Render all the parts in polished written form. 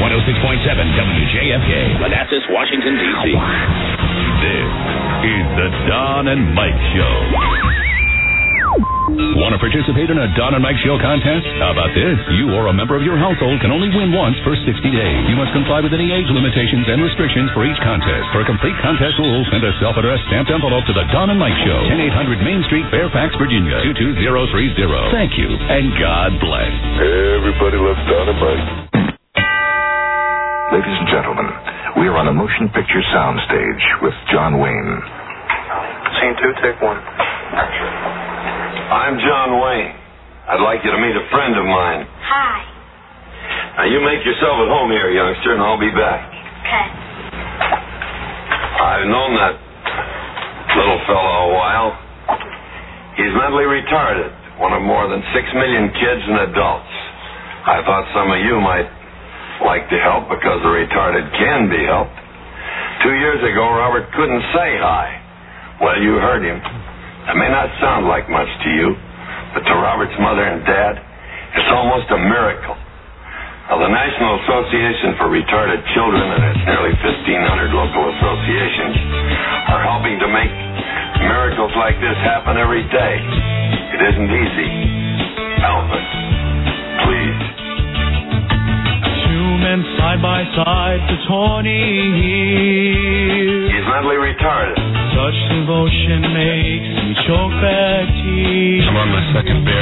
106.7 WJFK, Manassas, Washington, D.C. This is the Don and Mike Show. Want to participate in a Don and Mike Show contest? How about this? You or a member of your household can only win once for 60 days. You must comply with any age limitations and restrictions for each contest. For complete contest rules, send a self-addressed stamped envelope to the Don and Mike Show, 10800 Main Street, Fairfax, Virginia, 22030. Thank you, and God bless. Everybody loves Don and Mike. Ladies and gentlemen, we are on a motion picture soundstage with John Wayne. Scene 2, take 1. I'm John Wayne. I'd like you to meet a friend of mine. Hi. Now, you make yourself at home here, youngster, and I'll be back. Okay. I've known that little fellow a while. He's mentally retarded, one of more than 6 million kids and adults. I thought some of you might like to help because the retarded can be helped. 2 years ago, Robert couldn't say hi. Well, you heard him. It may not sound like much to you, but to Robert's mother and dad, it's almost a miracle. Now, the National Association for Retarded Children and its nearly 1,500 local associations are helping to make miracles like this happen every day. It isn't easy. Help us. Please. Two men side by side for 20 years. He's mentally retarded. Such devotion makes me choke back tears. I'm on my second beer.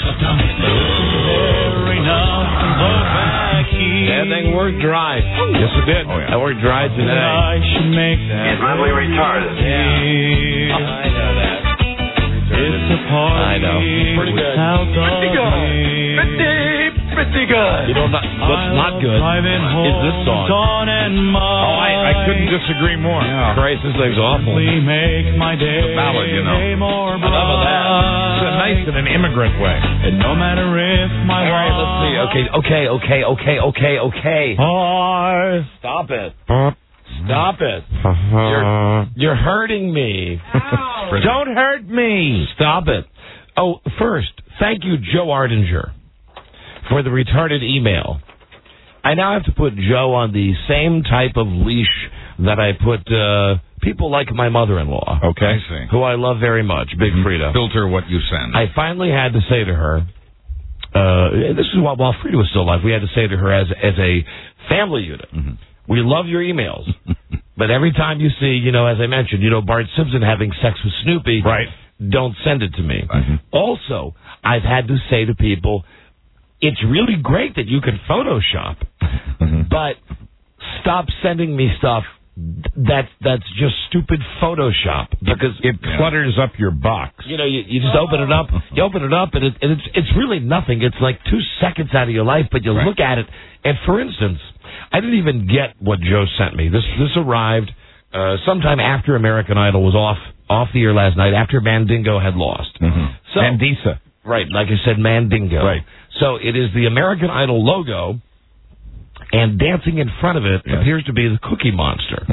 There ain't nothing but back here. That thing worked dry. Yes, it did. Oh, yeah. That worked dry today. I should make that. He's mentally retarded. Yeah. I know that. It's a party. I know. Pretty good. Pretty good. You know, what's not good is this song. I couldn't disagree more. Yeah. Christ, this thing's awful. Make my day. It's a ballad, you know. More Enough of that. It's nice in an immigrant way. And no matter if my all right, let's see. Okay. Stop it. Stop it. You're hurting me. Don't hurt me. Stop it. Oh, first, thank you, Joe Ardinger, for the retarded email. I now have to put Joe on the same type of leash that I put people like my mother-in-law. Okay. I see. Who I love very much, Big Frida. Filter what you send. I finally had to say to her, this is while Frida was still alive, we had to say to her as a family unit, we love your emails, but every time you see, as I mentioned, Bart Simpson having sex with Snoopy, right, don't send it to me. Also, I've had to say to people, it's really great that you can Photoshop, but stop sending me stuff that's just stupid Photoshop, because it clutters up your box. You just open it up, and it's really nothing. It's like 2 seconds out of your life, but you look at it, and for instance, I didn't even get what Joe sent me. This arrived sometime after American Idol was off the air last night, after Mandingo had lost. So, Mandisa. Right, like I said, Mandingo. Right. So it is the American Idol logo, and dancing in front of it appears to be the Cookie Monster.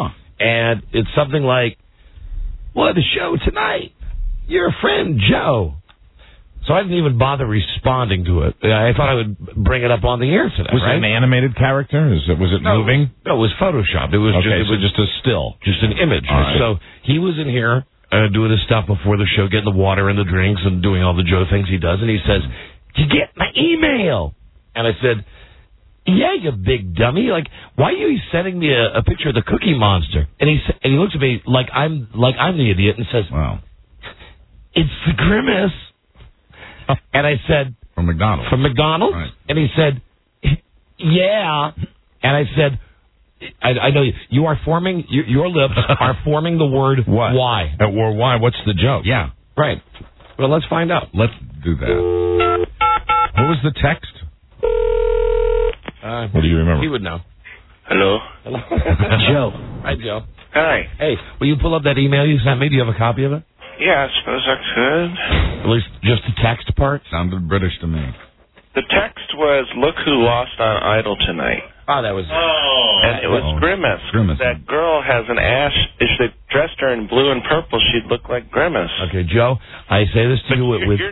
And it's something like, "What a show tonight. Your friend Joe." So I didn't even bother responding to it. I thought I would bring it up on the air today. Was it an animated character? Was it moving? No, it was Photoshopped. It was just a still. Just an image. Right. So he was in here doing his stuff before the show, getting the water and the drinks and doing all the Joe things he does. And he says, "Did you get my email?" And I said, "Yeah, you big dummy. Like, why are you sending me a picture of the Cookie Monster?" And he looks at me like I'm the idiot and says, "Wow, it's the Grimace." And I said, "From McDonald's." From McDonald's? Right. And he said, "Yeah." And I said, I know you are forming, your lips are forming the word what? Why. Or why? What's the joke? Yeah. Right. Well, let's find out. Let's do that. What was the text? What do you remember? He would know. Hello? Joe. Hi, Joe. Hi. Hey, will you pull up that email you sent me? Do you have a copy of it? Yeah, I suppose I could. At least just the text part? Sounded British to me. The text was, "Look who lost on Idol tonight." Oh, that was... And it was Grimace. That girl has an ass. If they dressed her in blue and purple, she'd look like Grimace. Okay, Joe, I say this to you with... You're not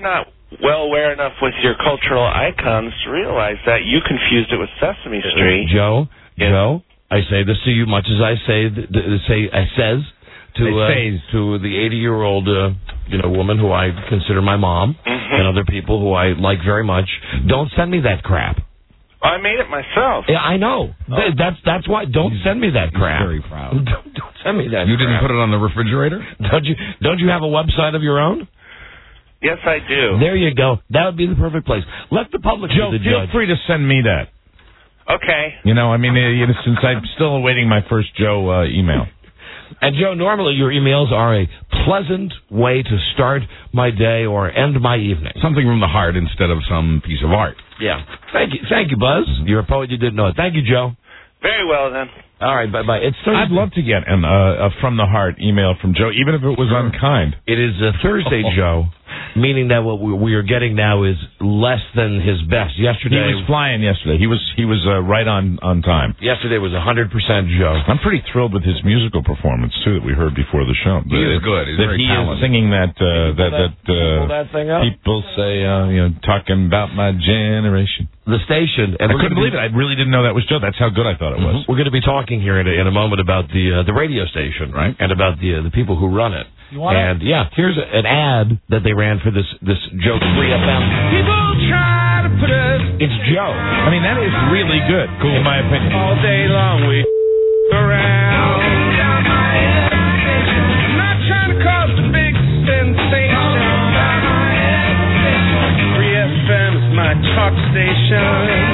well aware enough with your cultural icons to realize that you confused it with Sesame Street. Joe, I say this to you much as I says to the 80-year-old woman who I consider my mom and other people who I like very much. Don't send me that crap. I made it myself. Yeah, I know. Oh. That's why. Don't send me that crap. Very proud. Don't send me that. You didn't put it on the refrigerator? Don't you have a website of your own? Yes, I do. There you go. That would be the perfect place. Let the public Joe, be the feel judge. free to send me that. Okay. Since I'm still awaiting my first Joe email. And, Joe, normally your emails are a pleasant way to start my day or end my evening. Something from the heart instead of some piece of art. Yeah. Thank you, Buzz. You're a poet. You didn't know it. Thank you, Joe. Very well, then. All right, bye-bye. It's Thursday. I'd love to get a from the heart email from Joe, even if it was unkind. It is Thursday, Joe, meaning that what we are getting now is less than his best. Yesterday, he was flying yesterday. He was right on time. Yesterday was 100% Joe. I'm pretty thrilled with his musical performance too that we heard before the show. He is good. He's very talented. Is singing that pull that thing up? People say talking about my generation. The station. And I couldn't believe it. I really didn't know that was Joe. That's how good I thought it was. We're going to be talking here in a moment about the radio station, right? And about the people who run it. Here's an ad that they ran for this Joe 3FM. People try to put us. It's Joe. I mean, that is really good, in my opinion. All day long we around. Not trying to cause a big sensation. 3FM is my talk station.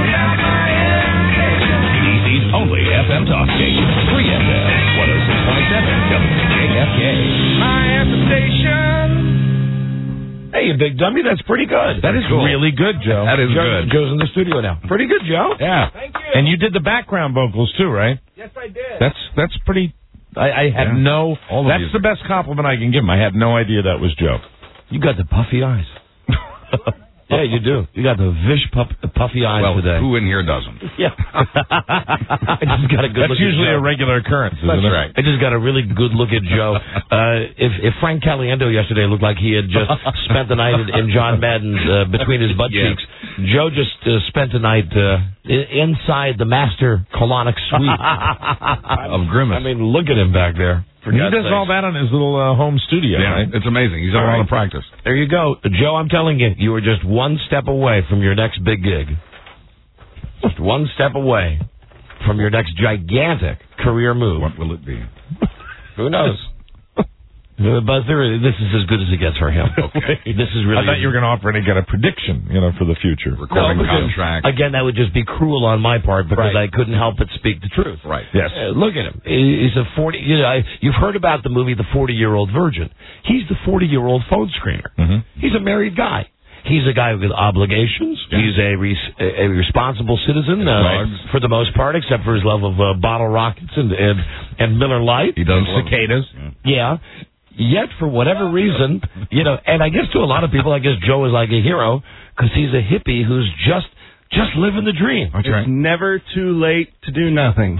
DC's only FM talk station. 3FM 106.7 WJFK. My FM station. Hey, you big dummy, that's pretty good. That is cool. really good, Joe. That is good. Joe's in the studio now. Pretty good, Joe. Yeah. Thank you. And you did the background vocals too, right? Yes, I did. That's pretty. I had no. That's the best compliment I can give him. I had no idea that was Joe. You got the puffy eyes. Yeah, you do. You got the puffy eyes today. Who in here doesn't? Yeah. I just got a good That's look usually at Joe. a regular occurrence, isn't That's it? right. I just got a really good look at Joe. If Frank Caliendo yesterday looked like he had just spent the night in John Madden's between his butt cheeks, Joe just spent the night inside the master colonic suite of Grimace. I mean, look at him back there. He does all that on his little home studio, right? It's amazing. He's had a lot of practice. There you go. Joe, I'm telling you, you are just one step away from your next big gig. Just one step away from your next gigantic career move. What will it be? Who knows? Buzz, this is as good as it gets for him. Okay. This is really. I thought you were going to offer any kind of prediction, for the future. Recording contract. Again, that would just be cruel on my part because I couldn't help but speak the truth. Right. Yes. Look at him. He's a 40. You've heard about the movie The 40-Year-Old Virgin. He's the 40-year-old phone screener. Mm-hmm. He's a married guy. He's a guy with obligations. Yeah. He's a responsible citizen for the most part, except for his love of bottle rockets and Miller Lite. He does cicadas. Yeah. Yet, for whatever reason, and I guess to a lot of people, I guess Joe is like a hero because he's a hippie who's just living the dream. It's never too late to do nothing.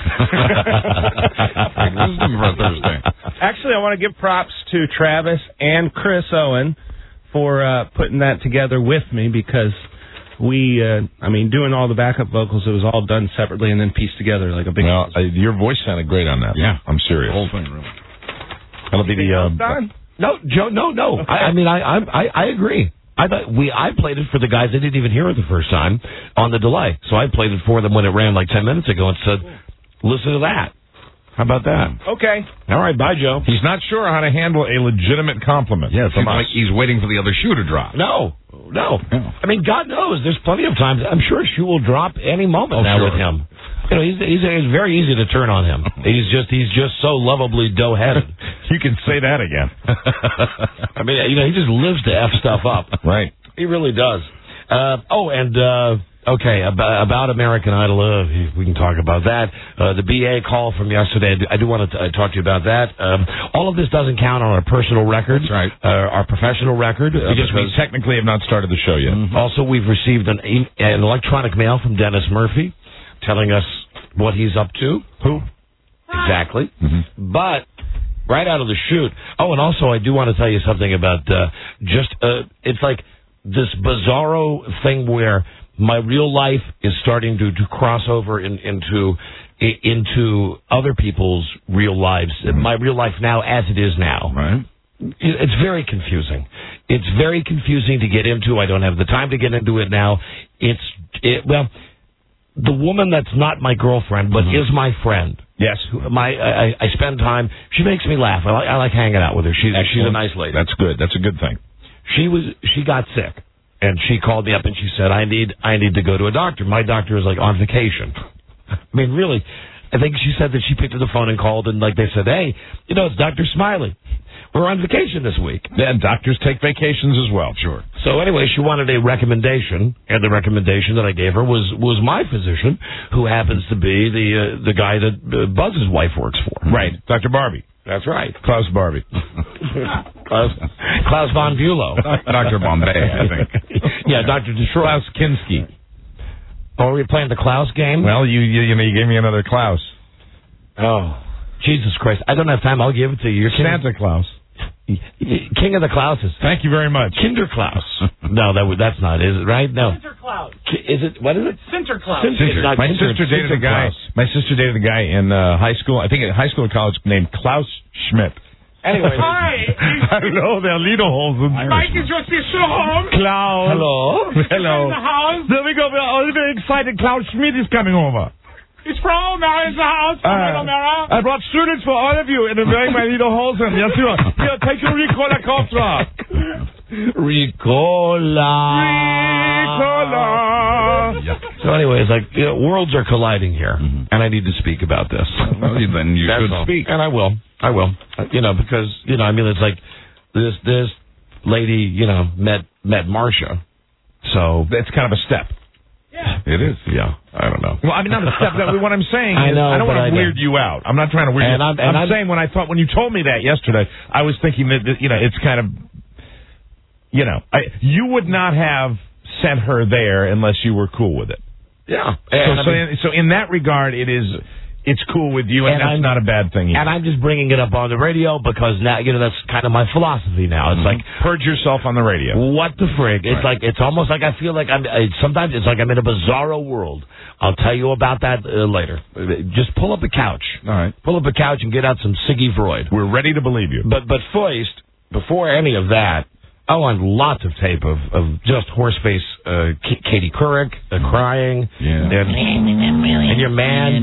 Wisdom for Thursday. Actually, I want to give props to Travis and Chris Owen for putting that together with me because we, doing all the backup vocals, it was all done separately and then pieced together like a big... Well, your voice sounded great on that. Yeah. I'm serious. The whole thing, really. That'll be the... No, Joe, no. Okay. I agree. I played it for the guys that didn't even hear it the first time on the delay. So I played it for them when it ran like 10 minutes ago and said, listen to that. How about that? Okay. All right, bye, Joe. He's not sure how to handle a legitimate compliment. Yeah, it's like he's waiting for the other shoe to drop. No. I mean, God knows, there's plenty of times. I'm sure a shoe will drop any moment with him. He's very easy to turn on him. He's just so lovably dough-headed. You can say that again. I mean, he just lives to F stuff up. Right. He really does. About American Idol, we can talk about that. The BA call from yesterday, I do want to talk to you about that. All of this doesn't count on our personal records, right? Our professional record. Because we technically have not started the show yet. Mm-hmm. Also, we've received an electronic mail from Dennis Murphy telling us what he's up to. Who? Exactly. Mm-hmm. But right out of the chute. Oh, and also I do want to tell you something about it's like this bizarro thing where my real life is starting to cross over into other people's real lives. My real life now as it is now. Right. It's very confusing. It's very confusing to get into. I don't have the time to get into it now. Well, the woman that's not my girlfriend but is my friend. Yes. I spend time. She makes me laugh. I like hanging out with her. She's a nice lady. That's good. That's a good thing. She got sick, and she called me up and she said, I need to go to a doctor. My doctor is like on vacation. I mean, really, I think she said that she picked up the phone and called, and like they said, hey, it's Dr. Smiley. We're on vacation this week. And doctors take vacations as well. Sure. So anyway, she wanted a recommendation, and the recommendation that I gave her was my physician, who happens to be the guy that Buzz's wife works for. Right. Dr. Barbie. That's right. Klaus Barbie. Klaus von Bülow. Dr. Bombay, I think. Yeah, Dr. Detroit. Klaus Kinski. Oh, are we playing the Klaus game? Well, you gave me another Klaus. Oh, Jesus Christ. I don't have time. I'll give it to you. You're Santa Claus. King of the Klauses. Thank you very much. Kinderklaus. No, that's not, is it, right? No. Sinterklaas. Is it, what is it? Sinterklaas. My sister dated a guy. My sister dated a guy in high school. I think in high school or college named Klaus Schmidt. Anyway. Hi. Hello, there are Lederhosen. Mike is your sister home. Klaus. Hello. Hello. In the house. There we go. We're all very excited. Klaus Schmidt is coming over. Is Frau O'Mara in the house? O'Mara? I brought students for all of you, and I'm wearing my Lederhosen. Yes, you are. Here, take your Ricola Costa. Ricola. Yep. So anyways, worlds are colliding here, and I need to speak about this. Well, then you should speak. And I will. Because, I mean, it's like this lady, met Marcia. So that's kind of a step. Yeah. It is. Yeah. I don't know. Well, I mean, not a step. What I'm saying is, I don't want to weird you out. I'm not trying to weird you out. I'm saying when you told me that yesterday, I was thinking that, it's kind of, you would not have sent her there unless you were cool with it. Yeah. So in that regard, it's cool with you, and that's not a bad thing either. And I'm just bringing it up on the radio because now, that's kind of my philosophy now. It's like, purge yourself on the radio. What the frig? It's like, it's almost like I feel like sometimes it's like I'm in a bizarro world. I'll tell you about that later. Just pull up a couch. All right. Pull up a couch and get out some Siggy Freud. We're ready to believe you. But first, before any of that, I want lots of tape of just horseface Katie Couric crying. Yeah. And your man.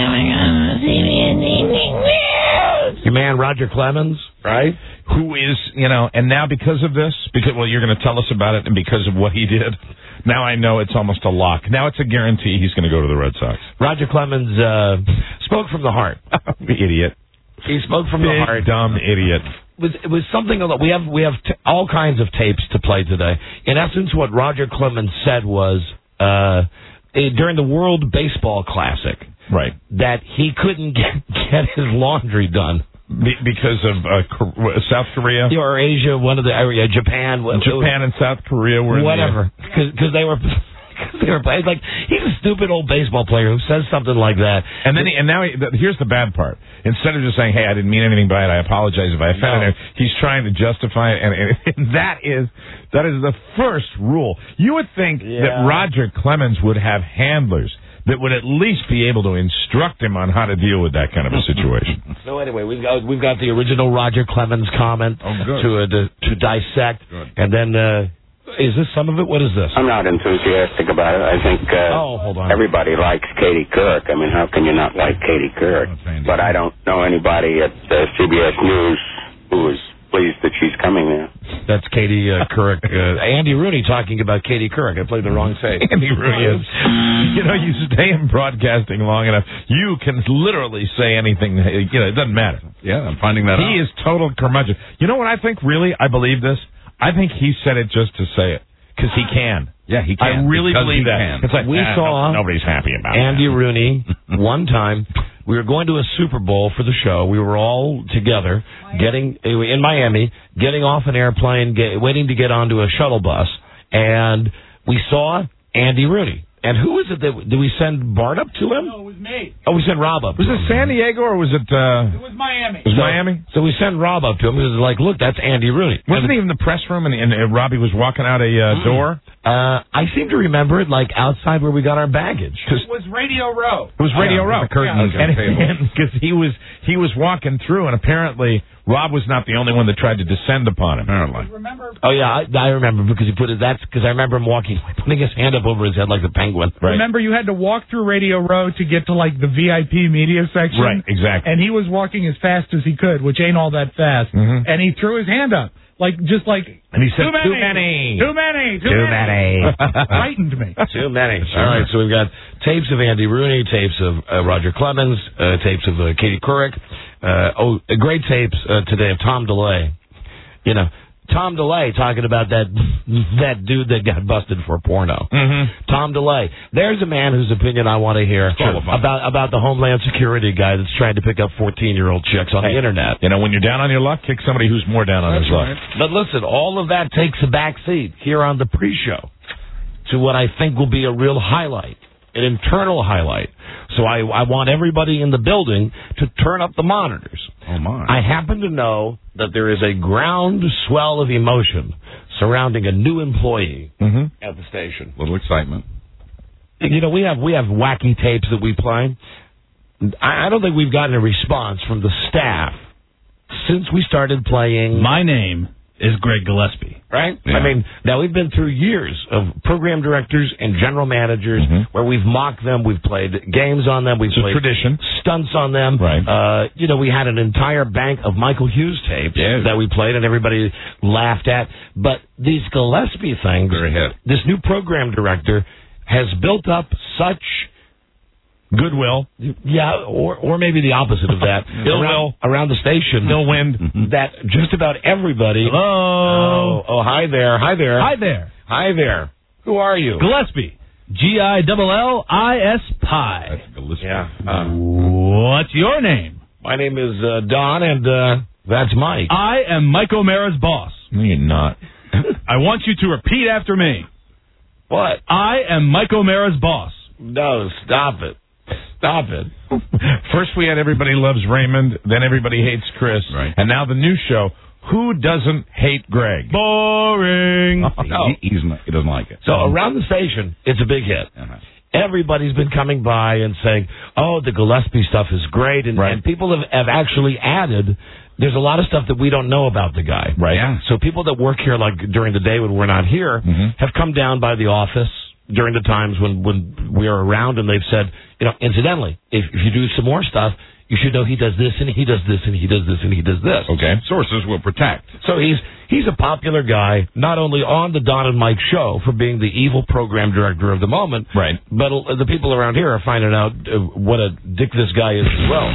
Your man, Roger Clemens, right? Who is, and now because of this, you're going to tell us about it, and because of what he did, now I know it's almost a lock. Now it's a guarantee he's going to go to the Red Sox. Roger Clemens spoke from the heart. Idiot. He spoke from the heart. Dumb idiot. It was something that we have all kinds of tapes to play today. In essence, what Roger Clemens said was during the World Baseball Classic, right, that he couldn't get his laundry done because of South Korea or Asia, Japan and South Korea were whatever, because they were. It's like, he's a stupid old baseball player who says something like that. And now here's the bad part. Instead of just saying, hey, I didn't mean anything by it, I apologize if I offended him, he's trying to justify it, and that is the first rule. You would think that Roger Clemens would have handlers that would at least be able to instruct him on how to deal with that kind of a situation. So anyway, we've got the original Roger Clemens comment to dissect, and then... is this some of it? What is this? I'm not enthusiastic about it. I think hold on. Everybody likes Katie Couric. I mean, how can you not like Katie Couric? But I don't know anybody at CBS News who is pleased that she's coming there. That's Katie Couric. Andy Rooney talking about Katie Couric. I played the wrong tape. Andy Rooney is. You stay in broadcasting long enough, you can literally say anything. It doesn't matter. Yeah, I'm finding that out. He is total curmudgeon. You know what I think, really? I believe this. I think he said it just to say it, because he can. Yeah, he can. I really believe that. Can. It's like, we saw nobody's happy about Andy Rooney one time. We were going to a Super Bowl for the show. We were all together, in Miami, getting off an airplane, waiting to get onto a shuttle bus, and we saw Andy Rooney. And who is it that did we send Bart up to him? No, it was me. Oh, we sent Rob up. Was it San Diego or was it? It was Miami. It was Miami. So we sent Rob up to him. He was like, "Look, that's Andy Rooney." Wasn't he in the press room and Robbie was walking out a door? I seem to remember it like outside where we got our baggage. It was Radio Row. It was Radio Row. The curtains And because he was walking through, and apparently Rob was not the only one that tried to descend upon him. Apparently. Remember? Oh yeah, I remember because he put it. That's because I remember him putting his hand up over his head like the penguin. Right. Remember, you had to walk through Radio Row to get to like the VIP media section. Right. Exactly. And he was walking as fast as he could, which ain't all that fast. Mm-hmm. And he threw his hand up. And he said, too many. Frightened me. Too many. All right, so we've got tapes of Andy Rooney, tapes of Roger Clemens, tapes of Katie Couric. Great tapes today of Tom DeLay. You know, Tom DeLay talking about that dude that got busted for porno. Mm-hmm. Tom DeLay. There's a man whose opinion I want to hear about the Homeland Security guy that's trying to pick up 14-year-old chicks on the internet. You know, when you're down on your luck, kick somebody who's more down on his luck. But listen, all of that takes a back seat here on the pre-show to what I think will be a real highlight, an internal highlight. So I want everybody in the building to turn up the monitors. Oh, my. I happen to know that there is a groundswell of emotion surrounding a new employee at the station. A little excitement. You know, we have wacky tapes that we play. I don't think we've gotten a response from the staff since we started playing. My name is Greg Gillespie. Right? Yeah. I mean, now we've been through years of program directors and general managers where we've mocked them, we've played games on them, we've played tradition. Stunts on them. Right. You know, we had an entire bank of Michael Hughes tapes that we played and everybody laughed at. But these Gillespie things, this new program director has built up such goodwill. Yeah, or maybe the opposite of that. around the station. Ill wind. That just about everybody. Hello. Oh, hi there. Hi there. Hi there. Hi there. Who are you? Gillespie. Gillis Pie. That's Gillespie. Yeah. What's your name? My name is Don, and that's Mike. I am Mike O'Mara's boss. No, you're not. I want you to repeat after me. What? I am Mike O'Mara's boss. No, stop it. Stop it. First we had Everybody Loves Raymond, then Everybody Hates Chris, and now the new show, Who Doesn't Hate Greg? Boring. He doesn't like it. So around the station, it's a big hit. Everybody's been coming by and saying, oh, the Gillespie stuff is great, and people have actually added, there's a lot of stuff that we don't know about the guy. Right. Yeah. So people that work here, like during the day when we're not here, have come down by the office during the times when we are around, and they've said, you know, incidentally, if you do some more stuff, you should know he does this, and he does this, and he does this, and he does this. Okay. Sources will protect. So he's a popular guy, not only on the Don and Mike show for being the evil program director of the moment, but the people around here are finding out what a dick this guy is as well.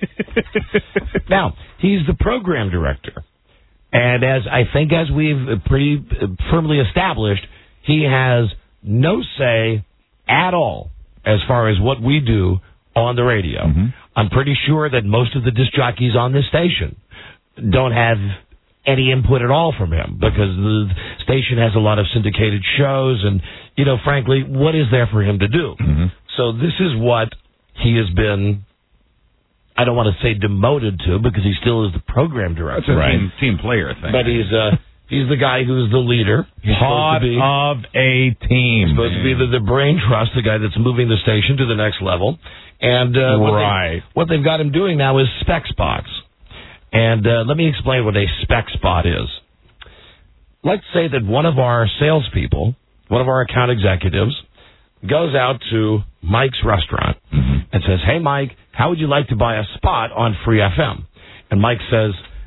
Now, he's the program director. And as we've pretty firmly established, he has no say at all as far as what we do on the radio. I'm pretty sure that most of the disc jockeys on this station don't have any input at all from him because the station has a lot of syndicated shows and, you know, frankly, what is there for him to do? So this is what he has been, I don't want to say demoted to because he still is the program director. That's a team player thing. But he's the guy who's the leader. He's Part of a team. He's supposed to be the brain trust, the guy that's moving the station to the next level. And what they've got him doing now is spec spots. And let me explain what a spec spot is. Let's say that one of our salespeople, one of our account executives, goes out to Mike's restaurant and says, hey, Mike, how would you like to buy a spot on Free FM? And Mike says,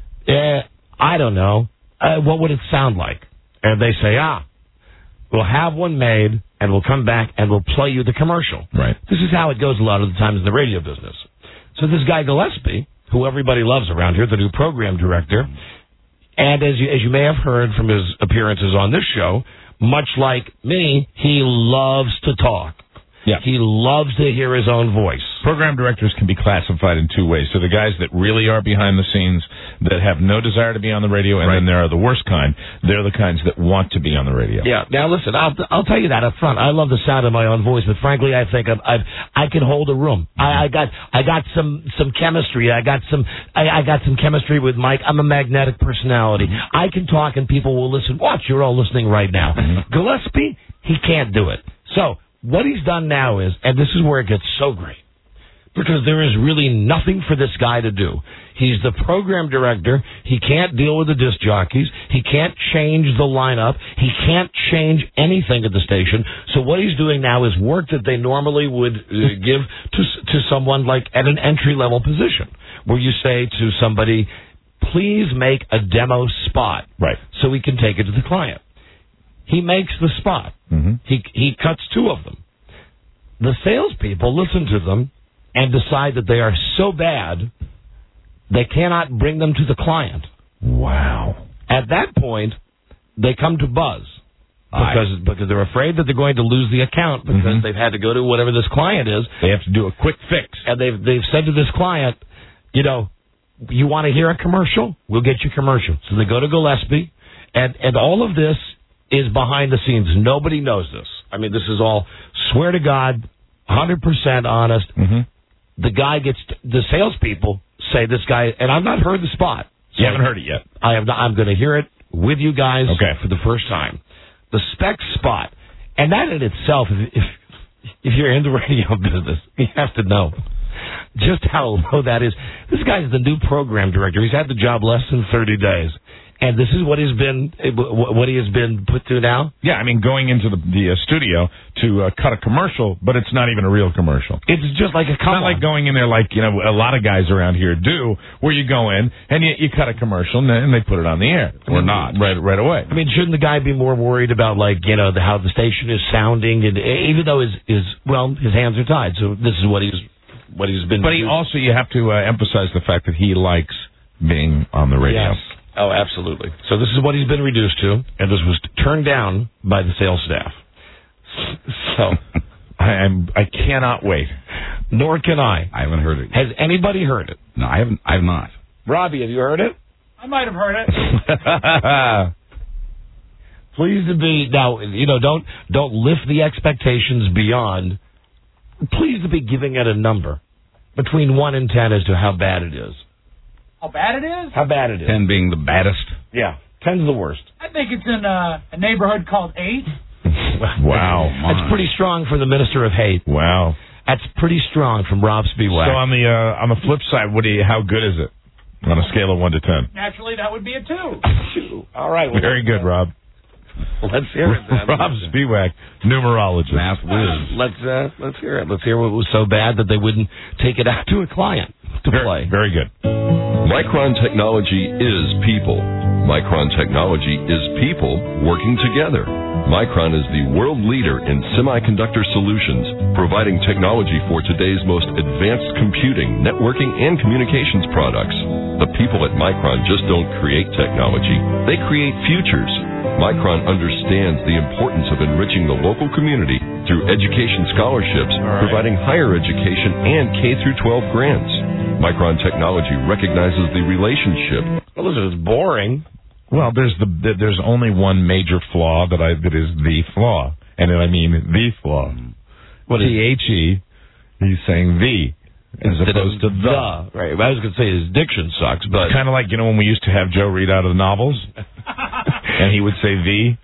I don't know. What would it sound like? And they say, we'll have one made, and we'll come back, and we'll play you the commercial. Right. This is how it goes a lot of the times in the radio business. So this guy Gillespie, who everybody loves around here, the new program director, and as you may have heard from his appearances on this show, much like me, he loves to talk. Yeah. He loves to hear his own voice. Program directors can be classified in two ways. So the guys that really are behind the scenes, that have no desire to be on the radio, and then there are the worst kind. They're the kinds that want to be on the radio. Yeah. Now listen, I'll tell you that up front. I love the sound of my own voice, but frankly, I think I can hold a room. I got some chemistry. I got some chemistry with Mike. I'm a magnetic personality. I can talk and people will listen. Watch, you're all listening right now. Gillespie, he can't do it. So what he's done now is, and this is where it gets so great, because there is really nothing for this guy to do. He's the program director. He can't deal with the disc jockeys. He can't change the lineup. He can't change anything at the station. So what he's doing now is work that they normally would give to someone like at an entry-level position, where you say to somebody, please make a demo spot, right, so we can take it to the client. He makes the spot. He cuts two of them. The salespeople listen to them and decide that they are so bad they cannot bring them to the client. Wow. At that point, they come to Buzz because they're afraid that they're going to lose the account because they've had to go to whatever this client is. They have to do a quick fix. And they've said to this client, you know, you want to hear a commercial? We'll get you a commercial. So they go to Gillespie, and all of this is behind the scenes. Nobody knows this. I mean, this is all, swear to God, 100% honest. The guy gets, the salespeople say this guy, and I've not heard the spot. So you haven't heard it yet. I have not, I'm going to hear it with you guys for the first time. The spec spot. And that in itself, if you're in the radio business, you have to know just how low that is. This guy's the new program director. He's had the job less than 30 days. And this is what he has been put through now? Yeah, I mean, going into the studio to cut a commercial, but it's not even a real commercial. It's just like a not like going in there like, you know, a lot of guys around here do, where you go in and you cut a commercial and they put it on the air. Or not. Right away. I mean, shouldn't the guy be more worried about, like, you know, how the station is sounding? And even though his hands are tied, so this is what he's been But he also, you have to emphasize the fact that he likes being on the radio. Yes. Oh, absolutely. So this is what he's been reduced to, and this was turned down by the sales staff. So I cannot wait. Nor can I. I haven't heard it. Has anybody heard it? No, I haven't. I have not. Robbie, have you heard it? I might have heard it. Pleased to be now. You know, don't lift the expectations beyond. Pleased to be giving it a number between 1 and 10 as to how bad it is. How bad it is? How bad it is. 10 being the baddest. Yeah, 10's the worst. I think it's in a neighborhood called 8. Wow. That's pretty strong for the Minister of Hate. Wow. That's pretty strong from Rob Spiewak. So on the flip side, how good is it on a scale of 1 to 10? Naturally, that would be a 2. All right. Well, very good, Rob. Let's hear it, then. Rob Spiewak, numerologist. Math whiz. Let's hear it. Let's hear what was so bad that they wouldn't take it out to a client to play. Very good. Micron Technology is people. Micron Technology is people working together. Micron is the world leader in semiconductor solutions, providing technology for today's most advanced computing, networking, and communications products. The people at Micron just don't create technology, they create futures. Micron understands the importance of enriching the local community through education scholarships, providing higher education and K-12 grants. Micron Technology recognizes the relationship. Well, listen, it's boring. Well, there's only one major flaw that is the flaw, and I mean the flaw. What is THE? He's saying the as opposed to the. Right. I was going to say his diction sucks, but kind of like, you know, when we used to have Joe read out of the novels, and he would say the.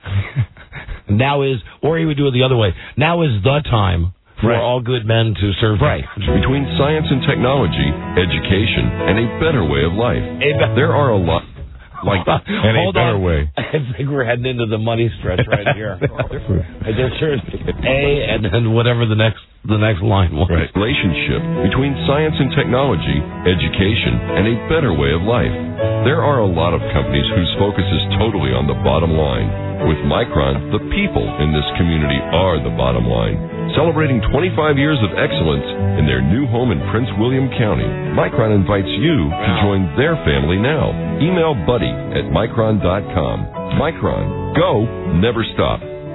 Now is, or he would do it the other way. Now is the time for all good men to serve. Right. Between science and technology, education, and a better way of life, there are a lot. Like in a better way. I think we're heading into the money stretch right here. I just heard A and then whatever the next line was. Right. Relationship between science and technology, education, and a better way of life. There are a lot of companies whose focus is totally on the bottom line. With Micron, the people in this community are the bottom line. Celebrating 25 years of excellence in their new home in Prince William County, Micron invites you to join their family now. Email buddy@micron.com. Micron. Go, never stop.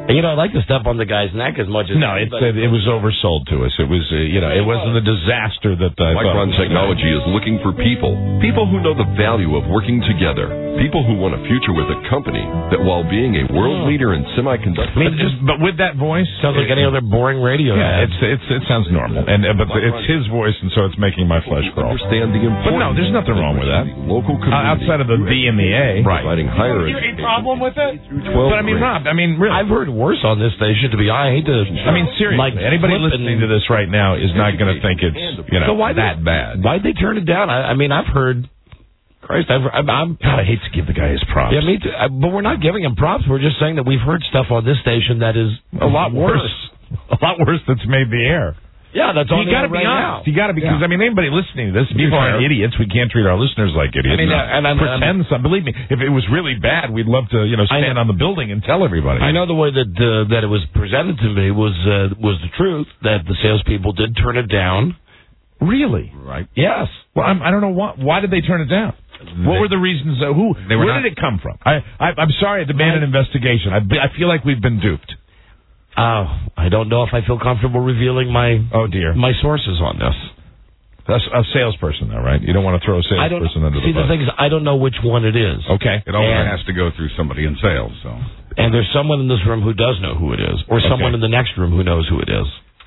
You know, I like to step on the guy's neck as much as... No, it was oversold to us. It was, it wasn't the disaster that I Micron Technology is looking for people who know the value of working together, people who want a future with a company that, while being a world leader in semiconductor... But with that voice... Sounds like any other boring radio ad. It sounds normal. But it's his voice, and so it's making my flesh crawl. Understand the importance. But no, there's nothing wrong with that. Local community. Outside of the B and the A. Right. Providing higher Any education. problem with it? But I mean, Rob, really. I've heard worse on this station, to be honest. I mean, seriously, anybody listening to this right now is not going to think it's, that bad. Why'd they turn it down? I mean, I've heard... Christ, God, I hate to give the guy his props. Yeah, me too. But we're not giving him props. We're just saying that we've heard stuff on this station that is a lot worse. A lot worse that's made the air. Yeah, that's all. You got to be honest. You got to be, because I mean, anybody listening to this, people aren't idiots. We can't treat our listeners like idiots. I mean, pretend some. Believe me, if it was really bad, we'd love to, stand on the building and tell everybody. I know the way that it was presented to me was the truth, that the salespeople did turn it down. Really? Right. Yes. Well, I don't know why did they turn it down. What were the reasons? Where did it come from? I'm sorry. I demand an investigation. I feel like we've been duped. I don't know if I feel comfortable revealing my sources on this. That's a salesperson, though, right? You don't want to throw a salesperson under the bus. See, the thing is, I don't know which one it is. Okay. It always has to go through somebody in sales. So. And there's someone in this room who does know who it is, or someone in the next room who knows who it is.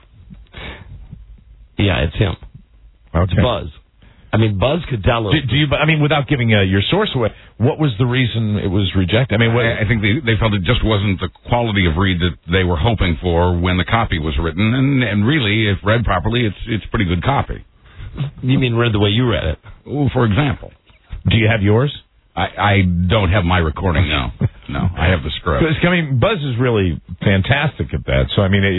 Yeah, it's him. Okay. It's Buzz. I mean, Buzz could tell us. Without giving your source away, what was the reason it was rejected? I mean, I think they felt it just wasn't the quality of read that they were hoping for when the copy was written. And really, if read properly, it's pretty good copy. You mean read the way you read it? For example. Do you have yours? I don't have my recording, no. No, I have the script. I mean, Buzz is really fantastic at that. So, I mean...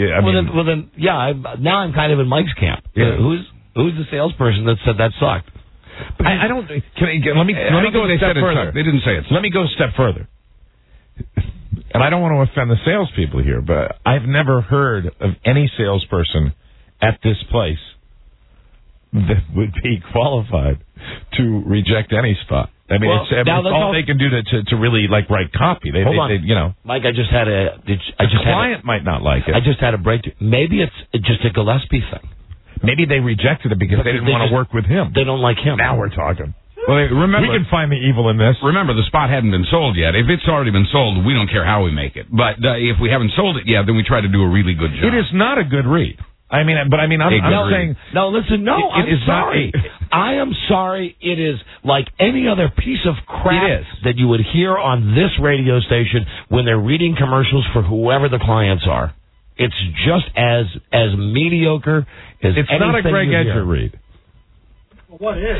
now I'm kind of in Mike's camp. Yeah. Who's the salesperson that said that sucked? But I don't... Let me go a step further. They didn't say it. Let me go a step further. And I don't want to offend the salespeople here, but I've never heard of any salesperson at this place that would be qualified to reject any spot. I mean, it's all they can do to really write copy. Hold on. Mike, I just had a client might not like it. I just had a breakthrough. Maybe it's just a Gillespie thing. Maybe they rejected it because they didn't want to work with him. They don't like him. Now we're talking. Well, remember, we can find the evil in this. Remember, the spot hadn't been sold yet. If it's already been sold, we don't care how we make it. But if we haven't sold it yet, then we try to do a really good job. It is not a good read. I'm saying... No, listen, no, I'm sorry. I am sorry. It is like any other piece of crap that you would hear on this radio station when they're reading commercials for whoever the clients are. It's just as mediocre as it's anything. It's not a Greg Edger read. What is?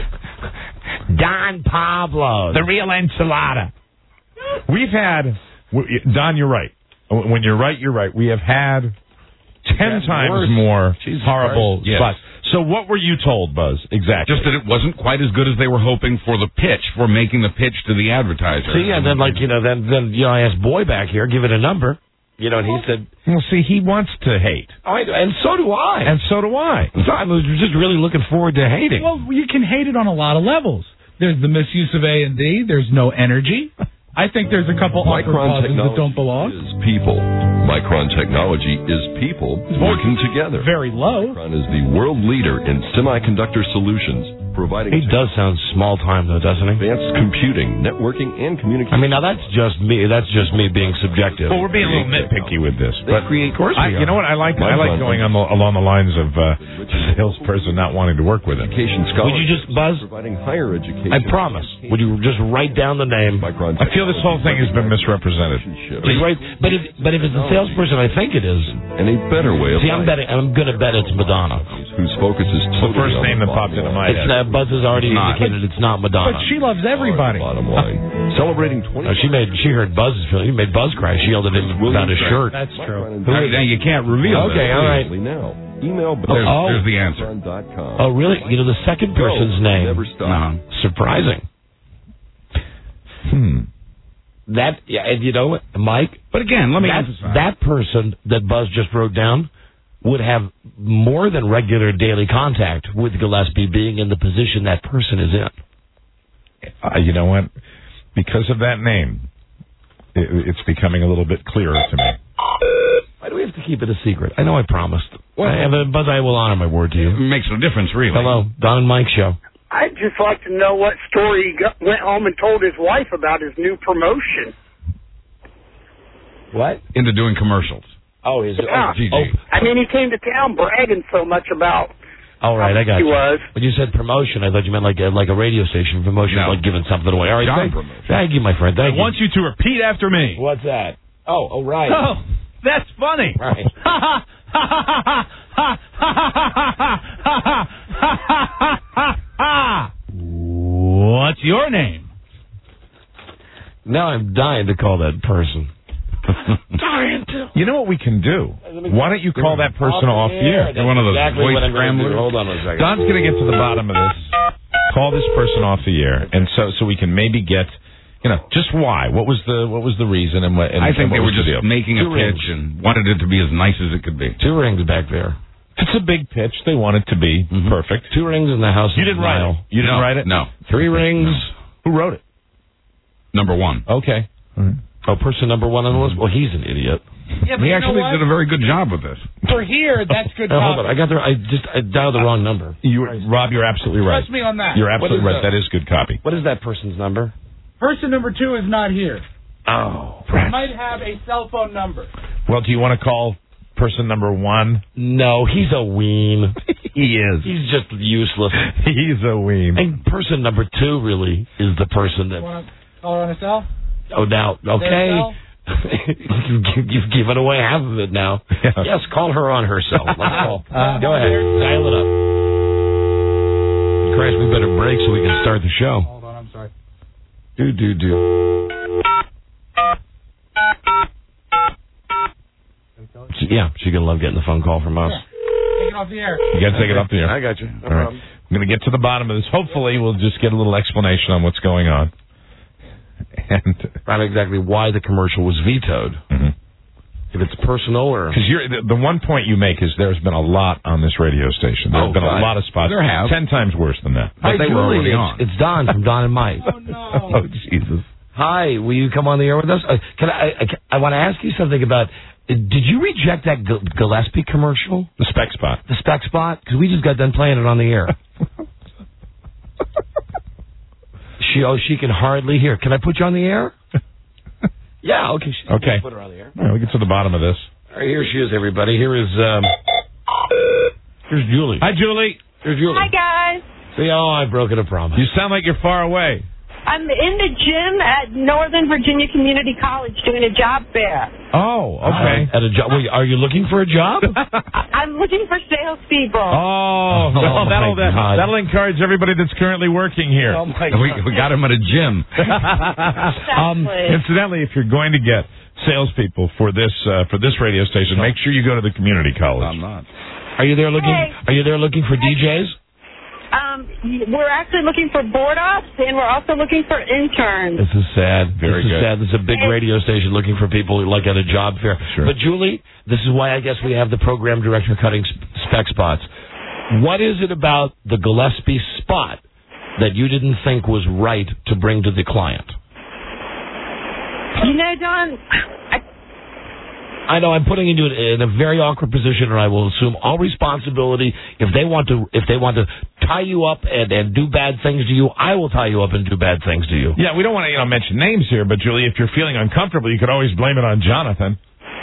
Don Pablo. The real enchilada. We've had... Don, you're right. When you're right, you're right. We have had 10 times more horrible spots. So what were you told, Buzz? Exactly. Just that it wasn't quite as good as they were hoping for the pitch, for making the pitch to the advertiser. See, and then I asked Boy back here, give it a number. And he said... Well, see, he wants to hate. And so do I. And so do I. So I was just really looking forward to hating. Well, you can hate it on a lot of levels. There's the misuse of A&D. There's no energy. I think there's a couple upper causes that don't belong. Is people. Micron Technology is people working together. Very low. Micron is the world leader in semiconductor solutions, providing... He does sound small time, though, doesn't he? Advanced computing, networking, and communication. I mean, now that's just me. That's just me being subjective. Well, we're being a little nitpicky with this. But of course we are. You know what? I like going along the lines of salesperson not wanting to work with it. Would you just, Buzz? Providing higher education. I promise. Would you just write down the name? Micron I feel this whole thing has been misrepresented. But if it's the salesperson I think it is, and a better way of see, I'm going to bet it's Madonna. Whose focus is totally the first name that popped into my head. Buzz has already indicated it's not Madonna. But she loves everybody. Bottom line. Celebrating 20. She heard Buzz's feeling. He made Buzz cry. She yelled at him about his shirt. That's true. Now you can't reveal that. Okay, all right. Now, email there's the answer. Oh, really? The second person's name. Never stop. Surprising. That, and you know what, Mike? But again, let me emphasize. That person that Buzz just wrote down would have more than regular daily contact with Gillespie, being in the position that person is in. You know what? Because of that name, it's becoming a little bit clearer to me. Why do we have to keep it a secret? I know I promised. But I will honor my word to you. It makes no difference, really. Hello, Don and Mike Show. I'd just like to know what story he went home and told his wife about his new promotion. What? Into doing commercials. Oh, his GG. I mean, he came to town bragging so much about. All right, I got he you. was. When you said promotion, I thought you meant like a radio station promotion, No. like giving something away. All right, Promotion. thank you, my friend. Thank I want you to repeat after me. What's that? Oh, right. Oh, that's funny. Right. What's your name? Now I'm dying to call that person. Dying to. You know what we can do? Why don't you call that person off the air? That's one of those exactly voice what I'm gonna do. scramblers. Hold on a second. Don's going to get to the bottom of this. Call this person off the air, and so we can maybe get, just why? What was the reason? And I think what they were was the just deal? making a pitch and wanted it to be as nice as it could be. 2 rings back there. If it's a big pitch, they want it to be perfect. 2 rings in the house. You didn't write it. You didn't write it? No. 3 rings. Who wrote it? Number 1. Okay. Oh, person number 1 on the list. Well, he's an idiot. Yeah, but He you know actually what? did a very good job with this. For here, that's good Hold on. copy. I dialed the wrong number. Rob, you're absolutely right. Trust me on that. You're absolutely right. That is good copy. What is that person's number? Person number 2 is not here. Oh, He might have a cell phone number. Well, do you want to call person number 1? No, he's a ween. He is. He's just useless. He's a weem. And person number 2 really is the person that. Want to call her on a cell? Oh, now, okay. You've given away half of it now. Yeah. Yes, call her on her cell. Let's call. Go ahead. Dial it up. Christ, we better break so we can start the show. Hold on, I'm sorry. Do. Yeah, she's going to love getting the phone call from us. Take it off the air. You got to take it up there. I got you. All right. I'm going to get to the bottom of this. Hopefully, we'll just get a little explanation on what's going on. And Find exactly why the commercial was vetoed. If it's personal or... Because the one point you make is there's been a lot on this radio station. There have been a lot of spots. There have. 10 times worse than that. But they were already on. It's Don from Don and Mike. Oh, no. Oh, Jesus. Hi, will you come on the air with us? I want to ask you something about... Did you reject that Gillespie commercial? The spec spot. The spec spot? Because we just got done playing it on the air. She can hardly hear. Can I put you on the air? Yeah, okay. Okay. Put her on the air. All right, we get to the bottom of this. All right, here she is, everybody. Here's Julie. Hi, Julie. Here's Julie. Hi, guys. See, I've broken a promise. You sound like you're far away. I'm in the gym at Northern Virginia Community College doing a job fair. Oh, okay. At a job? Wait, are you looking for a job? I'm looking for salespeople. Oh, well, that'll encourage everybody that's currently working here. Oh, my We got him at a gym. Exactly. Incidentally, if you're going to get salespeople for this radio station, make sure you go to the community college. I'm not. Are you there looking? Hey. Are you there looking for DJs? We're actually looking for board ops, and we're also looking for interns. This is sad. Very this is good. sad. This is a big radio station looking for people like at a job fair. Sure. But Julie, this is why I guess we have the program director cutting spec spots. What is it about the Gillespie spot that you didn't think was right to bring to the client? You know, Don, I know I'm putting you in a very awkward position, and I will assume all responsibility. If they want to tie you up and do bad things to you, I will tie you up and do bad things to you. Yeah, we don't want to mention names here, but Julie, if you're feeling uncomfortable, you could always blame it on Jonathan.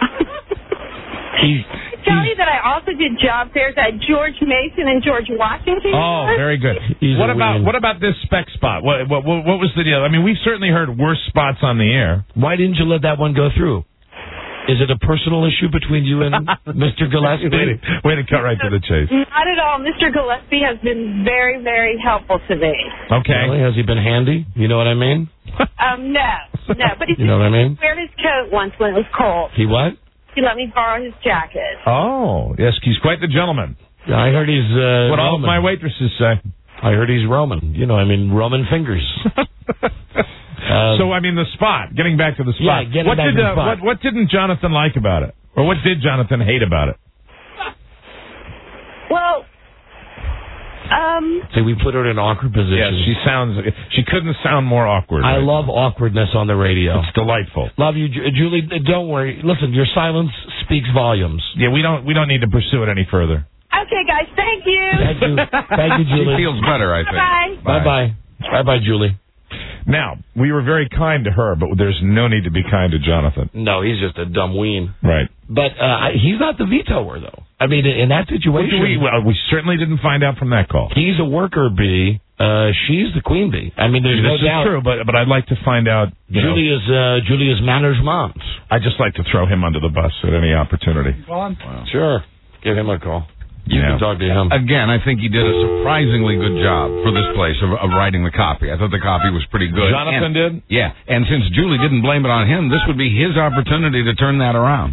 tell you that I also did job fairs at George Mason and George Washington. Oh, very good. What about this spec spot? What was the deal? I mean, we've certainly heard worse spots on the air. Why didn't you let that one go through? Is it a personal issue between you and Mr. Gillespie? Way to cut right to the chase. Not at all. Mr. Gillespie has been very, very helpful to me. Okay. Really? Has he been handy? You know what I mean? No. But he You know what I mean? wear his coat once when it was cold. He what? He let me borrow his jacket. Oh, yes, he's quite the gentleman. Yeah, I heard he's what Roman. all of my waitresses say. I heard he's Roman. Roman fingers. So, I mean, the spot. Getting back to the spot. Yeah, getting back to the spot. What didn't Jonathan like about it? Or what did Jonathan hate about it? Well, See, we put her in an awkward position. Yes, she couldn't sound more awkward. I love awkwardness on the radio. It's delightful. Love you, Julie. Don't worry. Listen, your silence speaks volumes. Yeah, we don't need to pursue it any further. Okay, guys. Thank you. Thank you, Julie. She feels better, I think. Bye-bye. Bye-bye, Julie. Now, we were very kind to her, but there's no need to be kind to Jonathan. No, he's just a dumb ween. Right. But he's not the vetoer, though. I mean, in that situation... We certainly didn't find out from that call. He's a worker bee. She's the queen bee. I mean, there's no doubt. This is true, but I'd like to find out... Julia's management. I'd just like to throw him under the bus at any opportunity. Wow. Sure. Give him a call. You can talk to him. Again, I think he did a surprisingly good job for this place of writing the copy. I thought the copy was pretty good. Jonathan did? Yeah. And since Julie didn't blame it on him, this would be his opportunity to turn that around.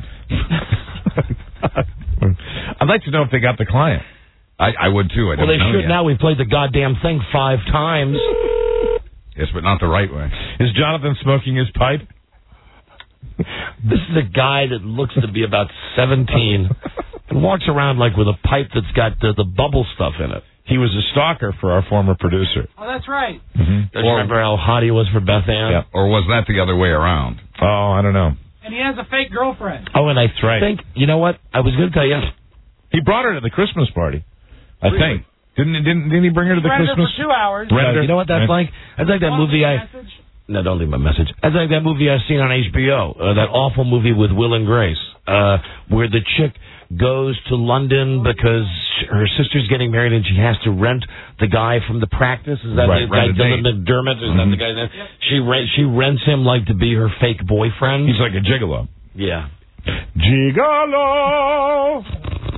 I'd like to know if they got the client. I would, too. I don't they know should yet. now. We've played the goddamn thing 5 times. Yes, but not the right way. Is Jonathan smoking his pipe? This is a guy that looks to be about 17 and walks around like with a pipe that's got the bubble stuff in it. He was a stalker for our former producer. Oh, that's right. Mm-hmm. Don't you remember how hot he was for Beth Ann? Yeah. Or was that the other way around? Oh, I don't know. And he has a fake girlfriend. Oh, and I think, you know what? I was going to tell you. He brought her to the Christmas party, I Really? think. Didn't he bring her to the Rented Christmas? for 2 hours. You know what that's like? That's like that movie Message. No, don't leave my message. That's like that movie I've seen on HBO, that awful movie with Will and Grace, where the chick goes to London because her sister's getting married and she has to rent the guy from the practice. Is that the guy, Dylan McDermott? Is that the guy? Yep. She rents him like to be her fake boyfriend. He's like a gigolo. Yeah. Gigolo!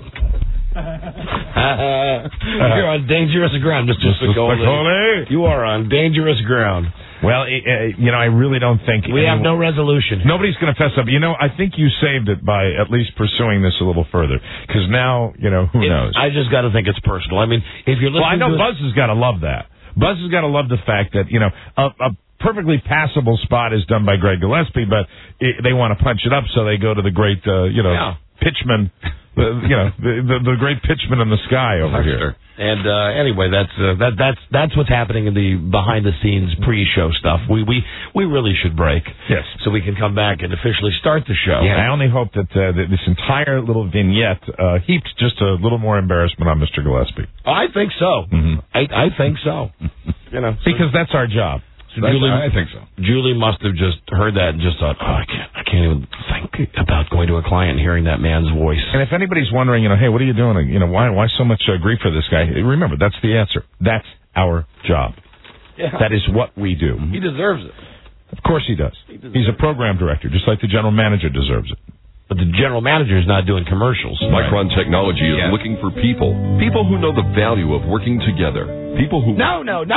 You're on dangerous ground, Mr. Spicoli. You are on dangerous ground. Well, I really don't think... We have no resolution. Nobody's going to fess up. I think you saved it by at least pursuing this a little further. Because now, who knows? I just got to think it's personal. I mean, if you're listening I know Buzz has got to love that. Buzz has got to love the fact that, a perfectly passable spot is done by Greg Gillespie, but they want to punch it up, so they go to the great, pitchman... the great pitchman in the sky over here. And anyway, that's what's happening in the behind the scenes pre-show stuff. We really should break. Yes. So we can come back and officially start the show. Yeah. I only hope that this entire little vignette heaped just a little more embarrassment on Mr. Gillespie. I think so. Mm-hmm. I think so. Because that's our job. So Julie, I think so. Julie must have just heard that and just thought, I can't even think about going to a client and hearing that man's voice. And if anybody's wondering, hey, what are you doing? Why so much grief for this guy? Remember, that's the answer. That's our job. Yeah. That is what we do. He deserves it. Of course he does. He's a program director, just like the general manager deserves it. But the general manager is not doing commercials. Micron Technology is looking for people who know the value of working together. People who... No. It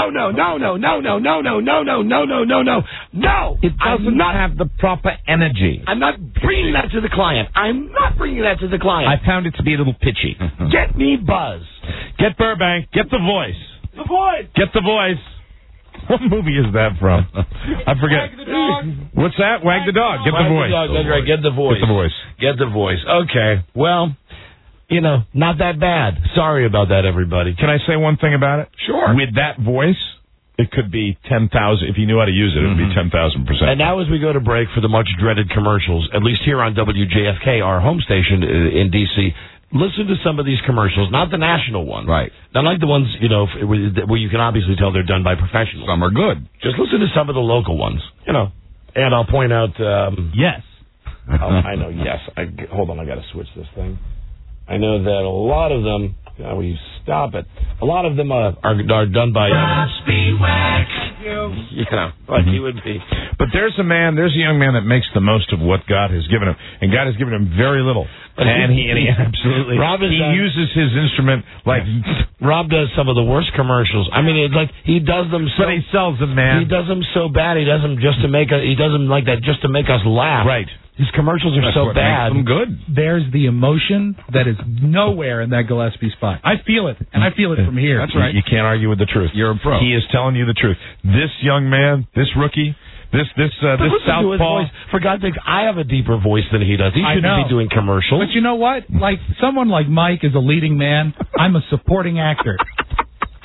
doesn't have the proper energy. I'm not bringing that to the client. I found it to be a little pitchy. Get me Buzz. Get Burbank. Get The Voice. The Voice. Get The Voice. What movie is that from? I forget. Wag the dog. What's that? Wag the dog. Get The Voice. That's right. Get The Voice. Get The Voice. Get The Voice. Okay. Well, not that bad. Sorry about that, everybody. Can I say one thing about it? Sure. With that voice, it could be 10,000. If you knew how to use it, it would be 10,000%. And now as we go to break for the much-dreaded commercials, at least here on WJFK, our home station in D.C., listen to some of these commercials, not the national ones. Right. Not like the ones, where you can obviously tell they're done by professionals. Some are good. Just listen to some of the local ones, And I'll point out... yes. I know, yes. Hold on, I got to switch this thing. I know that a lot of them... will you stop it? A lot of them are done by... Speedwax. Like he would be. But there's a young man that makes the most of what God has given him. And God has given him very little. And he absolutely... he uses his instrument like... Rob does some of the worst commercials. I mean, it's like he does them so... But he sells them, man. He does them so bad. He does them just to make us... He does them like that just to make us laugh. Right. His commercials are so bad. Makes them good. There's the emotion that is nowhere in that Gillespie spot. I feel it, and I feel it from here. That's right. You can't argue with the truth. You're a pro. He is telling you the truth. This young man, this rookie, this southpaw. For God's sake, I have a deeper voice than he does. He shouldn't be doing commercials. But you know what? Like someone like Mike is a leading man. I'm a supporting actor.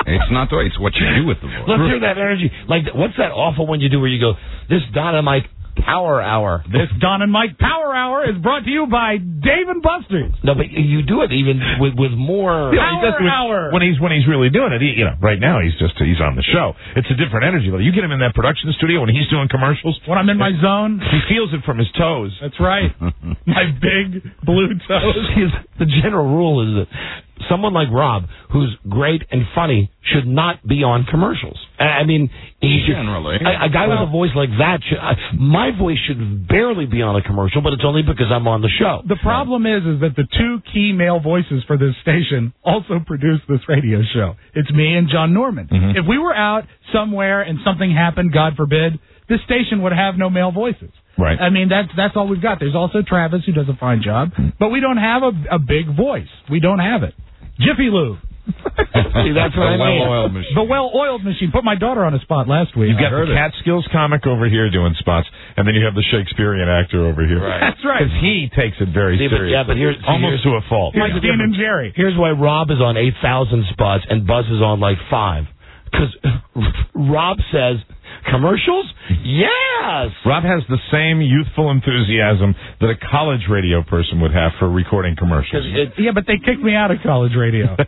It's not the way. It's what you do with the voice. Let's hear that energy. Like, what's that awful one you do where you go, this Don and Mike Power Hour? This Don and Mike Power Hour is brought to you by Dave & Buster's. No, but you do it even with more Power Hour. When he's really doing it, right now he's on the show. It's a different energy. You get him in that production studio when he's doing commercials. When I'm in my zone, he feels it from his toes. That's right. My big blue toes. The general rule is that someone like Rob, who's great and funny, should not be on commercials. I mean, generally, a guy with a voice like that, my voice should barely be on a commercial, but it's only because I'm on the show. The problem is that the two key male voices for this station also produce this radio show. It's me and John Norman. Mm-hmm. If we were out somewhere and something happened, God forbid, this station would have no male voices. Right. I mean, that's all we've got. There's also Travis, who does a fine job, but we don't have a big voice. We don't have it. Jiffy Lube. See, that's what I mean. Well-oiled machine. The well-oiled machine. Put my daughter on a spot last week. You've got the Catskills comic over here doing spots, and then you have the Shakespearean actor over here. Right. That's right. Because he takes it very seriously. Yeah, but here's almost to a fault. Like Dean and Jerry. Here's why Rob is on 8,000 spots and Buzz is on like 5. Because Rob says, commercials? Yes! Rob has the same youthful enthusiasm that a college radio person would have for recording commercials. Yeah, but they kicked me out of college radio.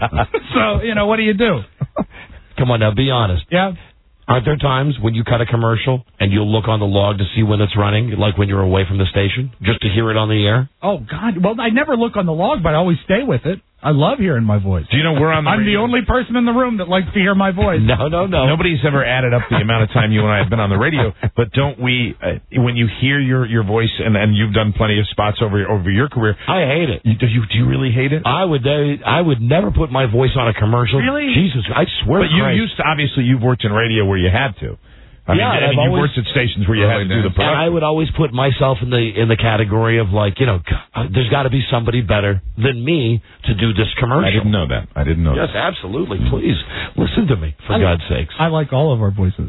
So, what do you do? Come on now, be honest. Yeah. Aren't there times when you cut a commercial and you'll look on the log to see when it's running, like when you're away from the station, just to hear it on the air? Oh, God. Well, I never look on the log, but I always stay with it. I love hearing my voice. Do you know we're on the I'm radio? the only person in the room that likes to hear my voice. No. Nobody's ever added up the amount of time you and I have been on the radio, but don't we, when you hear your voice, and you've done plenty of spots over your career. I hate it. Do you really hate it? I would never put my voice on a commercial. Really? Jesus, I swear But to you Christ. used to, obviously, you've worked in radio where you had to. I mean, you worked at stations where you had to do the production. And I would always put myself in the category of there's got to be somebody better than me to do this commercial. I didn't know that. Yes, absolutely. Please listen to me, for God's sakes. I like all of our voices.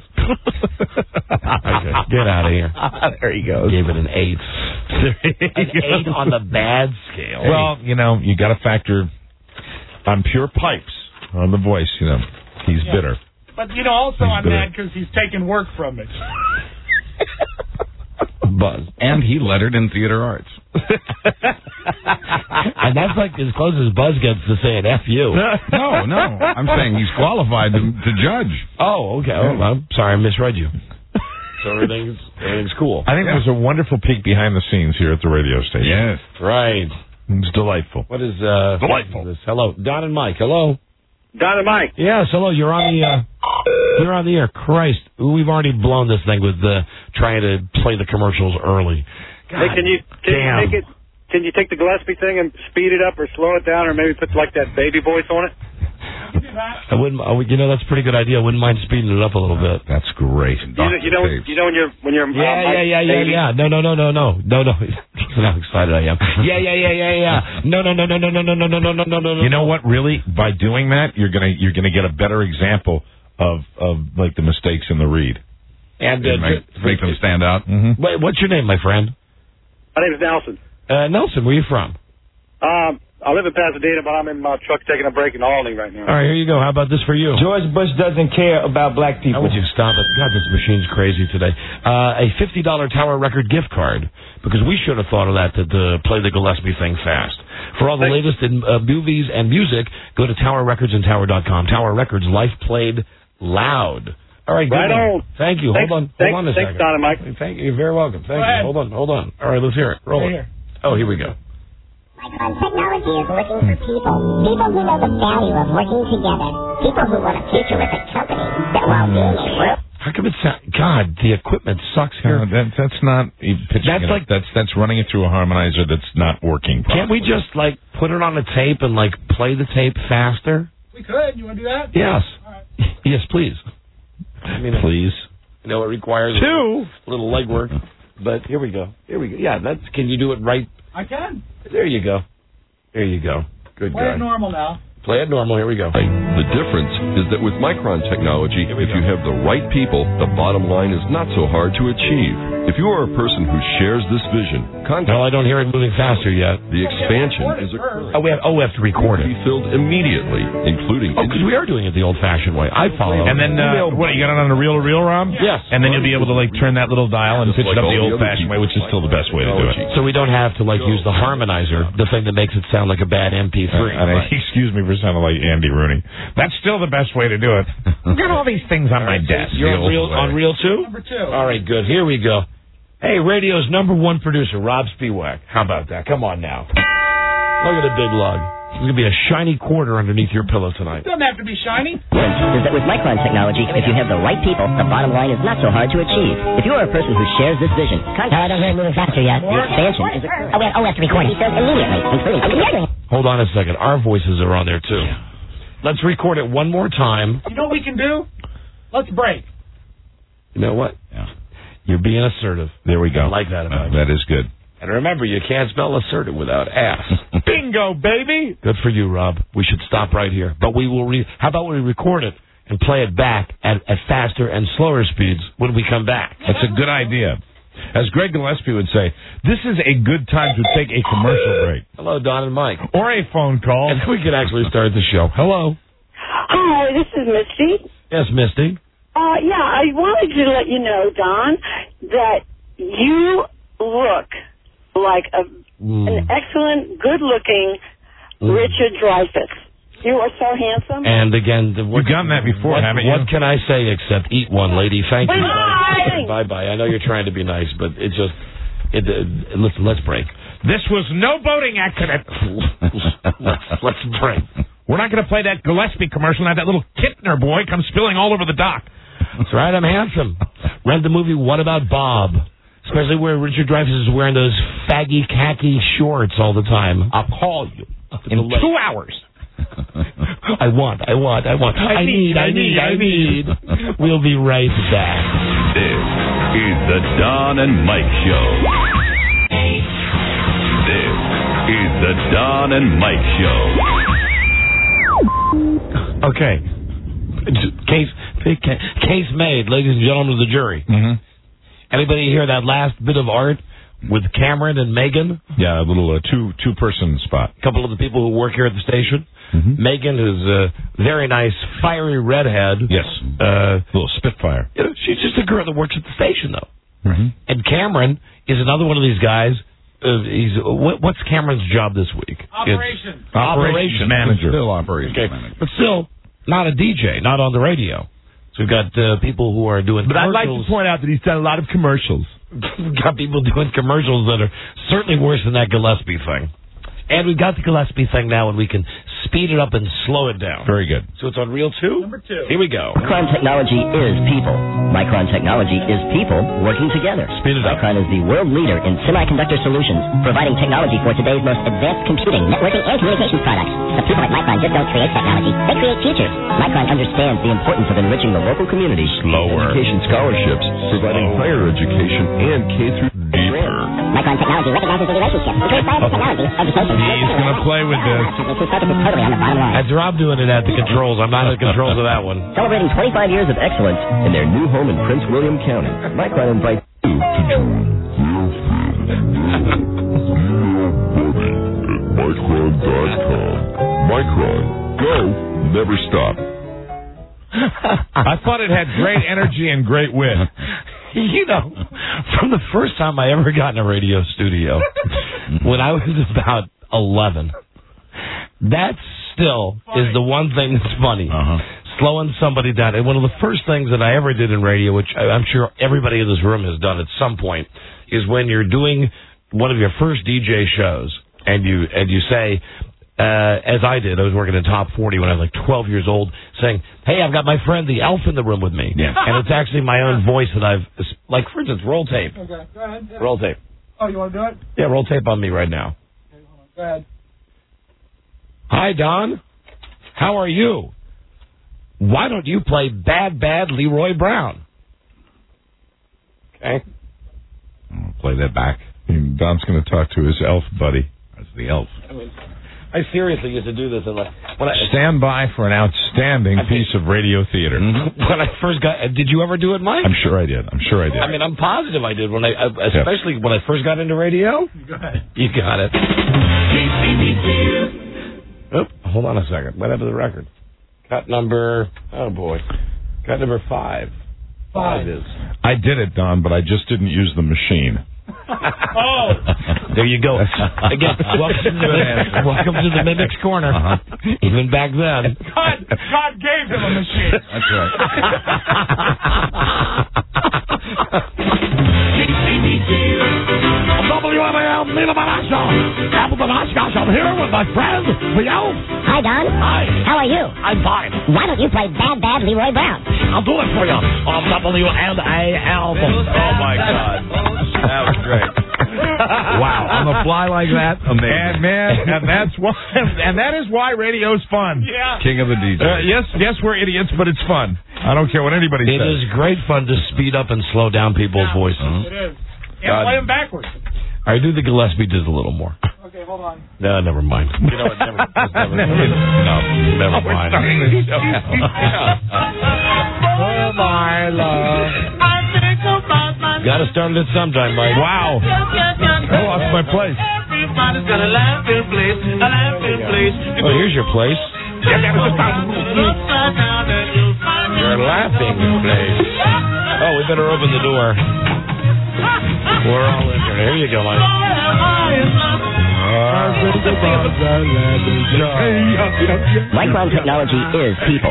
Okay, get out of here. There he goes. Gave it an 8. An 8 on the bad scale. Well, you got to factor on pure pipes on the voice. He's bitter. But, also I'm mad because he's taking work from me. Buzz. And he lettered in theater arts. And that's like as close as Buzz gets to saying F you. No. I'm saying he's qualified to judge. Oh, okay. Oh, I'm sorry, I misread you. So everything's cool. I think there's a wonderful peek behind the scenes here at the radio station. Yes. Right. It's delightful. What is delightful? What is this? Hello, Don and Mike. Hello. Don and Mike. Yes, hello. You're on the air. Christ, we've already blown this thing with trying to play the commercials early. God, hey, can you take the Gillespie thing and speed it up or slow it down or maybe put that baby voice on it? I wouldn't. That's a pretty good idea. I wouldn't mind speeding it up a little bit. That's great. You know when you're Yeah. No. Listen how excited I am. Yeah. No. You know what? Really, by doing that, you're gonna get a better example of like the mistakes in the read, and make them stand out. Mm-hmm. Wait, what's your name, my friend? My name is Nelson. Nelson, where are you from? I live in Pasadena, but I'm in my truck taking a break in Albany right now. All right, here you go. How about this for you? George Bush doesn't care about black people. How would you stop it? God, this machine's crazy today. A $50 Tower Record gift card, because we should have thought of that to play the Gillespie thing fast. For all the latest in movies and music, go to Tower Records and Tower.com. Tower Records, life played loud. All right, good. Right on. Thank you. Hold on a second. Thanks, Don and Mike. Thank you. You're very welcome. Thank you. Hold on. All right, let's hear it. Roll it. Oh, here we go. Micron Technology is looking for people. People who know the value of working together. People who want a future with a company that while being a world... How come it's... God, the equipment sucks here. That's not pitching that's running it through a harmonizer that's not working properly. Can't we just, put it on a tape and, play the tape faster? We could. You want to do that? Yes. All right. Yes, please. Please. It requires a little legwork. But here we go. Yeah, can you do it right? I can. There you go. Good Play it normal now. Play it normal. Here we go. The difference is that with Micron technology, if you have the right people, the bottom line is not so hard to achieve. If you are a person who shares this vision, No, I don't hear it moving faster yet. The expansion is occurring. We have to record it. Be filled immediately, including... because we are doing it the old-fashioned way. I follow. And then, what, you got it on a reel-to-reel, Rob? Yes. And then you'll be able to, turn that little dial and pitch it up the old-fashioned way, which is still the best way to do it. So we don't have to, use the harmonizer, the thing that makes it sound like a bad MP3. Excuse me for sounding like Andy Rooney. That's still the best way to do it. I've got all these things on my desk. You're on reel 2? Number 2. All right, good. Here we go. Hey, radio's #1 producer, Rob Spiewak. How about that? Come on now. Look at the big lug. There's going to be a shiny quarter underneath your pillow tonight. Doesn't have to be shiny. Is that with Micron technology, if you have the right people, the bottom line is not so hard to achieve. If you are a person who shares this vision, I don't hear it moving faster yet. The expansion is... we have to record it immediately, including... Hold on a second. Our voices are on there, too. Let's record it one more time. You know what we can do? Let's break. You know what? Yeah. You're being assertive. There we go. I like that about you. That is good. And remember, you can't spell assertive without ass. Bingo, baby! Good for you, Rob. We should stop right here. But we will. How about we record it and play it back at faster and slower speeds when we come back? That's a good idea. As Greg Gillespie would say, this is a good time to take a commercial break. Hello, Don and Mike. Or a phone call. And we can actually start the show. Hello. Hi, this is Misty. Yes, Misty. Yeah, I wanted to let you know, Don, that you look like an excellent, good-looking Richard Dreyfuss. You are so handsome. And again, you've gotten that before, haven't you? What can I say except eat one, lady? Thank you. Bye. Bye-bye. I know you're trying to be nice, but it just... listen, let's break. This was no boating accident. Let's break. We're not going to play that Gillespie commercial and have that little Kittner boy come spilling all over the dock. That's right, I'm handsome. Read the movie What About Bob? Especially where Richard Dreyfuss is wearing those faggy khaki shorts all the time. I'll call you in 2 hours. I need. We'll be right back. This is the Don and Mike Show. This is the Don and Mike Show. Okay. Case made, ladies and gentlemen of the jury. Mm-hmm. Anybody hear that last bit of art with Cameron and Megan? Yeah, a little two-person spot. A couple of the people who work here at the station. Mm-hmm. Megan is a very nice, fiery redhead. Yes, a little spitfire. She's just a girl that works at the station, though. Mm-hmm. And Cameron is another one of these guys. What's Cameron's job this week? Operations manager. Still operations manager. But still, not a DJ, not on the radio. So we've got people who are doing But commercials. I'd like to point out that he's done a lot of commercials. We've got people doing commercials that are certainly worse than that Gillespie thing. And we've got the Gillespie thing now, and we can speed it up and slow it down. Very good. So it's on reel 2? Number 2. Here we go. Micron technology is people. Micron technology is people working together. Speed it up. Micron is the world leader in semiconductor solutions, providing technology for today's most advanced computing, networking, and communications products. But people like Micron just don't create technology. They create futures. Micron understands the importance of enriching the local community. Slower. Education scholarships, providing higher education and K through deeper. Micron technology recognizes the relationship between science and technology, education, He's going to play with this. totally on the bottom line. That's Rob doing it at the controls. I'm not at the controls of that one. Celebrating 25 years of excellence in their new home in Prince William County. Micron invites you to join. Micron.com. Micron. Go. Never stop. I thought it had great energy and great wit. You know, from the first time I ever got in a radio studio, when I was about 11, that still is the one thing that's funny. Slowing somebody down. And one of the first things that I ever did in radio, which I'm sure everybody in this room has done at some point, is when you're doing one of your first DJ shows, and you say, as I did, I was working in Top 40 when I was like 12 years old, saying, hey, I've got my friend the Elf in the room with me. Yeah. And it's actually my own voice that I've, like, for instance, roll tape. Okay, go ahead. Yeah. Roll tape. Oh, you want to do it? Yeah, roll tape on me right now. Okay, hold on. Go ahead. Hi, Don. How are you? Why don't you play Bad Bad Leroy Brown? Okay. I'll play that back. And Don's going to talk to his elf buddy. That's the elf. I seriously used to do this. When I Stand by for an outstanding piece of radio theater. When I first got, did you ever do it, Mike? I'm sure I did. I mean, I'm positive I did especially when I first got into radio. Go ahead. You got it. Oop, hold on a second. What happened to the record? Cut number. Oh boy. Cut number 5. 5 is. I did it, Don, but I just didn't use the machine. Oh, there you go. Again, welcome to the Mimic's Corner. Even back then. God gave him a machine. That's right. WMAL, Appleton Oshkosh. I'm here with my friend, Leo. Hi, Don. Hi. How are you? I'm fine. Why don't you play Bad Bad Leroy Brown? I'll do it for you on WMAL. Oh, my God. That was great. Wow, on the fly like that, amazing. And that is why radio's fun. Yeah. King of the DJs. Yes, we're idiots, but it's fun. I don't care what anybody says. It is great fun to speed up and slow down people's voices. It is. And play them backwards. I do the Gillespie does a little more. Okay, hold on. No, never mind. You know what? Never mind. Oh, my love. Got to start it sometime, Mike. Wow. I lost my place. Oh, here's your place. Your laughing place. Oh, we better open the door. We're all in here. Here you go, Mike. Micron Technology is people.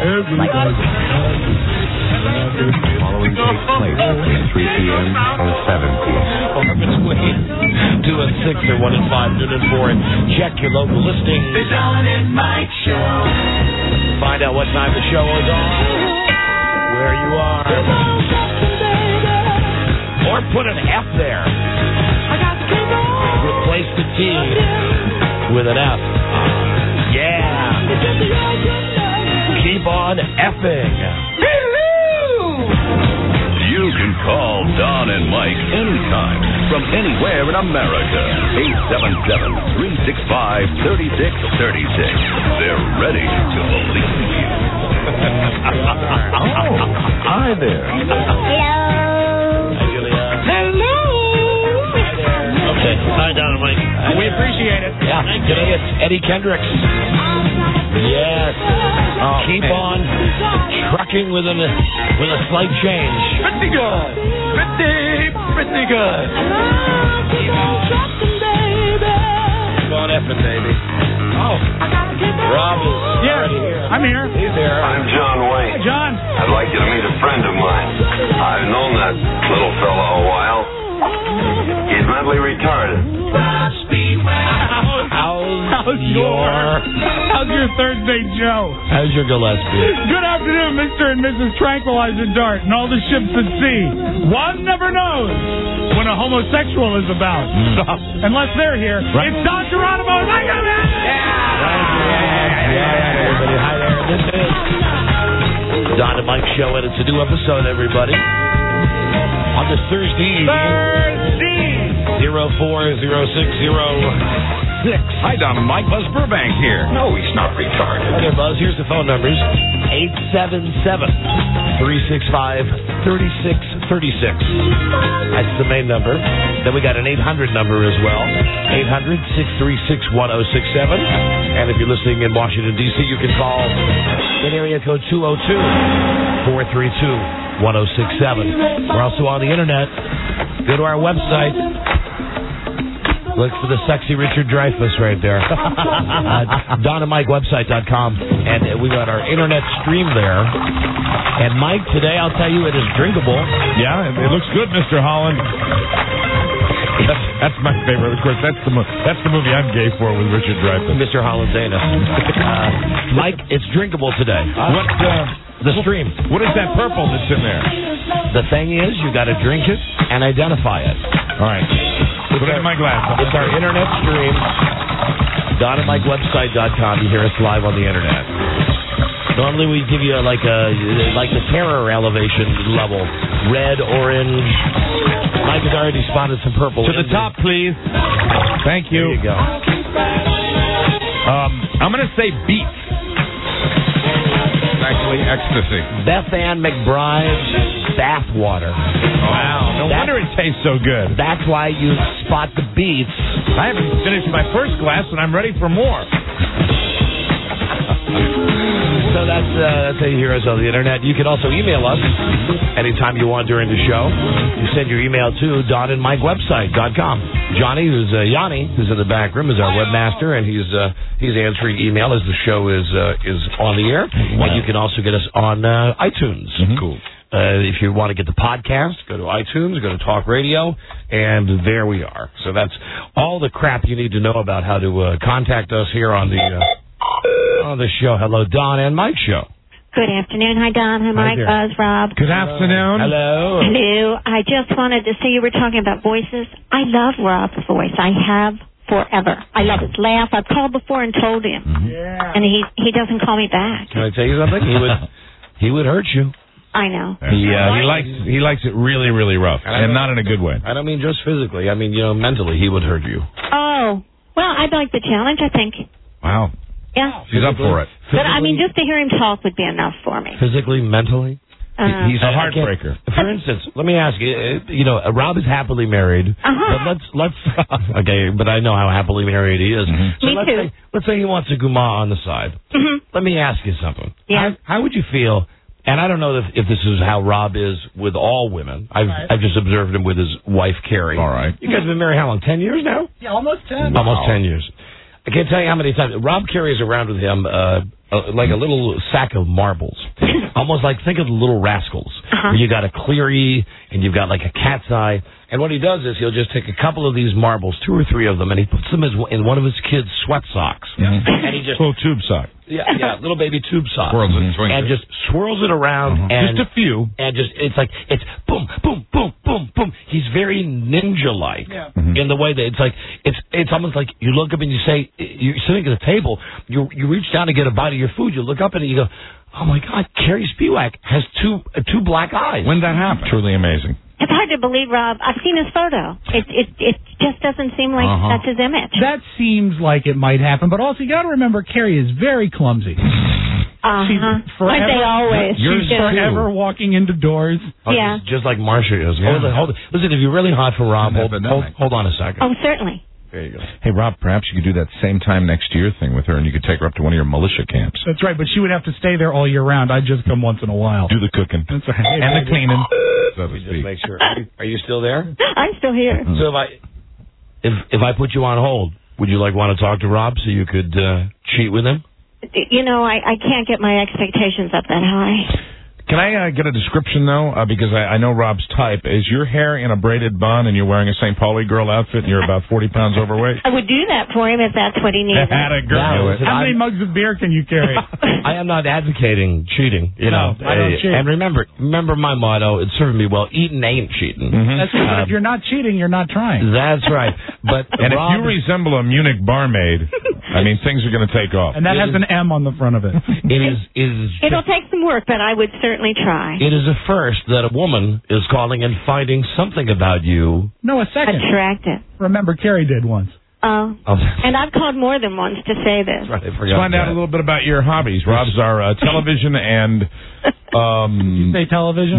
Following takes place between 3 p.m. and 7 p.m. Between 2 and 6 or 1 and 5, noon and 4. And check your local listings. The Don and Mike Show. Find out what time the show is on, where you are. Or put an F there. Replace the T with an F. Yeah. Keep on effing. You can call Don and Mike anytime from anywhere in America. 877-365-3636. They're ready to believe you. Hi there. Hello. Okay. Hi, Don and Mike. We appreciate it. Yeah. Today it's Eddie Kendricks. Yes. Keep on trucking with a slight change. Pretty good. Pretty good. Keep on effing, baby. Oh. Rob is already here. I'm here. He's here. I'm John Wayne. Hi, John. I'd like you to meet a friend of mine. I've known that little fellow a while. He's mentally retarded. How's your Thursday, Joe? How's your Gillespie? Good afternoon, Mr. and Mrs. Tranquilizer Dart and all the ships at sea. One never knows when a homosexual is about. Unless they're here. Right. It's Don Geronimo. Everybody, hi there. This is Don and Mike Show, and it's a new episode, everybody. On this Thursday. 040606. Hi, Don and Mike. Buzz Burbank here. No, he's not retarded. Okay, Buzz, here's the phone numbers. 877-365-3636. That's the main number. Then we got an 800 number as well. 800-636-1067. And if you're listening in Washington, D.C., you can call in area code 202-432-1067. We're also on the internet. Go to our website. Look for the sexy Richard Dreyfuss right there. DonandMikeWebsite.com. And we got our internet stream there. And Mike, today I'll tell you it is drinkable. Yeah, it looks good, Mr. Holland. That's my favorite. Of course, that's the movie I'm gay for with Richard Dreyfuss. Mr. Holland's anus. Mike, it's drinkable today. The stream. What is that purple that's in there? The thing is, you got to drink it and identify it. All right. Put it in my glass. It's our internet stream. DonandMikeWebsite.com. You hear us live on the internet. Normally we give you like the terror elevation level. Red, orange. Mike has already spotted some purple. To the top, please. Thank you. There you go. I'm going to say beets. Actually, ecstasy. Beth Ann McBride's bath water. Wow. No wonder it tastes so good. That's why you spot the beets. I haven't finished my first glass, and I'm ready for more. So that's how you hear us on the internet. You can also email us anytime you want during the show. You send your email to DonandMikeWebsite.com. Johnny, Yanni, who's in the back room, is our webmaster, and he's answering email as the show is on the air. Wow. And you can also get us on iTunes. Cool. If you want to get the podcast, go to iTunes, go to Talk Radio, and there we are. So that's all the crap you need to know about how to contact us here on the show. Hello, Don and Mike show. Good afternoon. Hi, Don. Hi, Mike. Buzz, Rob. Good afternoon. Hello. Hello. I just wanted to say you were talking about voices. I love Rob's voice. I have forever. I love his laugh. I've called before and told him. And he doesn't call me back. Can I tell you something? He would hurt you. I know. He likes it really, really rough, and not in a good way. I don't mean just physically. I mean, mentally, he would hurt you. Oh, well, I'd like the challenge, I think. Wow. Yeah. She's up for it. But, I mean, just to hear him talk would be enough for me. Physically, mentally? He's a heartbreaker. For instance, let me ask you, Rob is happily married. But let's okay, but I know how happily married he is. So Me too. Let's say he wants a guma on the side. Let me ask you something. Yeah. How would you feel, and I don't know if this is how Rob is with all women. I've just observed him with his wife, Carrie. All right. You guys have been married how long, 10 years now? Yeah, almost 10. Almost 10 years. I can't tell you how many times Rob carries around with him like a little sack of marbles. Almost like, think of the Little Rascals. Where you got a Cleary and you've got like a cat's eye. And what he does is he'll just take a couple of these marbles, 2 or 3 of them, and he puts them in one of his kids' sweat socks. And he just... Little tube sock. Yeah, little baby tube sock. Swirls it, swings and it. just swirls it around. And just a few. And just, it's boom, boom, boom, boom, boom. He's very ninja-like in the way that it's like, it's almost like you look up and you say, you're sitting at a table, you reach down to get a bite of your food, you look up and you go, oh my God, Carrie Spiewak has two black eyes. When did that happen? Truly amazing. It's hard to believe, Rob. I've seen his photo. It just doesn't seem like that's his image. That seems like it might happen, but also you got to remember Carrie is very clumsy. She's forever, Aren't they always? She's forever walking into doors. Yeah. Just like Marcia is. Hold on. Listen, if you're really hot for Rob, hold on a second. Oh, certainly. There you go. Hey, Rob, perhaps you could do that same time next year thing with her, and you could take her up to one of your militia camps. That's right, but she would have to stay there all year round. I'd just come once in a while. Do the cooking. That's right. And the cleaning. So to Just speak. make sure. Are you still there? I'm still here. So if I put you on hold, would you want to talk to Rob so you could cheat with him? I can't get my expectations up that high. Can I get a description, though? Because I know Rob's type. Is your hair in a braided bun and you're wearing a St. Pauli girl outfit and you're about 40 pounds overweight? I would do that for him if that's what he needed. Had a girl. How many mugs of beer can you carry? I am not advocating cheating. No, I don't cheat. And remember my motto, it's serving me well, eating ain't cheating. That's right. If you're not cheating, you're not trying. That's right. But and if you resemble a Munich barmaid, I mean, things are going to take off. And that has an M on the front of it. It'll take some work, but I would certainly try. It is a first that a woman is calling and finding something about you. No, a second. Attractive. Remember, Carrie did once. Oh. And I've called more than once to say this. Right, Let's find out a little bit about your hobbies. Rob's our television and... Did you say television?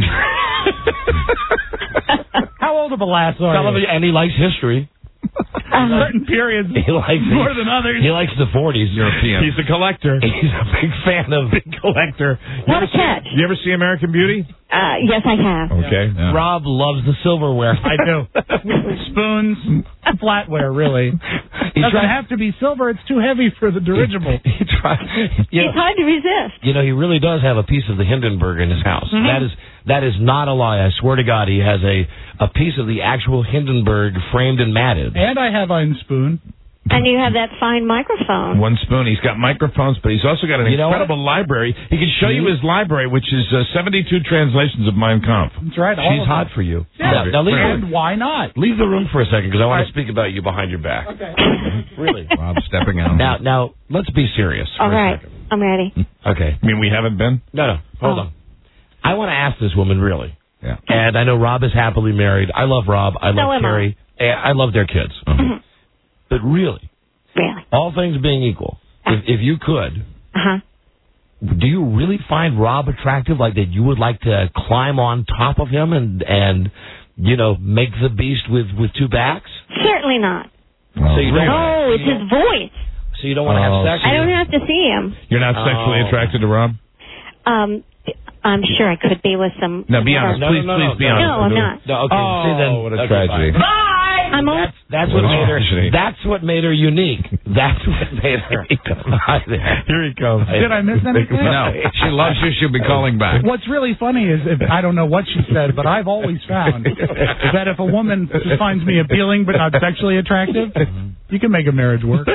How old of a lass are television, you? and he likes history. Certain periods he likes more than others. He likes the 40s. European. He's a collector. He's a big fan of collector. What a catch. You ever see American Beauty? Yes, I have. Okay. Yeah. Rob loves the silverware. I do. Spoons, flatware, really. Doesn't have to be silver. It's too heavy for the dirigible. It's hard to resist. He really does have a piece of the Hindenburg in his house. That is not a lie. I swear to God, he has a piece of the actual Hindenburg framed and matted. And I have a spoon. And you have that fine microphone. One spoon. He's got microphones, but he's also got an incredible library. He can show you his library, which is 72 translations of Mein Kampf. That's right. She's hot for you. Yeah. Now leave and why not? Leave the room for a second, because I want to speak about you behind your back. Okay. Really. Rob stepping out. Now, let's be serious. All right. I'm ready. Okay. I mean, we haven't been? No. Hold on. I want to ask this woman, really. Yeah. And I know Rob is happily married. I love Rob. I love Carrie. I love their kids. But really, all things being equal, if you could, Uh-huh. do you really find Rob attractive, like that you would like to climb on top of him and make the beast with two backs? Certainly not. So you don't. No, it's his voice. So you don't want to have sex? I don't have to see him. You're not sexually attracted to Rob? I'm sure I could be with some. No, be honest. Please be honest. No, I'm not. No, okay. See, then, what a tragedy. Bye. That's what made her. That's what made her unique. That's what made her. Here he comes. Did I miss anything? No, she loves you. She'll be calling back. What's really funny is, I don't know what she said, but I've always found that if a woman just finds me appealing but not sexually attractive, you can make a marriage work.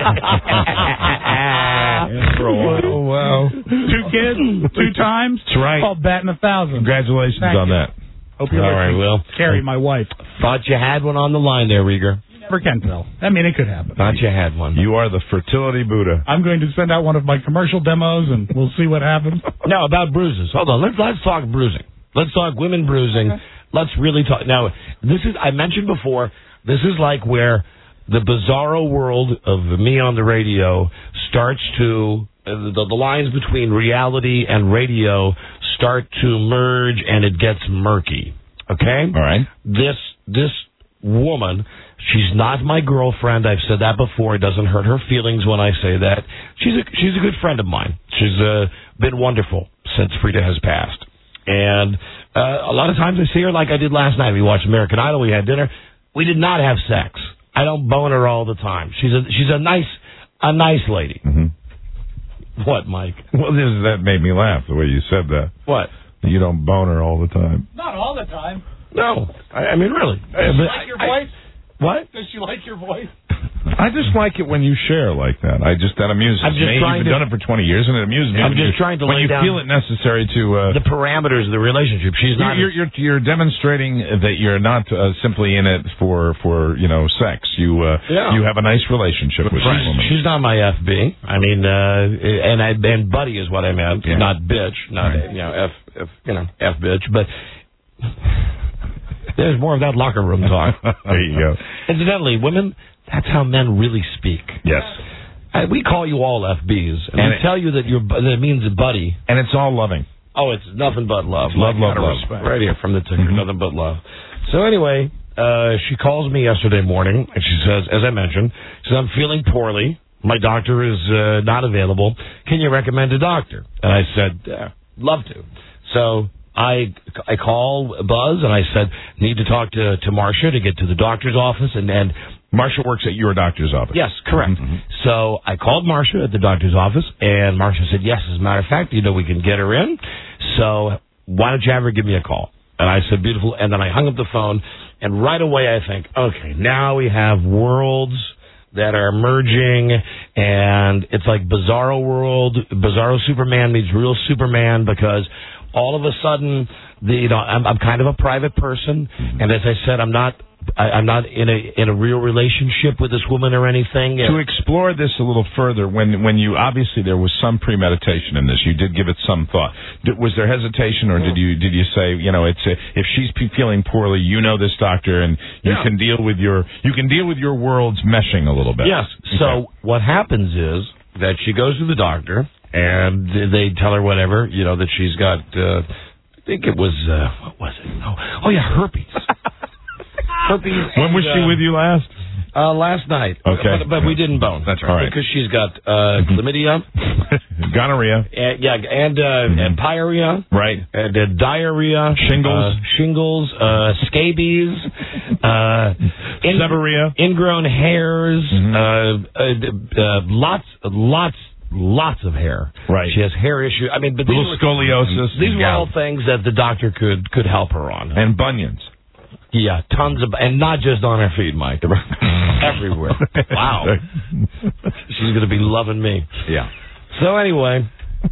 Oh, wow. 2 kids, 2 times. That's right. All batting 1,000. Congratulations Thank on you. that. Hope you're All right, listening. Will. Carrie, my wife. Thought you had one on the line there, Rieger. Never can tell. I mean, it could happen. Thought you had one. You are the fertility Buddha. I'm going to send out one of my commercial demos, and we'll see what happens. No, about bruises. Hold on. Let's talk bruising. Let's talk women bruising. Okay. Let's really talk. Now, this is, I mentioned before, this is like where the bizarro world of me on the radio starts to, the lines between reality and radio start to merge, and it gets murky. Okay? All right. This woman, she's not my girlfriend. I've said that before. It doesn't hurt her feelings when I say that. She's a good friend of mine. She's been wonderful since Frida has passed. And a lot of times I see her like I did last night. We watched American Idol. We had dinner. We did not have sex. I don't bone her all the time. She's a nice lady. Mm-hmm. What, Mike? Well, that made me laugh, the way you said that. What? You don't bone her all the time. Not all the time. No. I mean, really. Does she like your voice? What? Does she like your voice? I just like it when you share like that. That amuses I'm just me. trying You've to- done it for 20 years, and it amuses me. I'm just trying to when lay you down feel it necessary to the parameters of the relationship. She's not. You're demonstrating that you're not simply in it for sex. You have a nice relationship with this woman. She's not my FB. I mean, and buddy is what I meant, not bitch, not F bitch, but. There's more of that locker room talk. There you go. Incidentally, women, that's how men really speak. Yes. We call you all FBs, and we tell you that that means buddy. And it's all loving. Oh, it's nothing but love. Love. Respect. Right here from the ticker, nothing but love. So anyway, she calls me yesterday morning, and she says, as I mentioned, she says, I'm feeling poorly. My doctor is not available. Can you recommend a doctor? And I said, love to. So I call Buzz, and I said, need to talk to Marcia to get to the doctor's office, and Marcia works at your doctor's office. Yes, correct. Mm-hmm. So I called Marcia at the doctor's office, and Marcia said, yes, as a matter of fact, we can get her in. So why don't you have her give me a call? And I said, beautiful. And then I hung up the phone, and right away I think, okay, now we have worlds that are merging, and it's like Bizarro World. Bizarro Superman meets real Superman, because all of a sudden, I'm kind of a private person, and as I said, I'm not in a real relationship with this woman or anything. To explore this a little further, when you obviously there was some premeditation in this, you did give it some thought. Was there hesitation, or did you say, if she's feeling poorly, this doctor, and you can deal with your worlds meshing a little bit? Yes. Okay. So what happens is that she goes to the doctor, and they tell her whatever, that she's got. I think it was what was it? Oh yeah, herpes. Herpes. When was she with you last? Last night. Okay. But we didn't bone. That's right. Because she's got chlamydia. Gonorrhea. And pyorrhea. Right. And diarrhea. Shingles. Scabies. Seborrhea. Ingrown hairs. Mm-hmm. Lots of hair. Right. She has hair issues. I mean, but little scoliosis. These were all things that the doctor could help her on. And bunions. Yeah, tons of, and not just on her feet, Mike. Everywhere. Wow. She's going to be loving me. Yeah. So anyway,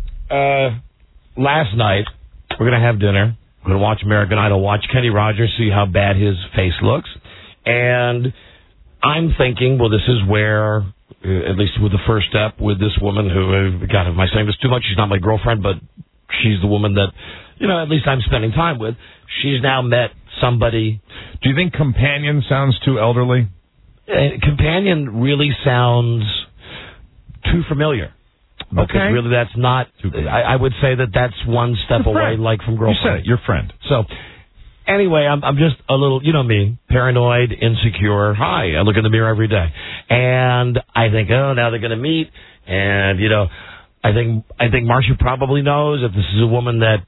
last night, we're going to have dinner. We're going to watch American Idol, watch Kenny Rogers, see how bad his face looks. And I'm thinking, well, this is where, at least with the first step with this woman who, God, am I saying this too much? She's not my girlfriend, but she's the woman that, at least I'm spending time with. She's now met somebody. Do you think companion sounds too elderly? Companion really sounds too familiar. Because Okay. really, that's not. I would say that's one step Your away, friend. like from You girlfriend. said it. Your friend. So, anyway, I'm just a little, you know me, paranoid, insecure. Hi, I look in the mirror every day, and I think, oh, now they're going to meet, and you know, I think Marcia probably knows that this is a woman that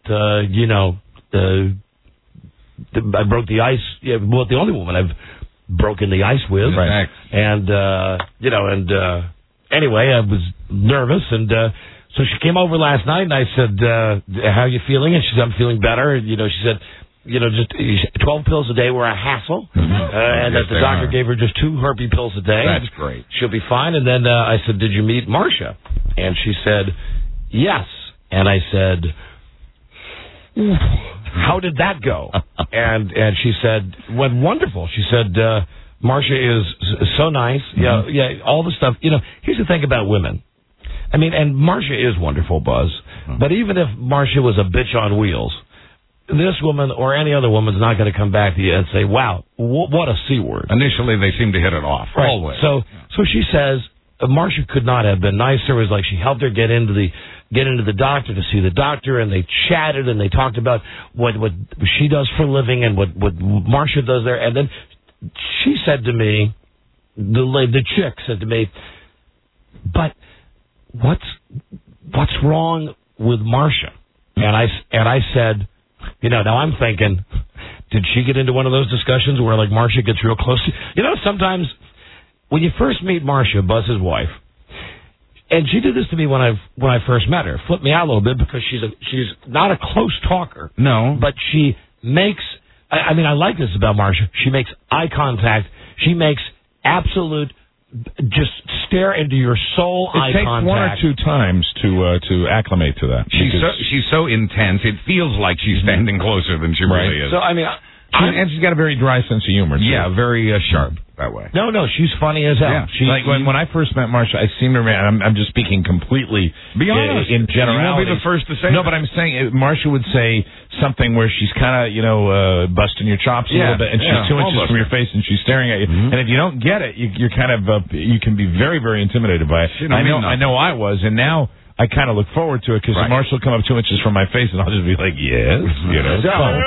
I broke the ice. Yeah, well, the only woman I've broken the ice with, Right. and anyway, I was nervous, and so she came over last night, and I said, "How are you feeling?" And she said, "I'm feeling better." You know, she said, just 12 pills a day were a hassle, and that the doctor gave her just 2 herpes pills a day. That's great. She'll be fine. And then I said, "Did you meet Marcia?" And she said, "Yes." And I said, "How did that go?" and she said, "Went wonderful." She said, "Marcia is so nice." Mm-hmm. Yeah, all the stuff. You know, here's the thing about women. I mean, and Marcia is wonderful, Buzz. But even if Marcia was a bitch on wheels, this woman or any other woman's not going to come back to you and say, "Wow, what a C word." Initially, they seem to hit it off. Right. Always. So she says Marcia could not have been nicer. It was like she helped her get into the doctor to see the doctor, and they chatted and they talked about what she does for a living and what Marcia does there. And then she said to me, the chick said to me, "But what's wrong with Marcia?" And I said, now I'm thinking, did she get into one of those discussions where like Marcia gets real close to, sometimes when you first meet Marcia, Buzz's wife, and she did this to me when I first met her, flipped me out a little bit because she's not a close talker. No. But she makes, I like this about Marcia. She makes eye contact. She makes absolute, just stare into your soul eye It takes contact. 1 or 2 times to acclimate to that. She's so intense. It feels like she's standing closer than she really is. So, and she's got a very dry sense of humor, too. Yeah, very sharp that way. No, she's funny as hell. Yeah. Like when I first met Marcia, I seem to remember, I'm just speaking completely Be honest. in generality. You won't be the first to say No, that. but I'm saying Marcia would say something where she's kind of, busting your chops a little bit, and she's 2 inches from your face, and she's staring at you. Mm-hmm. And if you don't get it, you're kind of, you can be very, very intimidated by it. I know I was, and now I kind of look forward to it because Marcia will come up 2 inches from my face, and I'll just be like, "Yes, yes,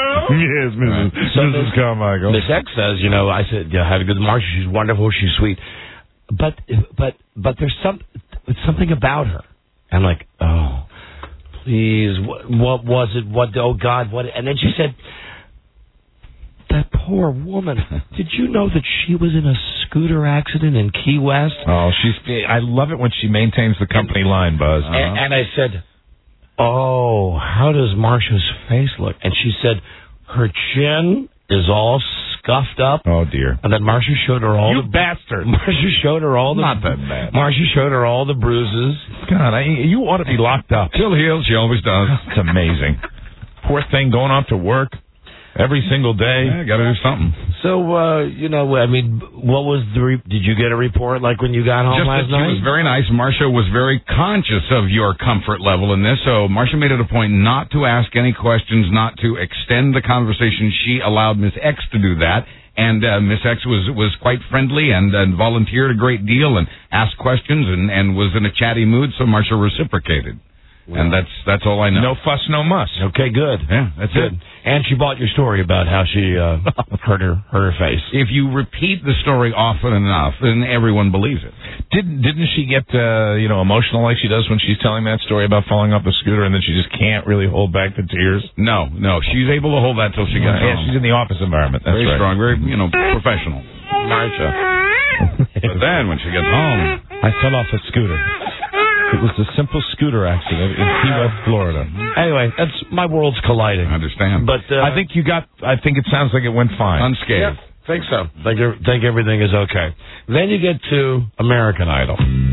Mrs. Carmichael." Miss X says, I said, "I had a good Marcia. She's wonderful. She's sweet." But there's something about her. I'm like, "Oh, please, what was it? What? Oh God, what?" And then she said, "That poor woman. Did you know that she was in a scooter accident in Key West?" Oh, I love it when she maintains the company line, Buzz. And I said, "Oh, how does Marcia's face look?" And she said, "Her chin is all scuffed up." Oh dear! And then Marcia showed her all You bastard! Marcia showed her all the Not that bad. Marcia showed her all the bruises. God, you ought to be locked up. She'll heal. She always does. It's amazing. Poor thing going off to work every single day. Yeah, got to do something. So, what was did you get a report like when you got home Just last that night? She was very nice. Marcia was very conscious of your comfort level in this, so Marcia made it a point not to ask any questions, not to extend the conversation. She allowed Miss X to do that, and Miss X was quite friendly and volunteered a great deal and asked questions and was in a chatty mood, so Marcia reciprocated. And that's all I know. No fuss, no muss. Okay, good. Yeah, that's Good. it. And she bought your story about how she hurt her face. If you repeat the story often enough, then everyone believes it. Didn't she get emotional like she does when she's telling that story about falling off the scooter, and then she just can't really hold back the tears? No, she's able to hold that till she gets home. Yeah, she's in the office environment. That's very right. strong, very professional. Marcia. But then when she gets home, I fell off a scooter. It was a simple scooter accident in Key West, Florida. Anyway, that's my world's colliding. I understand. But I think it sounds like it went fine. Unscathed. Yeah, think so. Think everything is okay. Then you get to American Idol.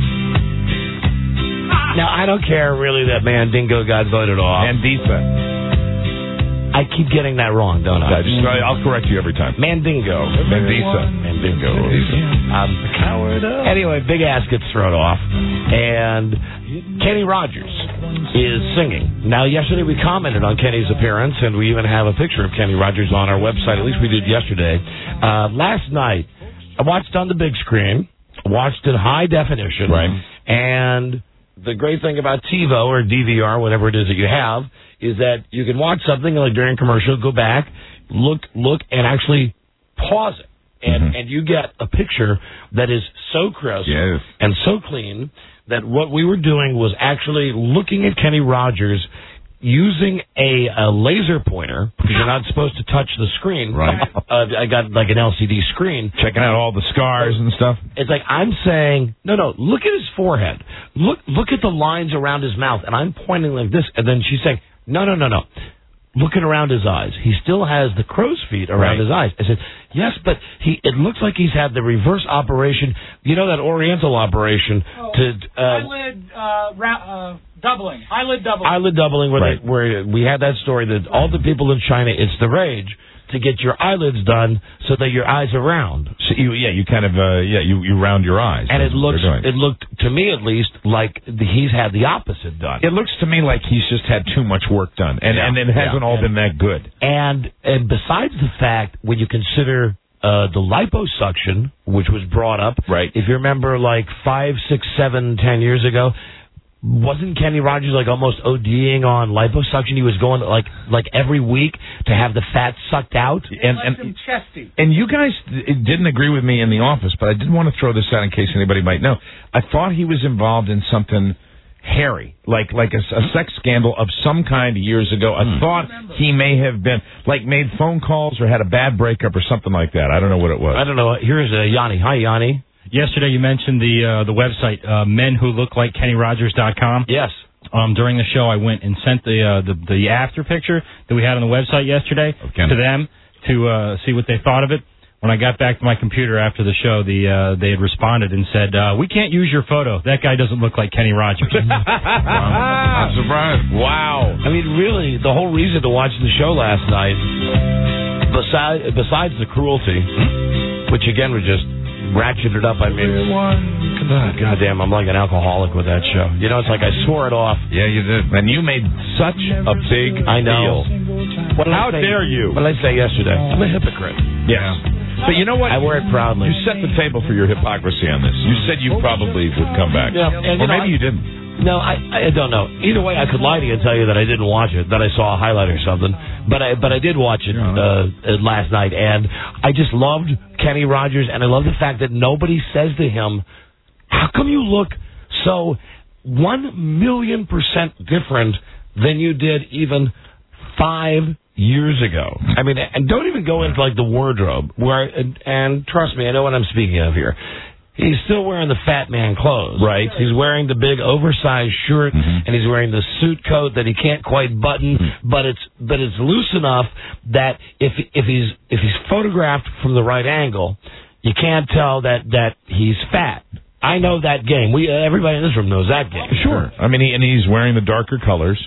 Now, I don't care really that Mandingo got voted off. Mandisa. I keep getting that wrong, don't I? I'll correct you every time. Mandingo. Mandisa. Mandingo. Anyway, Big Ass gets thrown off, and Kenny Rogers is singing. Now, yesterday we commented on Kenny's appearance, and we even have a picture of Kenny Rogers on our website. At least we did yesterday. Last night, I watched on the big screen. Watched in high definition. Right. And the great thing about TiVo or DVR, whatever it is that you have, is that you can watch something like during a commercial, go back, look, and actually pause it. And you get a picture that is so crisp and so clean that what we were doing was actually looking at Kenny Rogers using a laser pointer, because you're not supposed to touch the screen. Right. I got like an LCD screen. Checking out all the scars and stuff. It's like I'm saying, no, look at his forehead. Look at the lines around his mouth. And I'm pointing like this. And then she's saying, no. Looking around his eyes. He still has the crow's feet around his eyes. I said, yes, but it looks like he's had the reverse operation. You know that Oriental operation eyelid doubling. Eyelid doubling. Eyelid doubling, where we had that story that all the people in China, it's the rage to get your eyelids done so that your eyes are round. So you kind of you round your eyes. And it looked to me at least like he's had the opposite done. It looks to me like he's just had too much work done, and it hasn't all been that good. And besides the fact, when you consider the liposuction, which was brought up, if you remember, like 5, 6, 7, 10 years ago. Wasn't Kenny Rogers like almost ODing on liposuction? He was going like every week to have the fat sucked out. And you guys didn't agree with me in the office, but I did want to throw this out in case anybody might know. I thought he was involved in something hairy, like a sex scandal of some kind years ago. I thought he may have been made phone calls or had a bad breakup or something like that. I don't know what it was. I don't know. Here's Yanni. Hi, Yanni. Yesterday you mentioned the website menwholooklikeKennyRogers.com. Yes. During the show I went and sent the after picture that we had on the website yesterday to them to see what they thought of it. When I got back to my computer after the show, they had responded and said, we can't use your photo. That guy doesn't look like Kenny Rogers. I'm surprised. Wow. I mean, really, the whole reason to watch the show last night, besides the cruelty, which again was just ratcheted up. I mean, goddamn, I'm like an alcoholic with that show. You know, it's like I swore it off. Yeah, you did. And you made such a big deal. How dare you? What did I say yesterday? I'm a hypocrite. Yes. But you know what? I wear it proudly. You set the table for your hypocrisy on this. You said you probably would come back. Yeah, and, or maybe you didn't. No, I don't know. Either way, I could lie to you and tell you that I didn't watch it, that I saw a highlight or something. But I did watch it last night, and I just loved Kenny Rogers, and I love the fact that nobody says to him, how come you look so 1,000,000% different than you did even 5 years ago? I mean, and don't even go into like the wardrobe, and trust me, I know what I'm speaking of here. He's still wearing the fat man clothes. Right. He's wearing the big oversized shirt, and he's wearing the suit coat that he can't quite button, but it's loose enough that if he's photographed from the right angle, you can't tell that he's fat. I know that game. Everybody in this room knows that game. Sure. I mean, he's wearing the darker colors.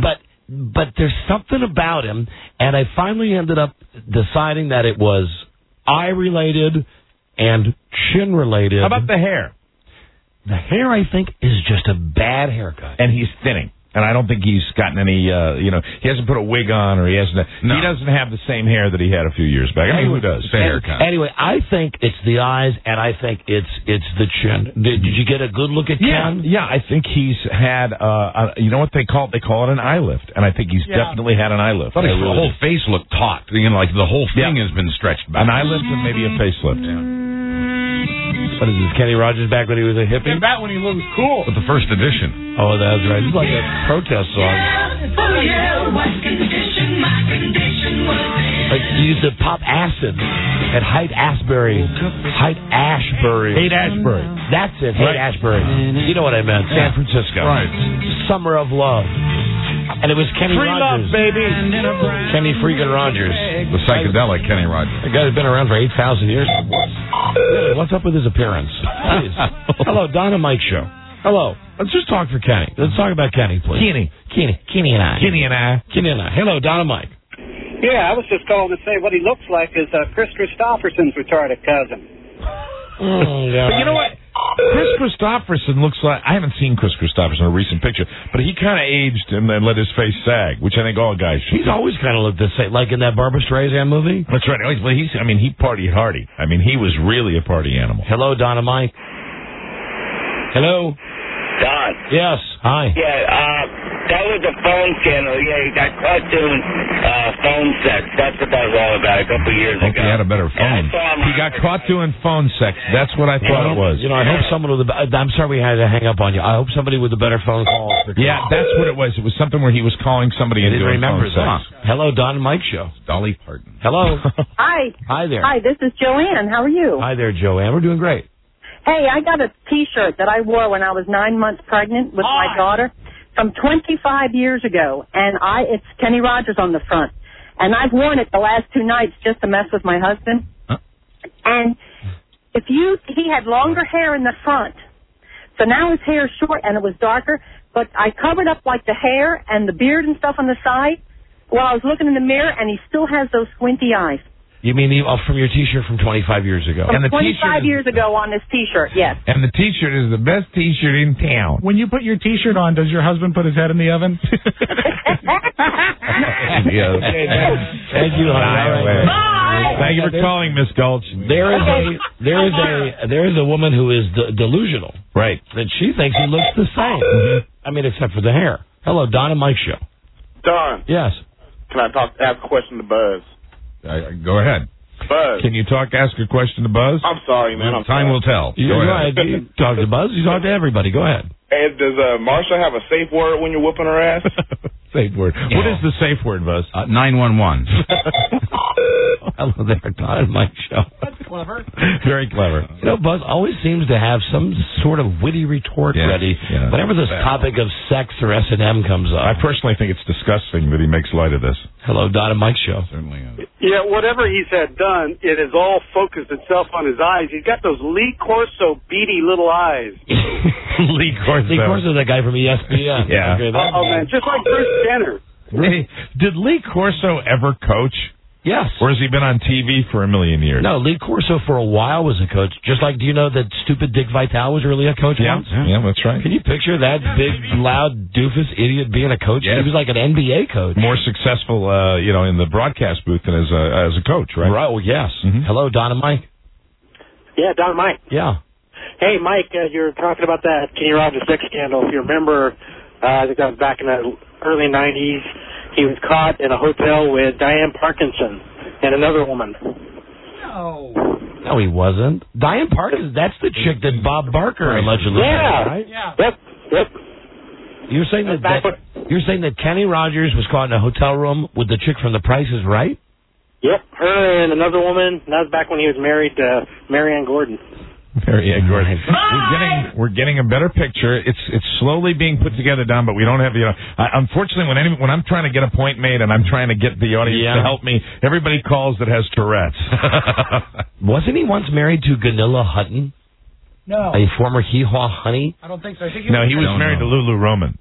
But there's something about him, and I finally ended up deciding that it was eye-related and chin-related. How about the hair? The hair, I think, is just a bad haircut. And he's thinning. And I don't think he's gotten any, he hasn't put a wig on, or he doesn't have the same hair that he had a few years back. I mean, who does? Same haircut. Anyway, I think it's the eyes, and I think it's the chin. Did you get a good look at Ken? Yeah, I think he's had, you know what they call it? They call it an eye lift. And I think he's definitely had an eye lift. But the whole face looked taut. You know, like the whole thing has been stretched back. An eye lift and maybe a facelift. Yeah. What is this, Kenny Rogers back when he was a hippie? Came back when he looked cool. With the first edition. Oh, that's right. It's like a protest song. Oh, yeah, what condition, my condition was in. Like, he used to pop acid at Haight-Ashbury. Haight-Ashbury. Haight-Ashbury. That's it, Haight-Ashbury. You know what I meant. San Francisco. Right. Summer of Love. And it was Kenny Free Rogers. love, baby. Kenny freaking Rogers. The psychedelic Kenny Rogers. The guy's been around for 8,000 years. What's up with his appearance? Please. Hello, Don and Mike Show. Hello. Let's just talk for Kenny. Let's talk about Kenny, please. Kenny and I. Hello, Don and Mike. Yeah, I was just calling to say what he looks like is Chris Christopherson's retarded cousin. But you know what? Chris Christopherson looks like... I haven't seen Chris Christopherson in a recent picture, but he kind of aged and then let his face sag, which I think all guys should. He's always kind of looked the same, like in that Barbra Streisand movie. That's right. He partied hardy. I mean, he was really a party animal. Hello, Donna Mike. Hello. Don. Yes. Hi. Yeah, that was a phone scandal. Yeah, he got cartoon phone sex. That's what that was all about a couple of years Hope ago. he had a better phone. He got caught doing phone sex. That's what I thought it was. You know, I hope someone with I'm sorry we had to hang up on you. I hope somebody with a better phone call. Yeah, that's what it was. It was something where he was calling somebody and doing phone sex. Hello, Don and Mike Show. Dolly Parton. Hello. Hi. Hi there. Hi, this is Joanne. How are you? Hi there, Joanne. We're doing great. Hey, I got a T-shirt that I wore when I was 9 months pregnant with my daughter from 25 years ago, and it's Kenny Rogers on the front. And I've worn it the last 2 nights just to mess with my husband. Huh? And he had longer hair in the front, so now his hair is short and it was darker, but I covered up like the hair and the beard and stuff on the side while I was looking in the mirror, and he still has those squinty eyes. You mean from your T-shirt from 25 years ago? From 25 years ago on this T-shirt, yes. And the T-shirt is the best T-shirt in town. When you put your T-shirt on, does your husband put his head in the oven? Thank you, honey. Thank you for calling, Miss Gulch. There is a woman who is delusional. Right. That she thinks he looks the same. I mean, except for the hair. Hello, Don and Mike Show. Don. Yes. Can I ask a question to Buzz? Go ahead. Buzz. Can you ask a question to Buzz? I'm sorry, man. Time will tell. Go ahead. You talk to Buzz. You talk to everybody. Go ahead. Hey, does Marsha have a safe word when you're whooping her ass? Safe word. Yeah. What is the safe word, Buzz? 911. Hello there, Don and Mike Show. That's clever. Very clever. You know, Buzz always seems to have some sort of witty retort ready whenever this topic of sex or S&M comes up. I personally think it's disgusting that he makes light of this. Hello, Don and Mike Show. Certainly. Yeah, whatever he's had done, it has all focused itself on his eyes. He's got those Lee Corso beady little eyes. Lee Corso. Lee Corso, that guy from ESPN. Yeah. Okay, Oh, man, just like Bruce Jenner. Hey, did Lee Corso ever coach? Yes. Or has he been on TV for a million years? No, Lee Corso for a while was a coach. Just like, do you know that stupid Dick Vitale was really a coach once? Yeah, that's right. Can you picture that big, loud, doofus idiot being a coach? Yes. He was like an NBA coach. More successful, in the broadcast booth than as a coach, right? Right, well, yes. Mm-hmm. Hello, Don and Mike. Yeah, Don and Mike. Yeah. Hey, Mike, you're talking about that Kenny Rogers sex scandal. If you remember, I think that was back in the early 90s. He was caught in a hotel with Diane Parkinson and another woman. No, he wasn't. Diane Parkinson, that's the chick that Bob Barker allegedly had, right? Yeah. Yep. You're saying that Kenny Rogers was caught in a hotel room with the chick from The Price is Right? Yep, her and another woman. That was back when he was married to Marianne Gordon. Marianne Gordon. We're getting a better picture. It's slowly being put together, Don, but we don't have unfortunately, when I'm trying to get a point made and I'm trying to get the audience to help me, everybody calls that has Tourette's. Wasn't he once married to Gunilla Hutton? No. A former Hee-Haw honey? I don't think so. He was married to Lulu Roman.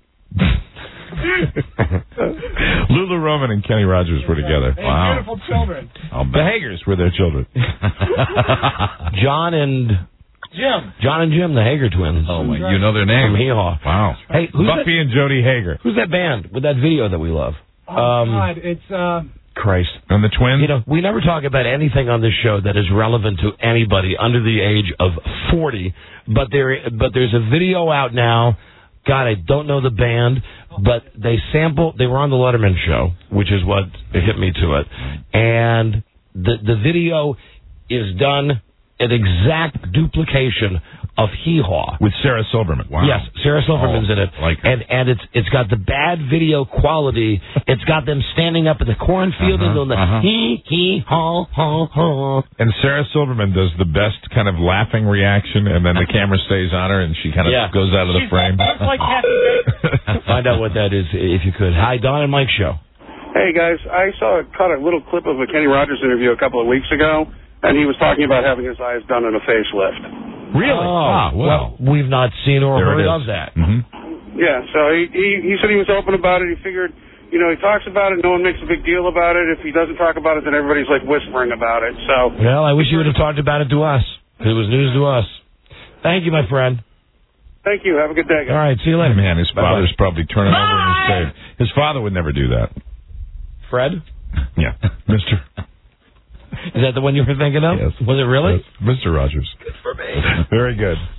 Lulu Roman and Kenny Rogers were together. They had beautiful children. The Hagers were their children. John and Jim, the Hager twins. Oh, my. You know their name. From Hee-Haw. Wow. Hey, who's Buffy and Jody Hager. Who's that band with that video that we love? God, it's... Christ. And the twins? You know, we never talk about anything on this show that is relevant to anybody under the age of 40, but there's a video out now. God, I don't know the band, but they were on the Letterman show, which is what hit me to it. And the video is done an exact duplication of Hee-Haw. With Sarah Silverman. Wow. Yes, Sarah Silverman's in it. Like her. And it's got the bad video quality. It's got them standing up in the cornfield and doing the hee-haw. And Sarah Silverman does the best kind of laughing reaction, and then the camera stays on her, and she kind of goes out of the frame. Like Find out what that is if you could. Hi, Don and Mike Show. Hey, guys, I caught a little clip of a Kenny Rogers interview a couple of weeks ago, and he was talking about having his eyes done in a facelift. Really? Oh, well, we've not seen or heard of that. Mm-hmm. Yeah, so he said he was open about it. He figured, he talks about it, no one makes a big deal about it. If he doesn't talk about it, then everybody's like whispering about it. So. Well, I wish you would have talked about it to us. It was news to us. Thank you, my friend. Thank you. Have a good day, guys. All right, see you later. Man, his father's probably turning over in his grave. His father would never do that. Fred? Yeah. Mr. Is that the one you were thinking of? Yes. Was it really? Yes. Mr. Rogers. Good for me. Very good.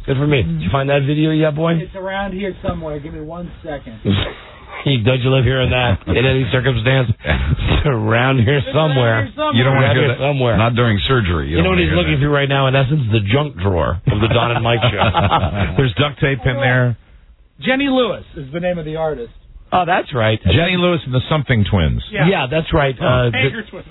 Good for me. Did you find that video yet, boy? It's around here somewhere. Give me 1 second. Don't you live here in any circumstance? It's around here somewhere. You don't want to hear that somewhere. Not during surgery. You know what he's looking through right now? In essence, the junk drawer of the Don and Mike show. There's duct tape in there. Jenny Lewis is the name of the artist. Oh, that's right. Jenny Lewis and the Something Twins. Yeah, that's right. Anchor Twins.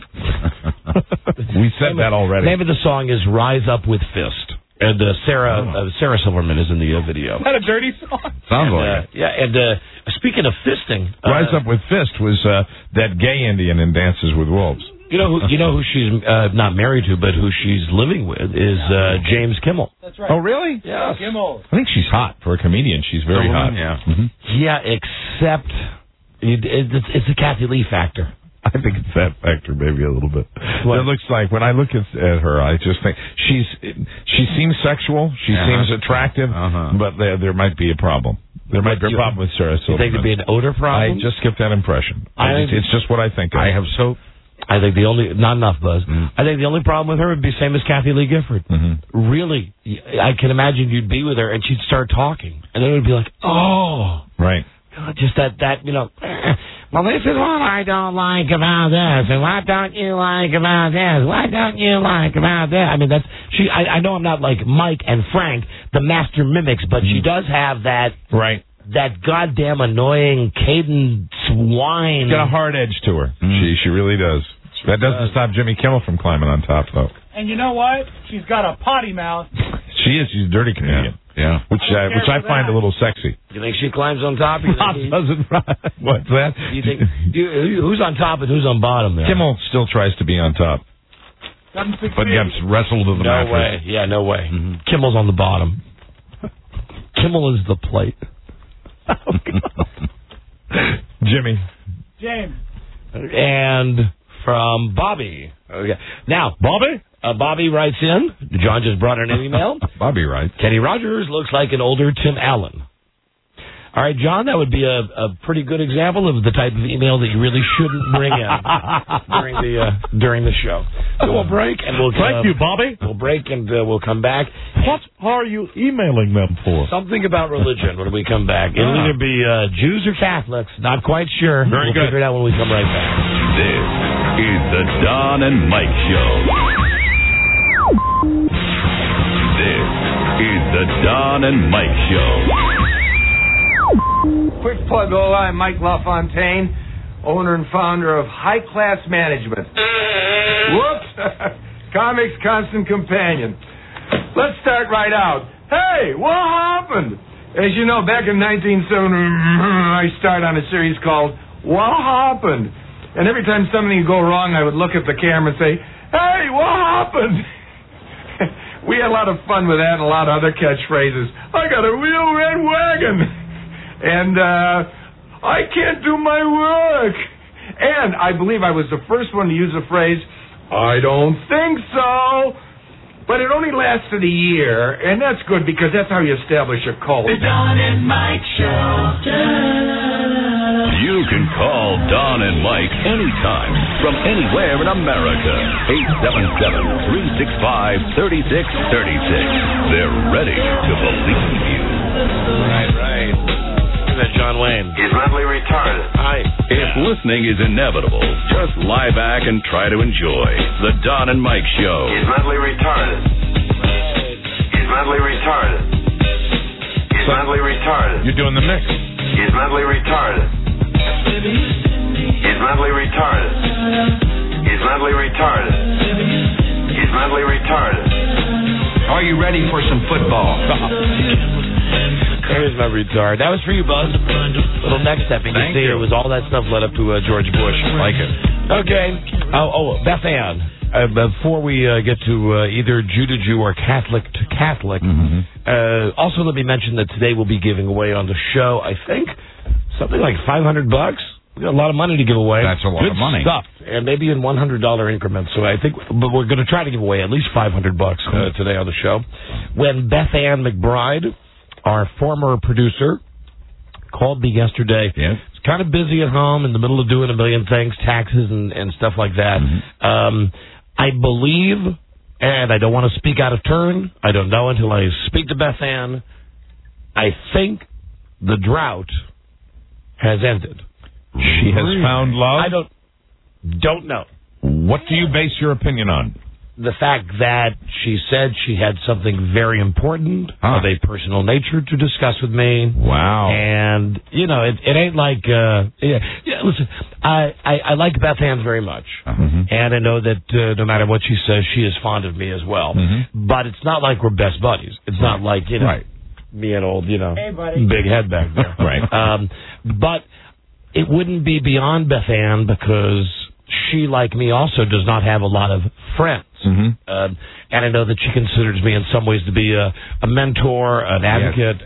We said that already. The name of the song is "Rise Up with Fist," and Sarah Silverman is in the video. Is that a dirty song? Sounds like it. Yeah, and speaking of fisting, Rise Up with Fist was that gay Indian in Dances with Wolves. You know who she's not married to, but who she's living with is James Kimmel. That's right. Oh, really? Yeah. Kimmel. I think she's hot for a comedian. She's very hot. Yeah. Mm-hmm. Yeah, except it's the Kathy Lee factor. I think it's that factor, maybe a little bit. What? It looks like when I look at her, I just think she seems sexual. She seems attractive, but there might be a problem. There might be a problem with Sarah Silverman. You think there'd be an odor problem? I just get that impression. It's just what I think. I have so. I think not enough buzz. I think the only problem with her would be same as Kathy Lee Gifford. Mm-hmm. Really, I can imagine you'd be with her and she'd start talking, and then it would be like, oh, right. Just that well, this is what I don't like about this, and what don't you like about this? What don't you like about that? I mean, that's she. I know I'm not like Mike and Frank, the master mimics, but she does have that that goddamn annoying cadence whine. She's got a hard edge to her. She really does. That doesn't stop Jimmy Kimmel from climbing on top, though. And you know what? She's got a potty mouth. She is. She's a dirty comedian. Yeah. Which I find a little sexy. You think she climbs on top? What's that? You think who's on top and who's on bottom there? Kimmel still tries to be on top, but gets wrestled to the mattress. No way. Yeah, no way. Kimmel's on the bottom. Kimmel is the plate. Oh, God. Jimmy. James. And from Bobby. Okay. Now, Bobby writes in. John just brought in an email. Bobby writes. Kenny Rogers looks like an older Tim Allen. All right, John, that would be a pretty good example of the type of email that you really shouldn't bring in during the show. So we'll break and we'll thank you, Bobby. We'll break and we'll come back. What are you emailing them for? Something about religion when we come back. It'll either be Jews or Catholics. Not quite sure. We'll figure it out when we come right back. This is the Don and Mike Show. This is the Don and Mike Show. Quick plug, I'm Mike LaFontaine, owner and founder of High Class Management. Whoops! Comics Constant Companion. Let's start right out. Hey, what happened? As you know, back in 1970, I started on a series called What Happened? And every time something would go wrong, I would look at the camera and say, hey, what happened? We had a lot of fun with that and a lot of other catchphrases. I got a real red wagon. And I can't do my work. And I believe I was the first one to use the phrase, I don't think so. But it only lasted a year, and that's good because that's how you establish a cult. The Don and Mike Show. You can call Don and Mike anytime from anywhere in America. 877-365-3636. They're ready to believe you. Right. That John Wayne. He's mentally retarded. Hi. If listening is inevitable, just lie back and try to enjoy the Don and Mike Show. He's mentally retarded. He's mentally retarded. He's mentally retarded. You're doing the mix. He's mentally retarded. He's mentally retarded. He's mentally retarded. He's mentally retarded. Are you ready for some football? There's my retard. That was for you, Buzz. Little next step. You can see it was all that stuff led up to George Bush. Like it. Okay. Beth Ann. Before we get to either Jew to Jew or Catholic to Catholic, also let me mention that today we'll be giving away on the show, I think, something like $500. We got a lot of money to give away. That's a lot Good of money. Stuff. And maybe in $100 increments. So I think, but we're going to try to give away at least $500 today on the show. When Beth Ann McBride, our former producer, called me yesterday. Yes. It's kind of busy at home in the middle of doing a million things, taxes and stuff like that. I believe and I don't want to speak out of turn. I don't know until I speak to Beth Ann. I think the drought has ended. She has found love? I don't know. What do you base your opinion on? The fact that she said she had something very important of a personal nature to discuss with me. Wow. And, you know, it ain't like, listen, I like Beth Ann very much. And I know that no matter what she says, she is fond of me as well. But it's not like we're best buddies. It's not like, you know, me and old, you know, big head back there. But it wouldn't be beyond Beth Ann because she, like me, also does not have a lot of friends. And I know that she considers me in some ways to be a mentor, an advocate,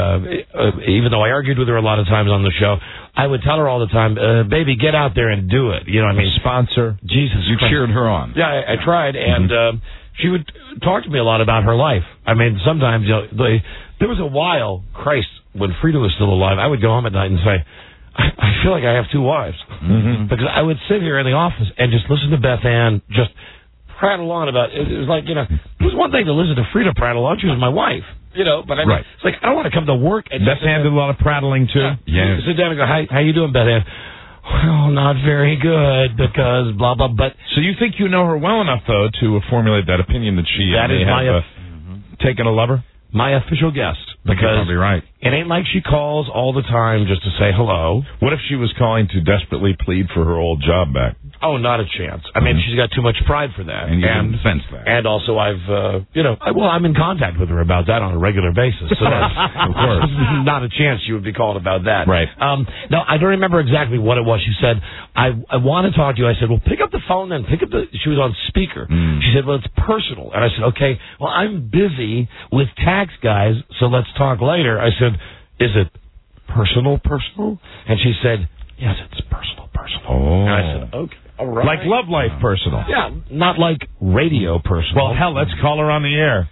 even though I argued with her a lot of times on the show, I would tell her all the time, baby, get out there and do it. You know what I mean? Sponsor. Jesus You Christ. cheered her on. Yeah, I tried, and she would talk to me a lot about her life. I mean, sometimes, you know, there was a while, Christ, when Frida was still alive, I would go home at night and say, I feel like I have two wives. Because I would sit here in the office and just listen to Beth Ann just prattle on about it. It was like, you know, it was one thing to listen to Frida prattle on. She was my wife, you know, but I mean, it's like, I don't want to come to work. And Beth Ann did a lot of prattling, too? Yeah. Sit down and go, how you doing, Beth Ann? Well, not very good because blah, blah, but. So you think you know her well enough, though, to formulate that opinion that she may have taken a lover? My official guest. Because you're probably right. It ain't like she calls all the time just to say hello. What if she was calling to desperately plead for her old job back? Oh, not a chance. I mean, she's got too much pride for that. And you can sense that. And also I've, I'm in contact with her about that on a regular basis. So that's, of course, not a chance she would be calling about that. Right. No, I don't remember exactly what it was. She said, I want to talk to you. I said, well, pick up the phone then. She was on speaker. She said, well, it's personal. And I said, okay, well, I'm busy with tax guys, so let's talk later. I said, is it personal? And she said, yes, it's personal. Oh. And I said, okay. All right. Like love life personal. Yeah, not like radio personal. Well, hell, let's call her on the air.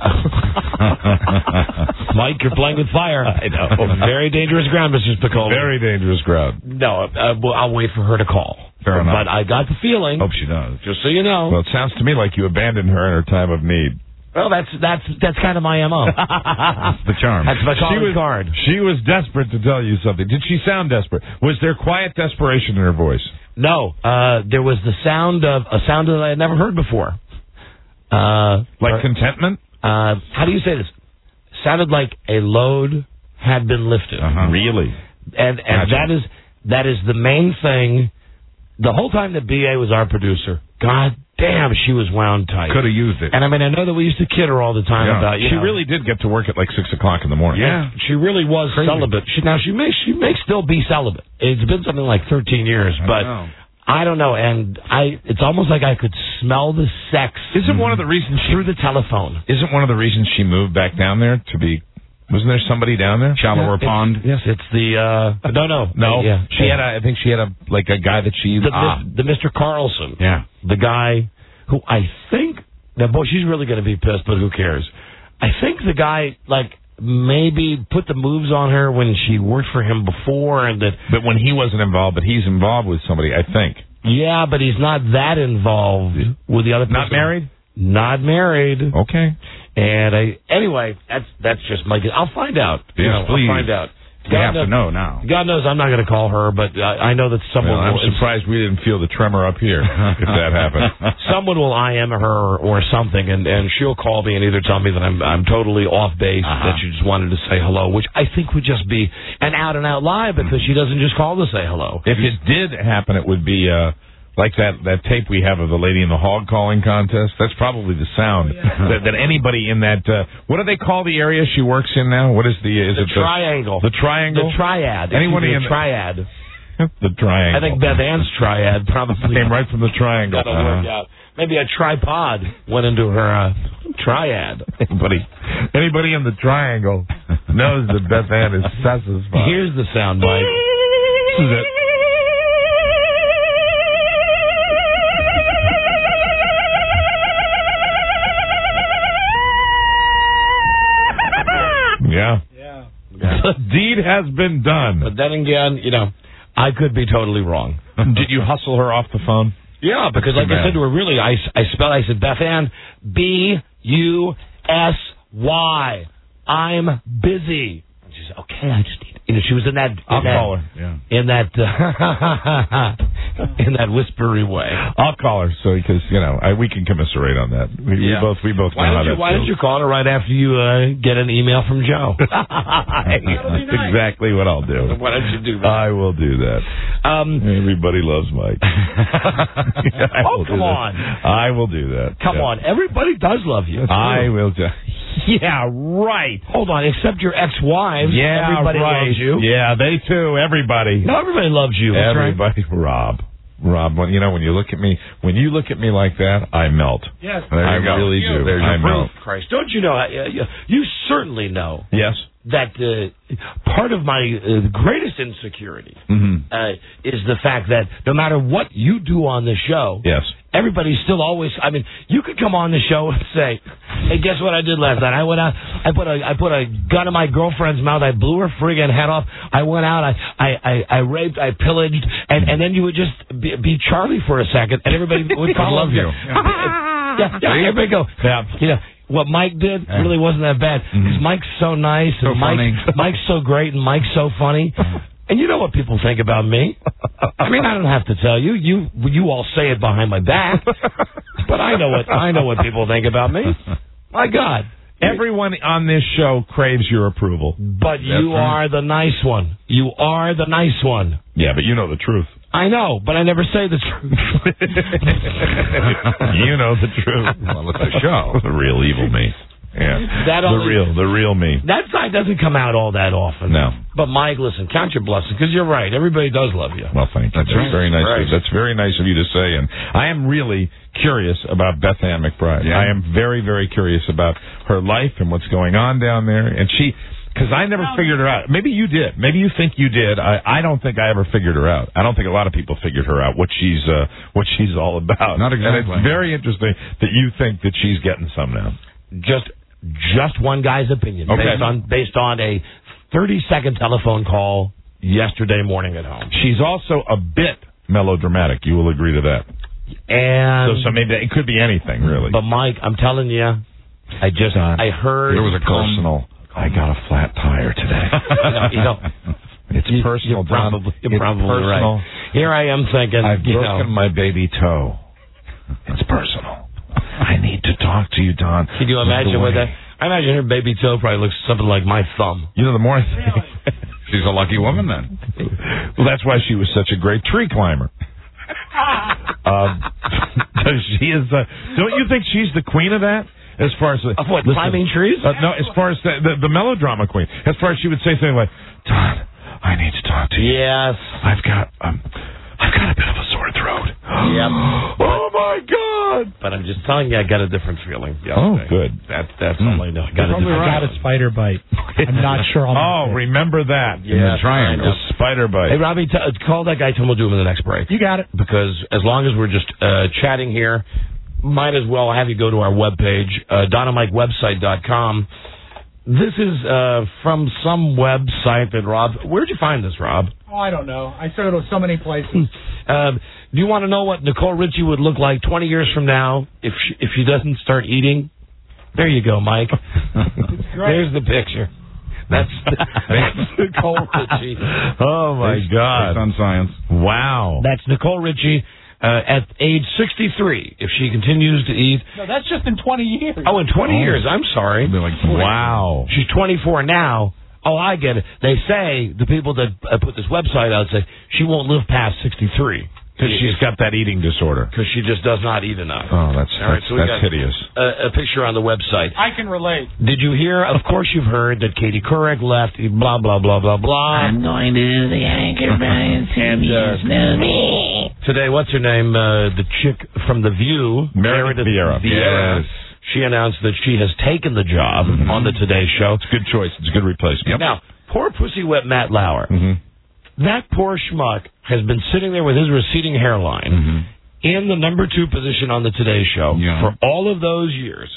Mike, you're playing with fire. I know. Very dangerous ground, Mr. Spicoli. Very dangerous ground. No, I'll wait for her to call. Fair enough. But I got the feeling. Hope she does. Just so you know. Well, it sounds to me like you abandoned her in her time of need. Well, that's kind of my MO. That's the charm. That's my calling card. She was desperate to tell you something. Did she sound desperate? Was there quiet desperation in her voice? No. There was the sound of that I had never heard before. Like contentment? How do you say this? Sounded like a load had been lifted. Really? And gotcha. that is the main thing. The whole time that B.A. was our producer, God damn, she was wound tight. Could have used it. And I mean, I know that we used to kid her all the time about, she really did get to work at like 6 o'clock in the morning. Yeah, she really was celibate. She may still be celibate. It's been something like 13 years, but I don't know. And it's almost like I could smell the sex. Isn't one of the reasons through the telephone? Isn't one of the reasons she moved back down there to be? Wasn't there somebody down there? Shallower pond? Yes, it's the... No. Yeah. I think she had a guy that she... The Mr. Carlson. Yeah. The guy who I think... Now, boy, she's really going to be pissed, but who cares? I think the guy, maybe put the moves on her when she worked for him before, and that... But when he wasn't involved, but he's involved with somebody, I think. Yeah, but he's not that involved with the other person. Not married? Not married. Okay. And anyway, that's just my guess. I'll find out. Yes, please. I'll find out. We have to know now. God knows I'm not going to call her, but I know that someone I'm surprised we didn't feel the tremor up here if that happened. Someone will IM her or something, and she'll call me and either tell me that I'm totally off base, that she just wanted to say hello, which I think would just be an out-and-out lie because she doesn't just call to say hello. If it did happen, it would be... like that tape we have of the lady in the hog calling contest. That's probably the sound that anybody in that. What do they call the area she works in now? What is the triangle? The triangle. The triad. Anyone in the triad? The triangle. I think Beth Ann's triad probably came right from the triangle. That'll work out. Maybe a tripod went into her triad. Anybody in the triangle knows that Beth Ann is satisfied. Here's the sound bite. This is it. Yeah. The deed has been done. But then again, I could be totally wrong. Did you hustle her off the phone? Yeah, because like I said to her, really, I said, Beth Ann, B-U-S-Y. I'm busy. And she said, okay, I just need it. You know, she was in that. I'll call her. Yeah. In that whispery way. I'll call her because we can commiserate on that. We both know how that Why didn't you call her right after you get an email from Joe? That's exactly what I'll do. Why don't you do that? I will do that. Everybody loves Mike. Come on. I will do that. Come on. Everybody does love you. I will do. Yeah, right. Hold on. Except your ex-wives. Yeah, everybody loves you. Yeah, they too. Everybody. No, everybody loves you. That's everybody. Right. Rob, when you look at me, like that, I melt. Yes, I really do. There's I your melt. proof, Christ. Don't you know? You certainly know. Yes. That part of my greatest insecurity is the fact that no matter what you do on the show, yes, everybody's still always. I mean, you could come on the show and say, "Hey, guess what I did last night? I went out. I put a gun in my girlfriend's mouth. I blew her friggin' head off. I went out. I raped. I pillaged, and then you would just be Charlie for a second, and everybody would love you. Yeah, everybody go. Yeah. What Mike did really wasn't that bad. Because Mike's so nice, and Mike's so great, and Mike's so funny. And you know what people think about me. I mean, I don't have to tell you. You all say it behind my back, but I know what people think about me. My God, everyone on this show craves your approval. But you are the nice one. You are the nice one. Yeah, but you know the truth. I know, but I never say the truth. You know the truth. Well, it's a show. The real evil me. Yeah. The real me. That side doesn't come out all that often. No. But Mike, listen, count your blessings, because you're right. Everybody does love you. Well, thank you. That's very nice. Right. That's very nice of you to say. And I am really curious about Beth Ann McBride. Yeah. I am very, very curious about her life and what's going on down there. And because I never figured her out. Maybe you did. Maybe you think you did. I don't think I ever figured her out. I don't think a lot of people figured her out, what she's all about. Not exactly. And it's very interesting that you think that she's getting some now. Just one guy's opinion, okay, based on a 30-second telephone call yesterday morning at home. She's also a bit melodramatic. You will agree to that. And so maybe it could be anything, really. But Mike, I'm telling you, I heard there was a personal. I got a flat tire today. It's personal. You're probably right. Here I am thinking, I've broken my baby toe. It's personal. I need to talk to you, Don. Can you imagine what that? I imagine her baby toe probably looks something like my thumb. You know, the more I think, she's a lucky woman then. Well, that's why she was such a great tree climber. She is. Don't you think she's the queen of that? As far as climbing trees? No, as far as the melodrama queen. As far as she would say something like, "Don, I need to talk to you. Yes, I've got a bit of a sore throat." Yep. Oh my God! But I'm just telling you, I got a different feeling. Oh, good. That's all I know. I got a spider bite. I'm not sure. Remember that? Yeah, trying the spider bite. Hey, Robbie, call that guy. Tell him we'll do him in the next break. You got it. Because as long as we're just chatting here, might as well have you go to our webpage, DonnaMikeWebsite.com. This is from some website that Rob... Where'd you find this, Rob? Oh, I don't know. I saw it in so many places. Do you want to know what Nicole Richie would look like 20 years from now if she doesn't start eating? There you go, Mike. There's the picture. That's Nicole Richie. Oh, my God. Based on science. Wow. That's Nicole Richie. At age 63, if she continues to eat... No, that's just in 20 years. Oh, in 20 years. I'm sorry. Wow. She's 24 now. Oh, I get it. They say, the people that put this website out say, she won't live past 63. Because she's got that eating disorder. Because she just does not eat enough. Oh, that's hideous. A picture on the website. I can relate. Did you hear? Of course you've heard that Katie Couric left, blah, blah, blah, blah, blah. I'm going to do the anchor Brian me. Today, what's her name? The chick from The View. Meredith Vieira. Yes. She announced that she has taken the job on the Today Show. It's a good choice. It's a good replacement. Yep. Now, poor pussy wet Matt Lauer. That poor schmuck has been sitting there with his receding hairline in the number 2 position on the Today Show for all of those years.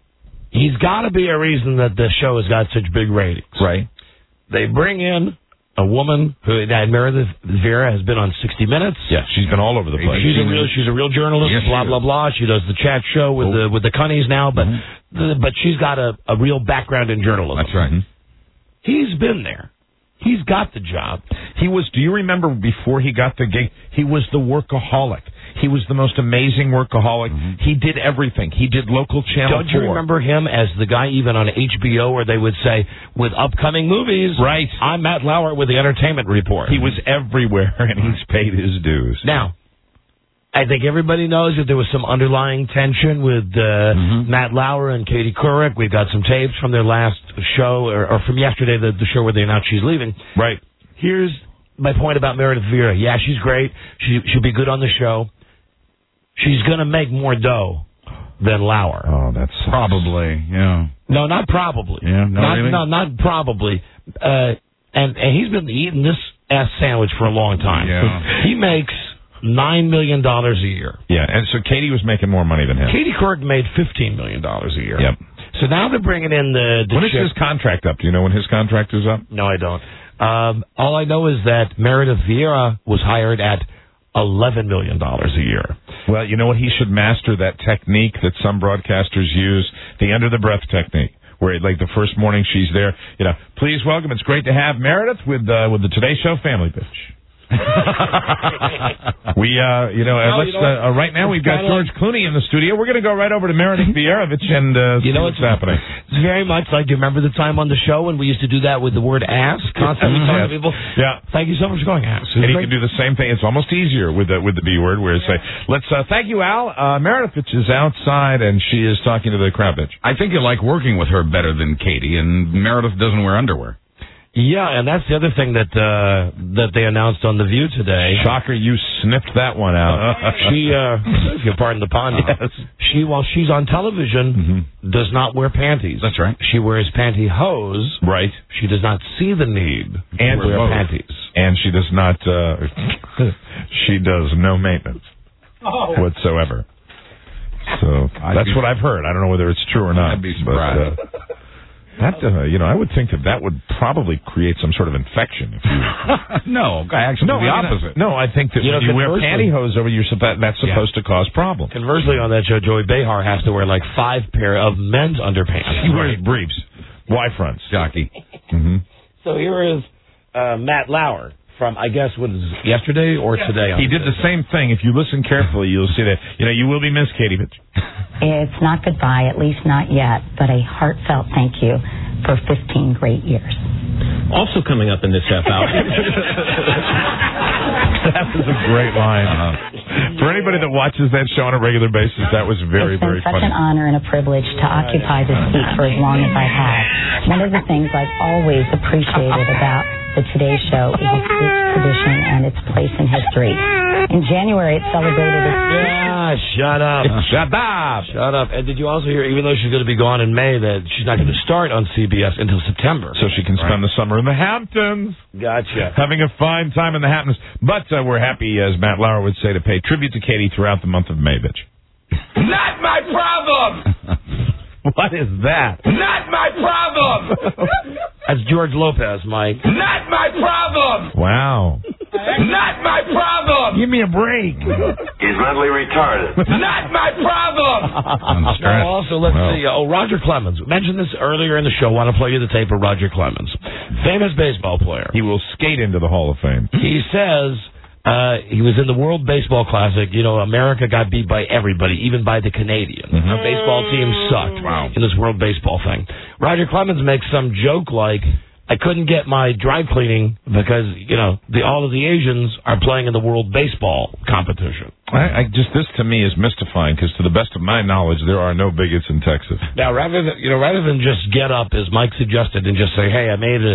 He's got to be a reason that the show has got such big ratings. Right. They bring in a woman who Meredith Vieira has been on 60 Minutes. Yeah, she's been all over the place. She's a real journalist. Yes, blah blah blah. She does the chat show with the Cunnies now, but she's got a real background in journalism. That's right. He's been there. He's got the job. He was. Do you remember before he got the gig? He was the workaholic. He was the most amazing workaholic. He did everything. He did local channel. Don't you remember him as the guy even on HBO where they would say, with upcoming movies, right? I'm Matt Lauer with the Entertainment Report. He was everywhere, and he's paid his dues. Now, I think everybody knows that there was some underlying tension with Matt Lauer and Katie Couric. We've got some tapes from their last show, or from yesterday, the show where they announced she's leaving. Right. Here's my point about Meredith Vieira. Yeah, she's great. She'll be good on the show. She's going to make more dough than Lauer. Oh, that's probably, yeah. No, not probably. Yeah, really? Not probably. And he's been eating this ass sandwich for a long time. Yeah. He makes $9 million a year. Yeah, and so Katie was making more money than him. Katie Couric made $15 million a year. Yep. So now they're bringing in the when is his contract up? Do you know when his contract is up? No, I don't. All I know is that Meredith Vieira was hired at $11 million a year. Well, you know what? He should master that technique that some broadcasters use, the under-the-breath technique, where, like, the first morning she's there, please welcome, it's great to have Meredith with the Today Show Family Bitch. Right now we've got George Clooney in the studio. We're going to go right over to Meredith Vierovich and see what's happening. It's very much like, do you remember the time on the show when we used to do that with the word ass? Constantly talking to people. Yeah. Thank you so much for going ass. And you can do the same thing. It's almost easier with the B word, where it's let's thank you, Al. Meredith is outside and she is talking to the crowd bitch. I think you like working with her better than Katie, and Meredith doesn't wear underwear. Yeah, and that's the other thing that they announced on The View today. Shocker, you sniffed that one out. She, if you pardon the pun, she, while she's on television, does not wear panties. That's right. She wears pantyhose. Right. She does not see the need and to wear panties. And she does not, she does no maintenance whatsoever. So that's what I've heard. I don't know whether it's true or not. I'd be surprised. I would think that would probably create some sort of infection. If you No, actually the opposite. No, I think that when you wear pantyhose over, that's supposed to cause problems. Conversely, on that show, Joey Behar has to wear like 5 pair of men's underpants. He wears briefs, Y fronts, jockey. So here is Matt Lauer from, I guess, what is yesterday or today? He did the same thing. If you listen carefully, you'll see that. You will be missed, Katie. It's not goodbye, at least not yet, but a heartfelt thank you for 15 great years. Also coming up in this half hour. That was a great line. For anybody that watches that show on a regular basis, that was very, very funny. It's been such an honor and a privilege to occupy this seat for as long as I have. One of the things I've always appreciated about the Today Show is its rich tradition and its place in history. In January, it celebrated its... Shut up. Shut up. Shut up. And did you also hear, even though she's going to be gone in May, that she's not going to start on CBS until September? So she can spend the summer in the Hamptons. Gotcha. Having a fine time in the Hamptons. But we're happy, as Matt Lauer would say, to pay tribute to Katie throughout the month of May, bitch. Not my problem! What is that? Not my problem! That's George Lopez, Mike. Not my problem! Wow. Not my problem! Give me a break. He's mentally retarded. Not my problem! Now, also, let's see. Roger Clemens. Mentioned this earlier in the show. Want to play you the tape of Roger Clemens. Famous baseball player. He will skate into the Hall of Fame. He says... he was in the World Baseball Classic. America got beat by everybody, even by the Canadians. Our baseball team sucked in this World Baseball thing. Roger Clemens makes some joke like, I couldn't get my dry cleaning because, all of the Asians are playing in the World Baseball competition. This to me is mystifying because to the best of my knowledge, there are no bigots in Texas. Now, rather than just get up, as Mike suggested, and just say, hey, I made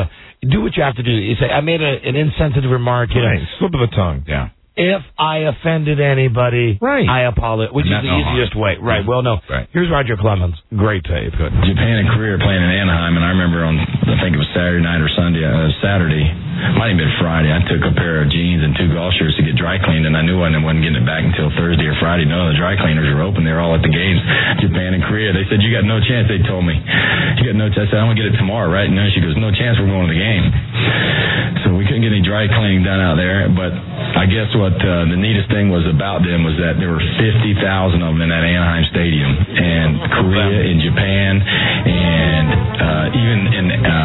do what you have to do. You say, I made an insensitive remark. Slip of the tongue. Yeah. If I offended anybody, I apologize, which is the easiest way. Right. Well, no. Right. Here's Roger Clemens. Great tape. Good. Japan and Korea playing in Anaheim, and I remember I think it was Saturday night or Saturday, might have been Friday, I took a pair of jeans and 2 golf shirts to get dry cleaned, and I knew I wasn't getting it back until Thursday or Friday. None of the dry cleaners were open. They were all at the games. Japan and Korea. They said, you got no chance, they told me. You got no chance. I said, I'm going to get it tomorrow, right? And then she goes, no chance, we're going to the game. So we couldn't get any dry cleaning done out there. But I guess what the neatest thing was about them was that there were 50,000 of them in that Anaheim Stadium, and Korea and Japan, and even in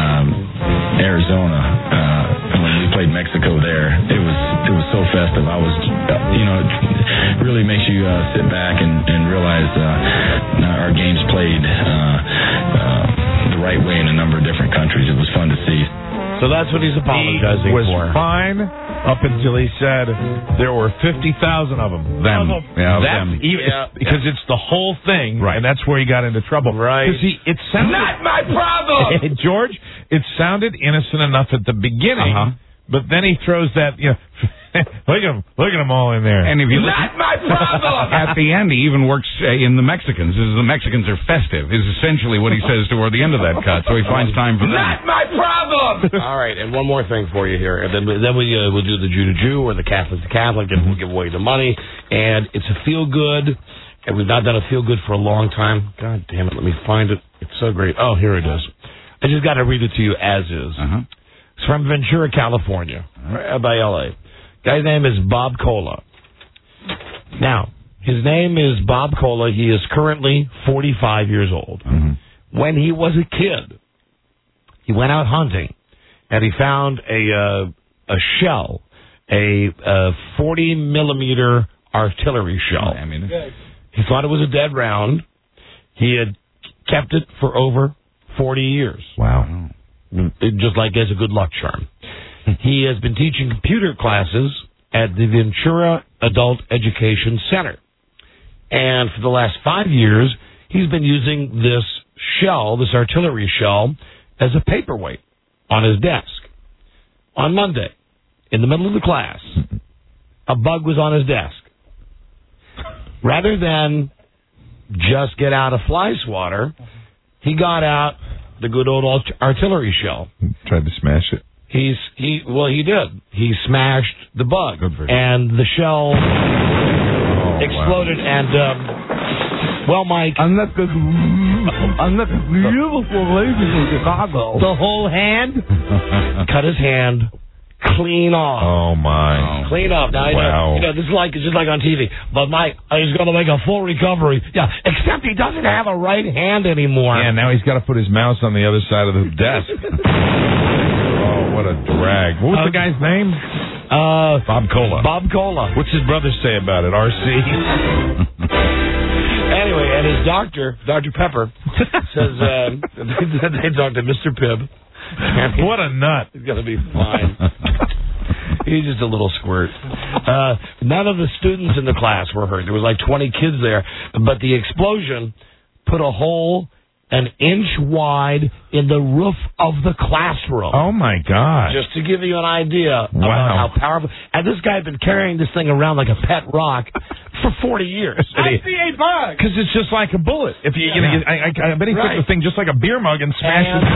Arizona when we played Mexico there. It was so festive. I was, it really makes you sit back and realize our games played the right way in a number of different countries. It was fun to see. So that's what he's apologizing he was for. Fine up until he said there were 50,000 of them. Them. Yeah, them. Because it's the whole thing, right? And that's where he got into trouble, right? Because it sounded not my problem, George. It sounded innocent enough at the beginning, but then he throws that. Look at them all in there. And if you not my problem. At the end, he even works in the Mexicans. The Mexicans are festive, is essentially what he says toward the end of that cut. So he finds time for them. Not my problem. All right, and one more thing for you here, and then we'll do the Jew to Jew or the Catholic to Catholic, and we'll give away the money. And it's a feel good, and we've not done a feel good for a long time. God damn it, let me find it. It's so great. Oh, here it is. I just got to read it to you as is. It's from Ventura, California, right by L.A. Guy's name is Bob Cola. Now, his name is Bob Cola. He is currently 45 years old. When he was a kid, he went out hunting, and he found a shell, a 40-millimeter artillery shell. He thought it was a dead round. He had kept it for over 40 years. Wow. Just like as a good luck charm. He has been teaching computer classes at the Ventura Adult Education Center. And for the last 5 years, he's been using this shell, this artillery shell, as a paperweight on his desk. On Monday, in the middle of the class, a bug was on his desk. Rather than just get out a fly swatter, he got out the good old artillery shell. Tried to smash it. He did. He smashed the bug, and the shell exploded. Wow. And well, Mike, I'm not the beautiful lady from Chicago. The whole hand cut his hand clean off. Oh my! Clean off. Now, wow. This is just like on TV. But Mike, he's going to make a full recovery. Yeah, except he doesn't have a right hand anymore. Yeah, now he's got to put his mouse on the other side of the desk. What a drag. What was the guy's name? Bob Cola. Bob Cola. What's his brother say about it, RC? Anyway, and his doctor, Dr. Pepper, says they talked to Mr. Pibb. What a nut. He's going to be fine. He's just a little squirt. None of the students in the class were hurt. There was like 20 kids there. But the explosion put a hole an inch wide in the roof of the classroom. Oh, my God. Just to give you an idea about how powerful. And this guy had been carrying this thing around like a pet rock for 40 years. I see a bug. Because it's just like a bullet. If you, I bet he took the thing just like a beer mug and smashed it.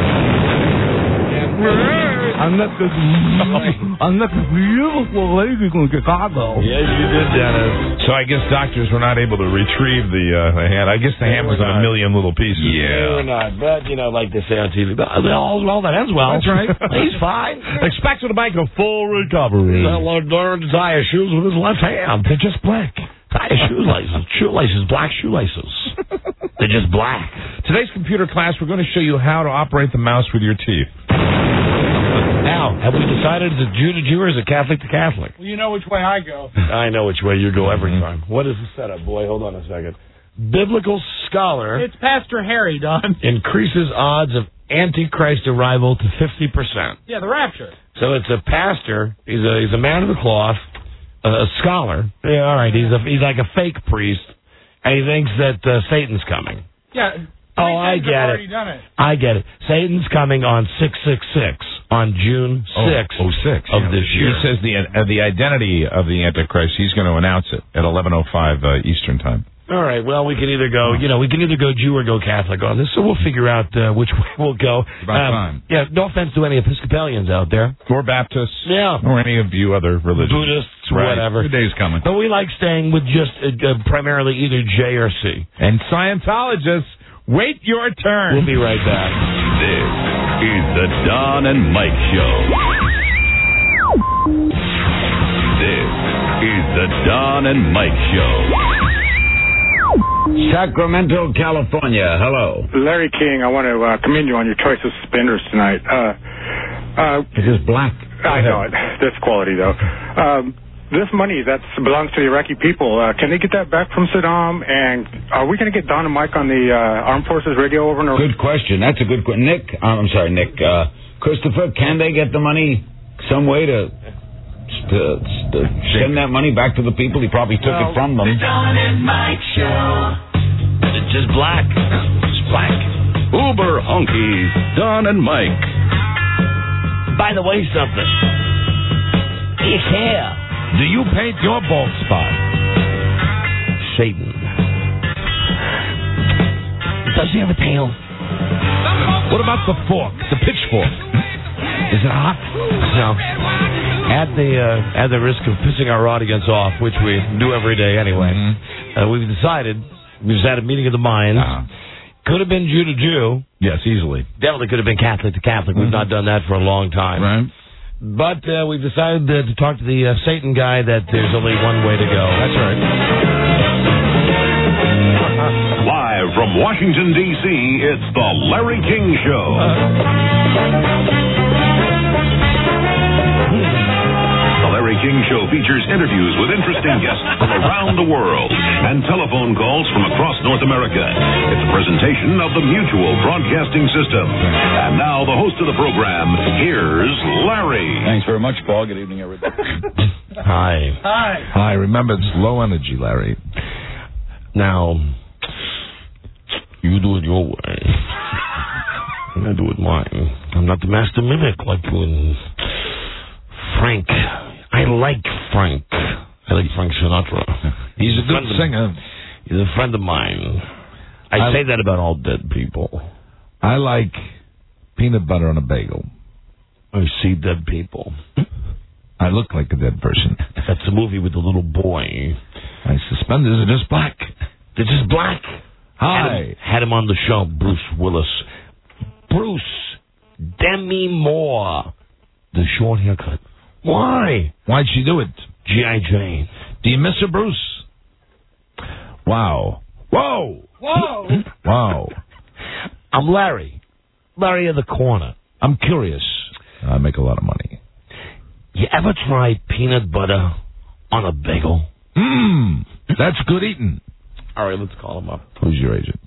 I'm not the beautiful lady from Chicago. Yes, you did, Dennis. So I guess doctors were not able to retrieve the hand. I guess the hand was in a million little pieces. They were not. But, like they say on TV, well, that ends well. That's right. He's fine. Expect to make a full recovery. Learned to tie his shoes with his left hand. They're just black. Tie his shoelaces, black shoelaces. They're just black. Today's computer class, we're going to show you how to operate the mouse with your teeth. Now, have we decided is it Jew to Jew or is it Catholic to Catholic? Well, you know which way I go. I know which way you go every time. What is the setup, boy? Hold on a second. Biblical scholar. It's Pastor Harry, Don. Increases odds of Antichrist arrival to 50%. Yeah, the rapture. So it's a pastor. He's a man of the cloth, a scholar. Yeah, all right. He's like a fake priest, and he thinks that Satan's coming. Yeah. I get it. I get it. Satan's coming on 666 on June 6th of this year. He says the identity of the Antichrist. He's going to announce it at 11:05 Eastern time. All right. Well, we can either go, we can either go Jew or go Catholic on this, so we'll figure out which way we'll go. About time. Yeah. No offense to any Episcopalians out there, or Baptists, yeah, or any of you other religions, Buddhists, whatever. The day's coming. But we like staying with just primarily either J or C. And Scientologists. Wait your turn. We'll be right back. This is the Don and Mike Show. is the Don and Mike Show. Sacramento, California. Hello. Larry King, I want to commend you on your choice of suspenders tonight. It is black. I know it. That's quality, though. This money that belongs to the Iraqi people, can they get that back from Saddam? And are we going to get Don and Mike on the Armed Forces radio over in Iraq? Good question. That's a good question. Nick, I'm sorry, Nick. Christopher, can they get the money some way to send that money back to the people? He probably took it from them. The Don and Mike Show. It's just black. It's black. Uber honkies, Don and Mike. By the way, something. His hair. Do you paint your bald spot? Satan. Does he have a tail? What about the fork, the pitchfork? Is it hot? No. At the risk of pissing our audience off, which we do every day anyway, we've just had a meeting of the minds. Could have been Jew to Jew. Yes, easily. Definitely could have been Catholic to Catholic. We've not done that for a long time. Right. But we've decided to talk to the Satan guy that there's only one way to go. That's right. Live from Washington, D.C., it's the Larry King Show. The Larry King Show features interviews with interesting guests from around the world and telephone calls from across North America. It's a presentation of the Mutual Broadcasting System. And now the host of the program, here's Larry. Thanks very much, Paul. Good evening, everybody. Hi. Remember, it's low energy, Larry. Now, you do it your way. I do it mine. I'm not the master mimic like you and Frank. I like Frank. I like Frank Sinatra. He's a good singer. He's a friend of mine. I say that about all dead people. I like peanut butter on a bagel. I see dead people. I look like a dead person. That's a movie with the little boy. My suspenders are just black. They're just black. Hi. Had him on the show, Bruce Willis. Bruce Demi Moore. The short haircut. Why? Why'd she do it? G.I. Jane. Do you miss her, Bruce? Wow. Whoa. Whoa. Wow. I'm Larry. Larry of the corner. I'm curious. I make a lot of money. You ever tried peanut butter on a bagel? That's good eating. All right, let's call him up. Who's your agent?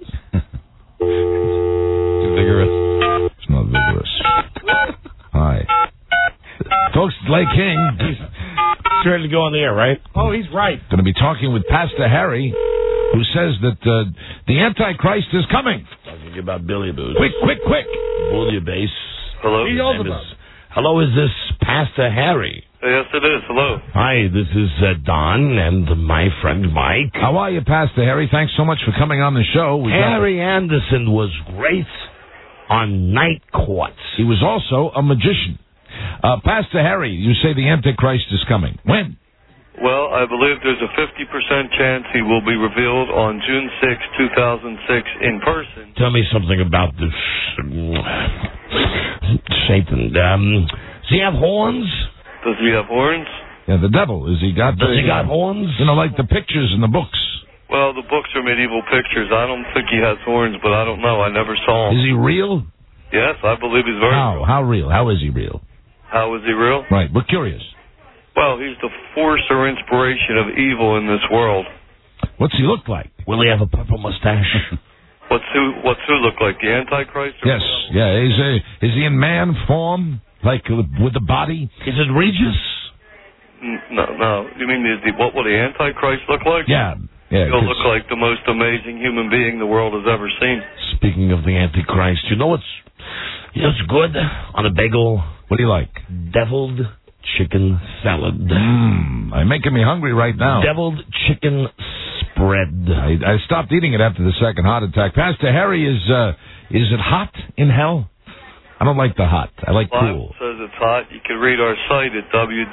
Vigorous. It's not vigorous. Hi. Folks, Larry King. He's ready to go on the air, right? Oh, he's right. Going to be talking with Pastor Harry, who says that the Antichrist is coming. Talking about Billy Boots. Quick. Bouillabaisse. Hello? Hello, is this Pastor Harry? Yes, it is. Hello. Hi, this is Don and my friend Mike. How are you, Pastor Harry? Thanks so much for coming on the show. Harry Anderson was great on Night Courts. He was also a magician. Pastor Harry, you say the Antichrist is coming. When? Well, I believe there's a 50% chance he will be revealed on June 6, 2006 in person. Tell me something about this Satan. Does he have horns? Does he have horns? Yeah, the devil. Does he got horns? You know, like the pictures in the books. Well, the books are medieval pictures. I don't think he has horns, but I don't know. I never saw him. Is he real? Yes, I believe he's very real. How real? How is he real? How is he real? Right, we're curious. Well, he's the force or inspiration of evil in this world. What's he look like? Will he have a purple mustache? What's who look like? The Antichrist? Yes, yeah. Is he in man form, like with the body? Is it Regis? No. You mean what will the Antichrist look like? Yeah. He'll look like the most amazing human being the world has ever seen. Speaking of the Antichrist, you know what's good on a bagel? What do you like? Deviled chicken salad. I'm making me hungry right now. Deviled chicken spread. I stopped eating it after the second heart attack. Pastor Harry, is it hot in hell? I don't like the hot. I like cool. Bible says it's hot. You can read our site at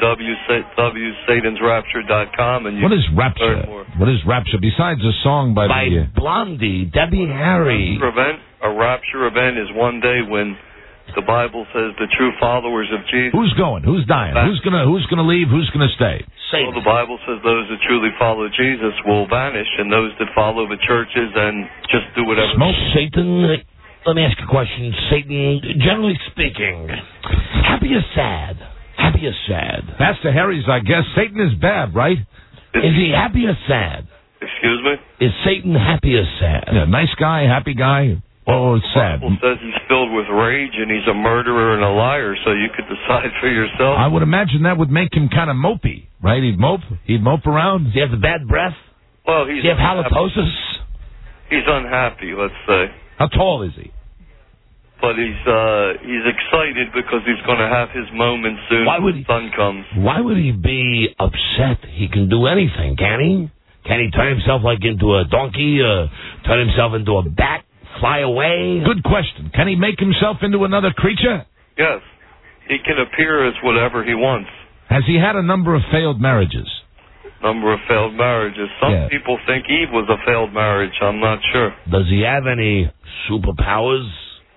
www.satansrapture.com. And what is rapture? What is rapture? Besides a song by Blondie, Debbie Harry. A rapture event is one day when The Bible says the true followers of Jesus. Who's going? Who's dying? Who's gonna leave? Who's gonna stay? Well, the Bible says those that truly follow Jesus will vanish, and those that follow the churches and just do whatever. Satan, let me ask you a question. Satan, generally speaking, happy or sad? Happy or sad? Pastor Harry's, I guess. Satan is bad, right? Is he happy or sad? Excuse me? Is Satan happy or sad? Yeah, nice guy, happy guy. Oh, it's sad. The Bible says he's filled with rage and he's a murderer and a liar, so you could decide for yourself. I would imagine that would make him kind of mopey, right? He'd mope around. Does he have the bad breath? Well, Does he have halitosis? He's unhappy, let's say. How tall is he? But he's excited because he's going to have his moment soon when the sun comes. Why would he be upset? He can do anything, can he? Can he turn himself into a donkey, turn himself into a bat, fly away? Good question. Can he make himself into another creature? Yes. He can appear as whatever he wants. Has he had a number of failed marriages? Number of failed marriages. Some people think Eve was a failed marriage. I'm not sure. Does he have any superpowers?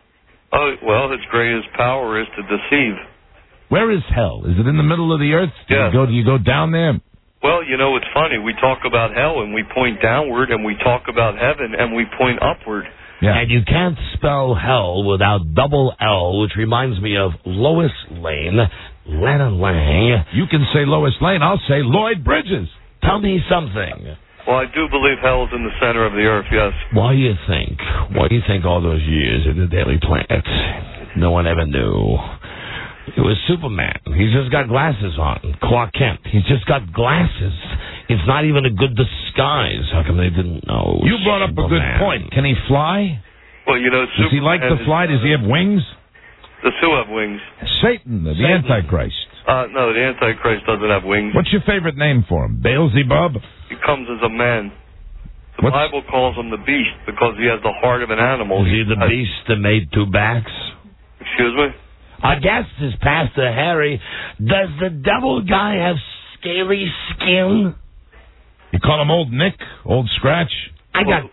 Oh, well, his greatest power is to deceive. Where is hell? Is it in the middle of the earth? Do you go down there? Well, you know, it's funny. We talk about hell and we point downward, and we talk about heaven and we point upward. Yeah. And you can't spell hell without double L, which reminds me of Lois Lane, Lana Lang. You can say Lois Lane. I'll say Lloyd Bridges. Tell me something. Well, I do believe hell is in the center of the earth, yes. Why do you think all those years in the Daily Planet, no one ever knew? It was Superman. He's just got glasses on. Clark Kent. He's just got glasses. It's not even a good disguise. How come they didn't know? You brought up a good point. Can he fly? Well, you know, does he like to fly? Does he have wings? Does who have wings? Satan, the Antichrist. No, the Antichrist doesn't have wings. What's your favorite name for him? Beelzebub? He comes as a man. The Bible calls him the beast because he has the heart of an animal. Is he the beast that made two backs? Excuse me? Our guest is Pastor Harry. Does the devil guy have scaly skin? You call him Old Nick? Old Scratch? I got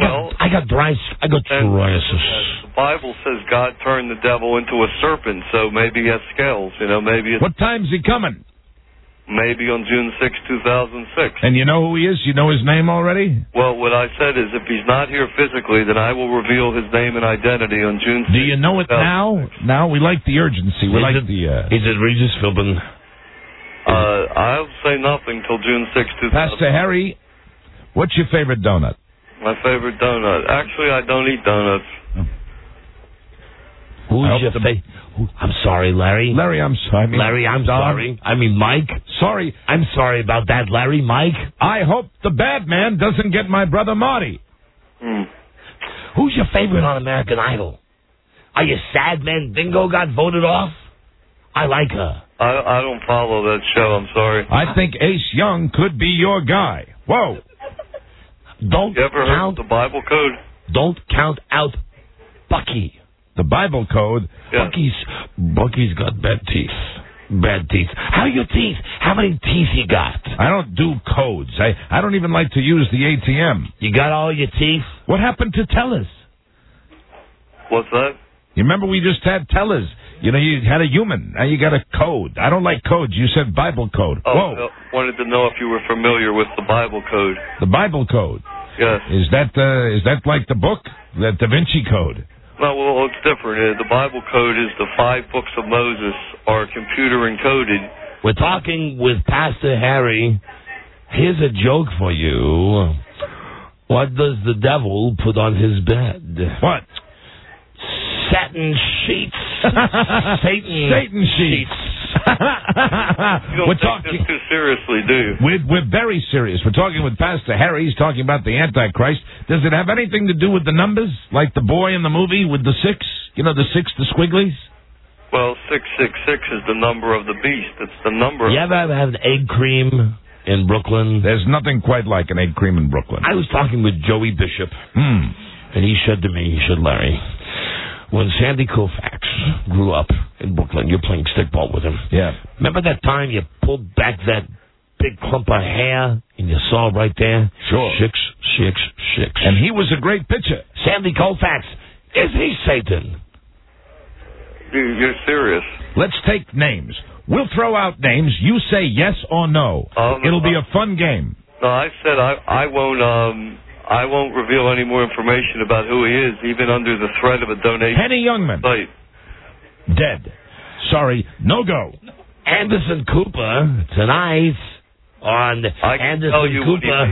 psoriasis. The Bible says God turned the devil into a serpent, so maybe he has scales. You know, maybe. What time's he coming? Maybe on June 6, 2006. And you know who he is? You know his name already? Well, what I said is if he's not here physically, then I will reveal his name and identity on June 6. Do you know it now? Now? We like the urgency. We like the... Is it Regis Philbin? I'll say nothing till June 6, 2006. Pastor Harry, what's your favorite donut? My favorite donut. Actually, I don't eat donuts. Who's your favorite? I'm sorry, Larry. Larry, I'm sorry. Larry, I'm sorry. I mean, Mike. Sorry. I'm sorry about that, Larry. Mike. I hope the bad man doesn't get my brother Marty. Who's your favorite on American Idol? Are you sad man Bingo got voted off? I like her. I don't follow that show. I'm sorry. I think Ace Young could be your guy. Whoa. Don't you ever heard of the Bible Code? Don't count out Bucky. The Bible Code? Yeah. Bucky's got bad teeth. Bad teeth. How are your teeth? How many teeth you got? I don't do codes. I don't even like to use the ATM. You got all your teeth? What happened to tellers? What's that? You remember we just had tellers. You know, you had a human. Now you got a code. I don't like codes. You said Bible Code. Oh, whoa. I wanted to know if you were familiar with the Bible Code. The Bible Code? Yes. Is that like the book? The Da Vinci Code? No, well, it's different. The Bible Code is the 5 books of Moses are computer encoded. We're talking with Pastor Harry. Here's a joke for you. What does the devil put on his bed? What? Satin sheets. Satan sheets. You don't take this too seriously, do you? We're very serious. We're talking with Pastor Harry. He's talking about the Antichrist. Does it have anything to do with the numbers? Like the boy in the movie with the 6? You know, the 6, the squigglies? Well, 666 is the number of the beast. It's the number. You ever have an egg cream in Brooklyn? There's nothing quite like an egg cream in Brooklyn. I was talking with Joey Bishop, and he said to me, Larry, when Sandy Koufax grew up in Brooklyn, you're playing stickball with him. Yeah. Remember that time you pulled back that big clump of hair and you saw right there? Sure. 666. And he was a great pitcher. Sandy Koufax. Is he Satan? you're serious. Let's take names. We'll throw out names. You say yes or no. It'll be a fun game. No, I said I won't reveal any more information about who he is, even under the threat of a donation. Henny Youngman. Dead. Sorry, no go. Anderson Cooper tonight on Anderson Cooper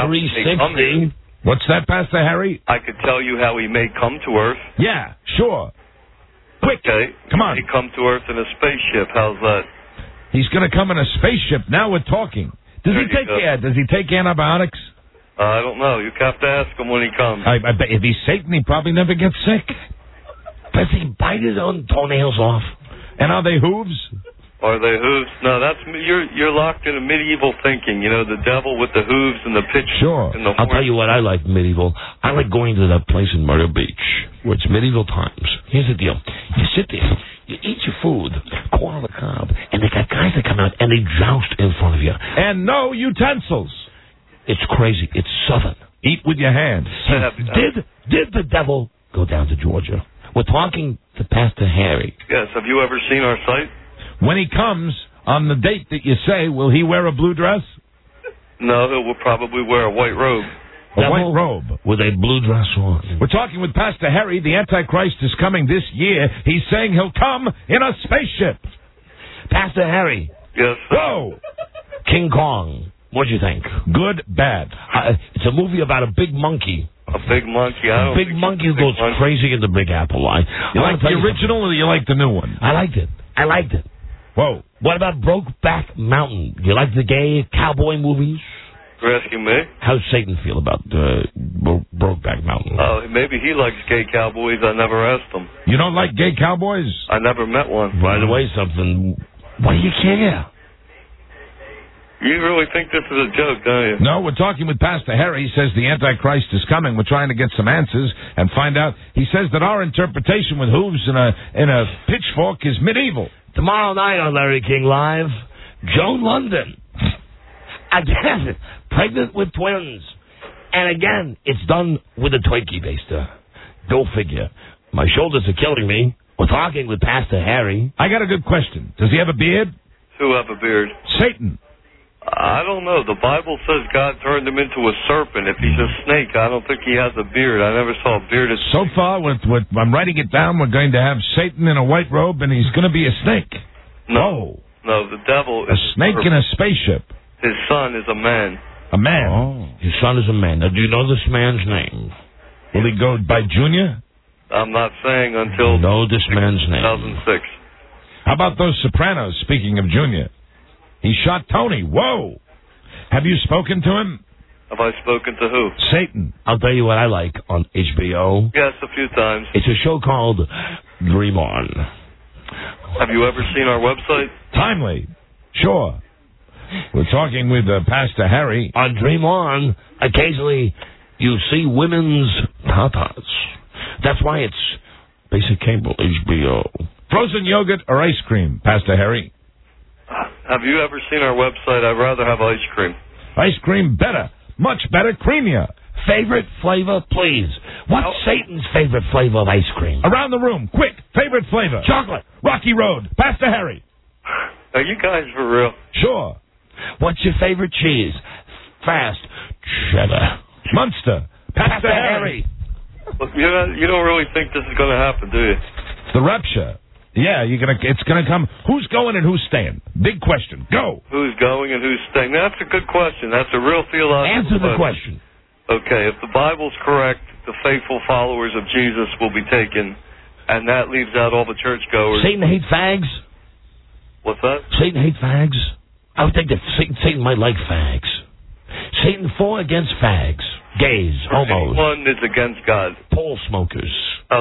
360. What's that, Pastor Harry? I could tell you how he may come to Earth. Yeah, sure. Quick. Okay. Come on. He come to Earth in a spaceship. How's that? He's going to come in a spaceship. Now we're talking. Does he take antibiotics? I don't know. You have to ask him when he comes. I bet if he's Satan, he probably never gets sick. Does he bite his own toenails off? And are they hooves? Are they hooves? No, that's you're locked in a medieval thinking. You know, the devil with the hooves and the pitch. Sure. And the I'll tell you what I like medieval. I like going to that place in Myrtle Beach where it's medieval times. Here's the deal. You sit there, you eat your food, corn on the cob, and they got guys that come out and they joust in front of you. And no utensils. It's crazy. It's Southern. Eat with your hands. Did the devil go down to Georgia? We're talking to Pastor Harry. Yes. Have you ever seen our site? When he comes on the date that you say, will he wear a blue dress? No, he will probably wear a white robe. A white robe. With a blue dress on. We're talking with Pastor Harry. The Antichrist is coming this year. He's saying he'll come in a spaceship. Pastor Harry. Yes. Whoa. King Kong. What'd you think? Good, bad. It's a movie about a big monkey. A big monkey? A big monkey who goes crazy in the Big Apple. You like the original or you like the new one? I liked it. Whoa. What about Brokeback Mountain? You like the gay cowboy movies? You're asking me? How's Satan feel about Brokeback Mountain? Oh, maybe he likes gay cowboys. I never asked him. You don't like gay cowboys? I never met one. By the way, something. Why do you care? You really think this is a joke, don't you? No, we're talking with Pastor Harry. He says the Antichrist is coming. We're trying to get some answers and find out. He says that our interpretation with hooves and a pitchfork is medieval. Tomorrow night on Larry King Live, Joan London. Again, pregnant with twins. And again, it's done with a Twinkie baster. Go figure. My shoulders are killing me. We're talking with Pastor Harry. I got a good question. Does he have a beard? Who have a beard? Satan. I don't know. The Bible says God turned him into a serpent. If he's a snake, I don't think he has a beard. I never saw a bearded snake. So far, I'm writing it down. We're going to have Satan in a white robe, and he's going to be a snake. No. No, the devil is a snake in a spaceship. His son is a man. A man? Oh. His son is a man. Now, do you know this man's name? Will he go by Junior? I'm not saying until... Know this man's name. 2006. How about those Sopranos, speaking of Junior? He shot Tony. Whoa. Have you spoken to him? Have I spoken to who? Satan. I'll tell you what I like on HBO. Yes, a few times. It's a show called Dream On. Have you ever seen our website? Timely. Sure. We're talking with Pastor Harry. On Dream On, occasionally you see women's tatas. That's why it's basic cable HBO. Frozen yogurt or ice cream, Pastor Harry? Have you ever seen our website? I'd rather have ice cream. Ice cream better. Much better, creamier. Favorite flavor, please. What's Satan's favorite flavor of ice cream? Around the room, quick. Favorite flavor. Chocolate. Rocky Road. Pastor Harry. Are you guys for real? Sure. What's your favorite cheese? Fast. Cheddar. Munster. Pastor Harry. Look, you don't really think this is going to happen, do you? The rapture. Yeah, it's gonna come. Who's going and who's staying? Big question. Go. Who's going and who's staying? That's a good question. That's a real theological Answer the question. Okay, if the Bible's correct, the faithful followers of Jesus will be taken, and that leaves out all the churchgoers. Satan hates fags? What's that? Satan hates fags? I would think that Satan might like fags. Satan for against fags. Gays, homos. One is against God. Pole smokers.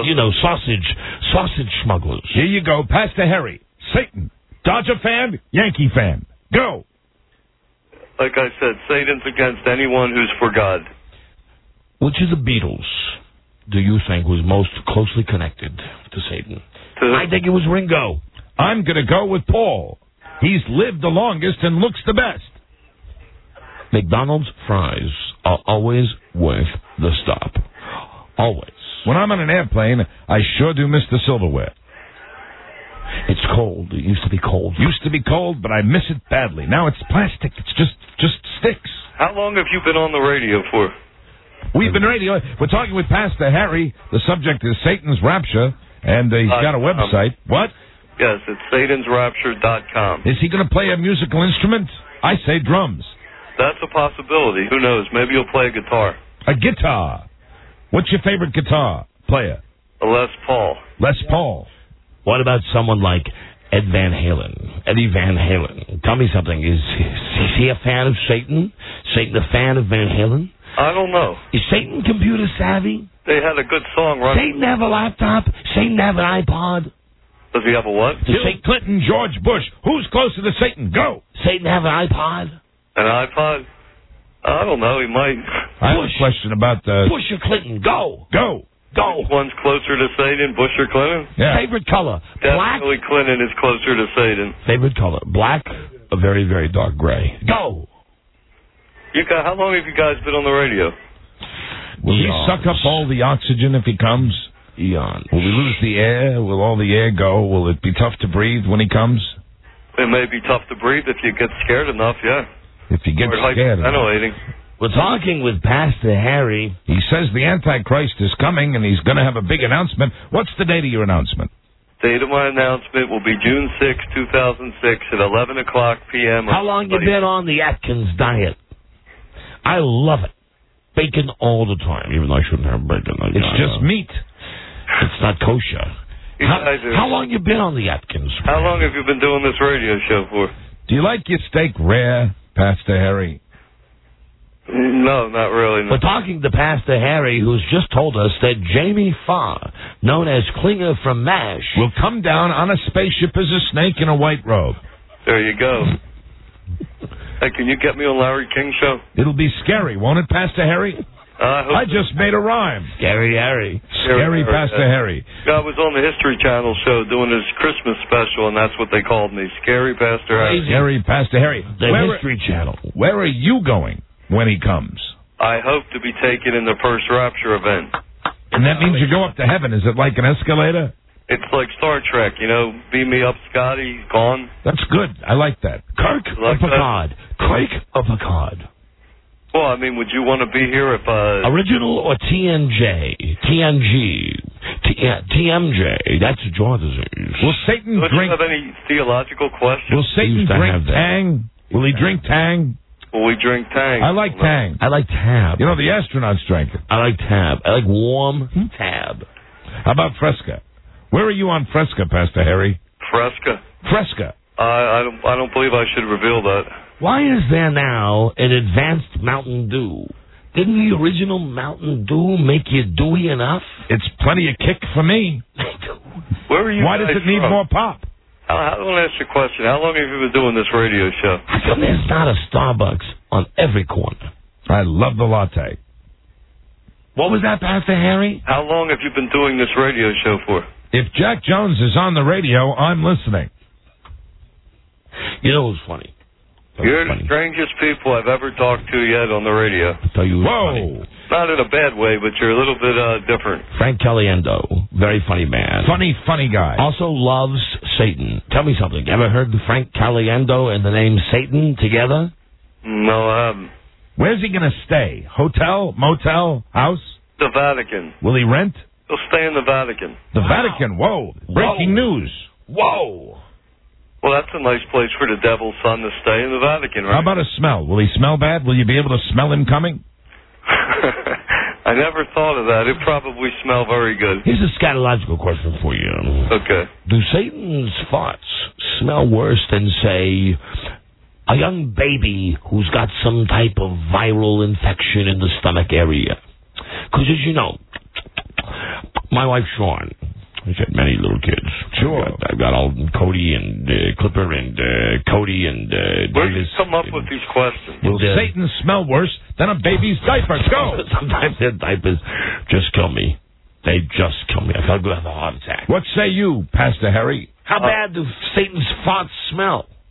Sausage smugglers. Here you go, Pastor Harry. Satan. Dodger fan, Yankee fan. Go. Like I said, Satan's against anyone who's for God. Which of the Beatles do you think was most closely connected to Satan? I think it was Ringo. I'm going to go with Paul. He's lived the longest and looks the best. McDonald's fries are always worth the stop. Always. When I'm on an airplane, I sure do miss the silverware. It's cold. It used to be cold. Used to be cold, but I miss it badly. Now it's plastic. It's just sticks. How long have you been on the radio for? We've been radio. We're talking with Pastor Harry. The subject is Satan's Rapture, and he's got a website. What? Yes, it's satansrapture.com. Is he going to play a musical instrument? I say drums. That's a possibility. Who knows? Maybe he'll play a guitar. A guitar. What's your favorite guitar player? A Les Paul. Les Paul. What about someone like Eddie Van Halen? Tell me something. Is he a fan of Satan? Satan a fan of Van Halen? I don't know. Is Satan computer savvy? They had a good song, right? Satan have a laptop? Satan have an iPod? Does he have a what? Bill Clinton, George Bush. Who's closer to Satan? Go. Satan have an iPod? An iPod? I don't know. He might. I have a question about Bush or Clinton. Go. Go. Go. Which one's closer to Satan, Bush or Clinton? Yeah. Favorite color? Black? Definitely Clinton is closer to Satan. Favorite color? Black? A very, very dark gray. Go. How long have you guys been on the radio? Will he suck up all the oxygen if he comes? Eons. Will we lose the air? Will all the air go? Will it be tough to breathe when he comes? It may be tough to breathe if you get scared enough, yeah. If you get Or scared enough. hyperventilating. We're talking with Pastor Harry. He says the Antichrist is coming and he's going to have a big announcement. What's the date of your announcement? Date of my announcement will be June 6, 2006 at 11 o'clock p.m. How long you been on the Atkins diet? I love it. Bacon all the time, even though I shouldn't have bacon. It's just meat. It's not kosher. How long you been on the Atkins? How long have you been doing this radio show for? Do you like your steak rare, Pastor Harry? No, not really. No. We're talking to Pastor Harry, who's just told us that Jamie Farr, known as Klinger from MASH, will come down on a spaceship as a snake in a white robe. There you go. Hey, can you get me on Larry King show? It'll be scary, won't it, Pastor Harry? I just made a rhyme. Scary Harry. Scary Pastor Harry. I was on the History Channel show doing his Christmas special, and that's what they called me, Scary Pastor Harry. Scary Pastor Harry. The History Channel. Where are you going when he comes? I hope to be taken in the first Rapture event. And that means you go up to heaven. Is it like an escalator? It's like Star Trek, beam me up, Scotty, gone. That's good. I like that. Kirk or Picard? Kirk or Picard? Well, I mean, would you want to be here if... Original or TNG? TNG? TMJ? That's a jaw disease. Will Satan Don't drink... you have any theological questions? Will Satan drink Tang? Will he drink Tang? Will we drink Tang? I like Tang. I like Tab. You know, the astronauts drank it. I like Tab. I like warm Tab. How about Fresca? Where are you on Fresca, Pastor Harry? Fresca? Fresca. I don't believe I should reveal that. Why is there now an advanced Mountain Dew? Didn't the original Mountain Dew make you dewy enough? It's plenty of kick for me. Where are you Why does it need more pop? I want to ask you a question. How long have you been doing this radio show? How come there's not a Starbucks on every corner? I love the latte. What was that, Pastor Harry? How long have you been doing this radio show for? If Jack Jones is on the radio, I'm listening. You know what's funny? You're the strangest people I've ever talked to yet on the radio. Tell you Whoa! Funny. Not in a bad way, but you're a little bit different. Frank Caliendo, very funny man. Funny guy. Also loves Satan. Tell me something. Ever heard of Frank Caliendo and the name Satan together? No, I haven't. Where's he going to stay? Hotel? Motel? House? The Vatican. Will he rent? He'll stay in the Vatican. The Vatican. Whoa. Breaking news. Whoa. Well, that's a nice place for the devil's son to stay, in the Vatican, right? How about a smell? Will he smell bad? Will you be able to smell him coming? I never thought of that. It probably smell very good. Here's a scatological question for you. Okay. Do Satan's farts smell worse than, say, a young baby who's got some type of viral infection in the stomach area? Because, as you know, my wife, Sean, has had many little kids. Sure. I've got all Cody and Clipper and Cody and Where do you Davis. come up with these questions? Will Satan smell worse than a baby's diaper? Go! Sometimes their diapers just kill me. They just kill me. I feel like I have a heart attack. What say you, Pastor Harry? How bad do Satan's farts smell?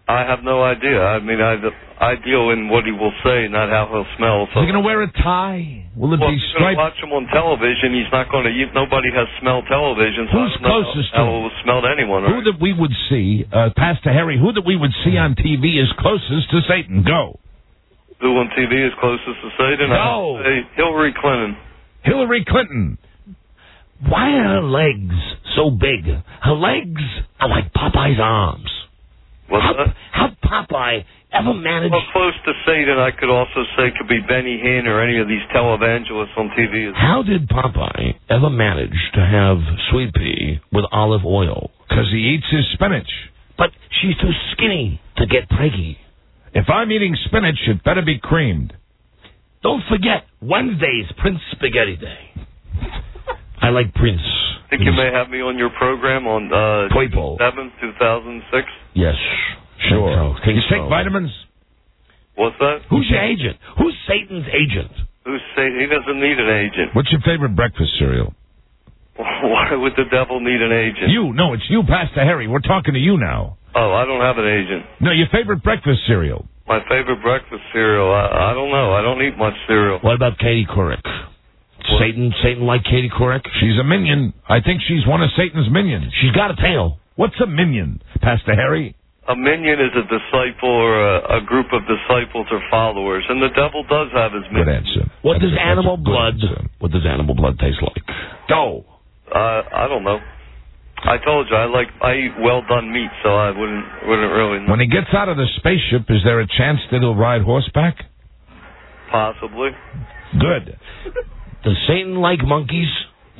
I have no idea. I mean, I deal in what he will say, not how he'll smell. So. Is he going to wear a tie? Will it Well, be if you're going to striped? watch him on television, he's not going to. Nobody has smelled television. So Who's I don't know closest how to him? it will smell to anyone. Who that we would see, Pastor Harry, who that we would see on TV is closest to Satan? Go. Who on TV is closest to Satan? No. I would say Hillary Clinton. Hillary Clinton. Why are her legs so big? Her legs are like Popeye's arms. What's that? How Popeye ever managed... Well, close to Satan, I could also say could be Benny Hinn or any of these televangelists on TV. How did Popeye ever manage to have sweet pea with olive oil? Because he eats his spinach. But she's too skinny to get preggy. If I'm eating spinach, it better be creamed. Don't forget, Wednesday's Prince Spaghetti Day. I like Prince. I think you may have me on your program on Purple. 7th, 2006. Yes, Sure. Think You so. take vitamins? What's that? Who's your agent? Who's Satan's agent? Who's Satan? He doesn't need an agent. What's your favorite breakfast cereal? Why would the devil need an agent? You. No, it's you, Pastor Harry. We're talking to you now. Oh, I don't have an agent. No, your favorite breakfast cereal. My favorite breakfast cereal, I don't know. I don't eat much cereal. What about Katie Couric? Satan like Katie Couric? She's a minion. I think she's one of Satan's minions. She's got a tail. What's a minion, Pastor Harry? A minion is a disciple or a group of disciples or followers, and the devil does have his Good minions. answer. What does That's animal a good blood? answer. What does animal blood taste like? Go. I don't know. I told you I eat well done meat, so I wouldn't really know. When he gets out of the spaceship, is there a chance that he'll ride horseback? Possibly. Good. Does Satan like monkeys?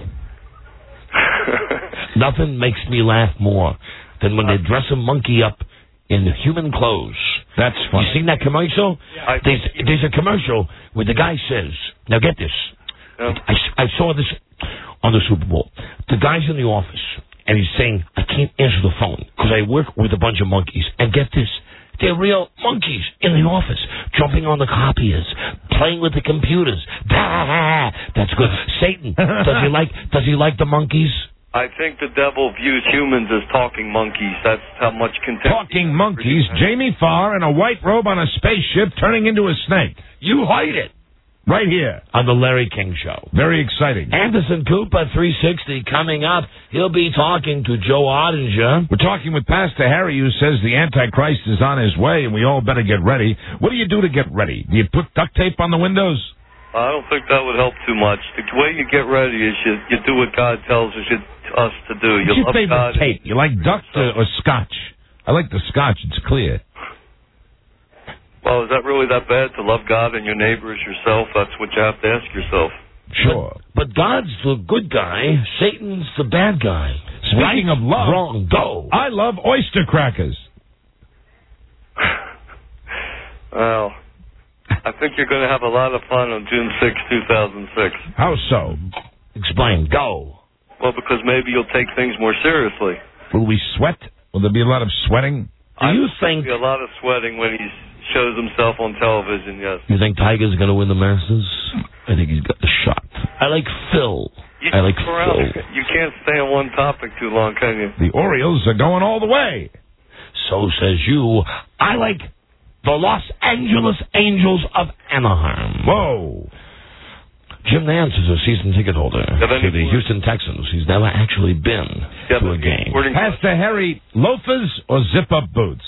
Nothing makes me laugh more than when they dress a monkey up in human clothes. That's funny. You seen that commercial? Yeah. There's a commercial where the guy says, now get this. Yeah. I saw this on the Super Bowl. The guy's in the office, and he's saying, I can't answer the phone because I work with a bunch of monkeys. And get this, they're real monkeys in the office, jumping on the copiers, playing with the computers. That's good. Satan, does he like the monkeys? I think the devil views humans as talking monkeys. That's how much contempt. Talking monkeys, Jamie Farr in a white robe on a spaceship turning into a snake. You heard it. Right here. On the Larry King Show. Very exciting. Anderson Cooper, 360, coming up. He'll be talking to Joe Ottinger. We're talking with Pastor Harry, who says the Antichrist is on his way, and we all better get ready. What do you do to get ready? Do you put duct tape on the windows? I don't think that would help too much. The way you get ready is you do what God tells us to do. What's your love favorite God. tape? You like duct or scotch? I like the scotch. It's clear. Well, is that really that bad to love God and your neighbor as yourself? That's what you have to ask yourself. Sure. But God's the good guy. Satan's the bad guy. Speaking right? of love, Wrong. Go. I love oyster crackers. Well, I think you're going to have a lot of fun on June 6, 2006. How so? Explain. Go. Well, because maybe you'll take things more seriously. Will we sweat? Will there be a lot of sweating? Do you think... There'll be a lot of sweating when he shows himself on television, yes. You think Tiger's going to win the Masters? I think he's got the shot. I like Phil. I like Phil. You can't stay on one topic too long, can you? The Orioles are going all the way. So says you. I like the Los Angeles Angels of Anaheim. Whoa. Jim Nance is a season ticket holder to the Houston Texans. He's never actually been to a game. Pastor Harry, loafers or zip-up boots?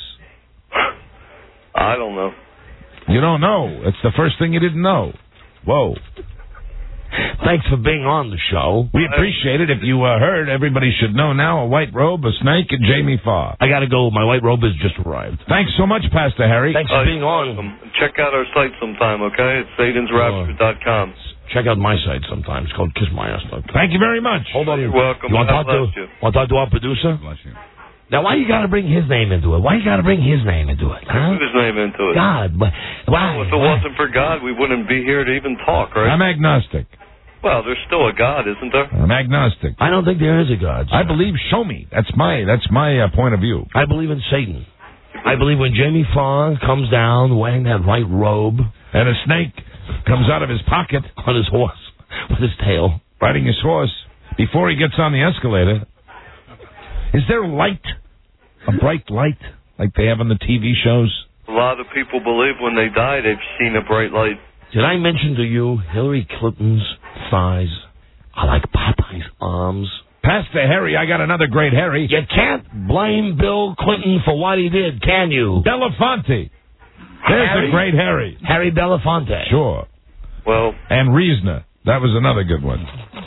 I don't know. You don't know. It's the first thing you didn't know. Whoa. Thanks for being on the show. We appreciate it. If you heard, everybody should know now, a white robe, a snake, and Jamie Farr. I got to go. My white robe has just arrived. Thanks so much, Pastor Harry. Thanks for being on. Check out our site sometime, okay? It's SatansRapture.com. Check out my site sometime. It's called KissMyAss.com. Thank you very much. Hold on. You're welcome. You want to God talk bless you. want to talk to our producer? Bless you. Now, why you got to bring his name into it? Why you got to bring his name into it? Huh? Put his name into it. God. Why? Well, if it wasn't for God, we wouldn't be here to even talk, right? I'm agnostic. Well, there's still a God, isn't there? I'm agnostic. I don't think there is a God. Sir. I believe, show me. That's my point of view. I believe in Satan. I believe when Jamie Farr comes down wearing that white robe and a snake comes out of his pocket on his horse with his tail, riding his horse before he gets on the escalator. Is there light? A bright light like they have on the TV shows? A lot of people believe when they die they've seen a bright light. Did I mention to you Hillary Clinton's thighs are like Popeye's arms? Pastor Harry, I got another great Harry. You can't blame Bill Clinton for what he did, can you? Belafonte. There's Harry? a great Harry. Harry Belafonte. Sure. Well, and Reasoner. That was another good one.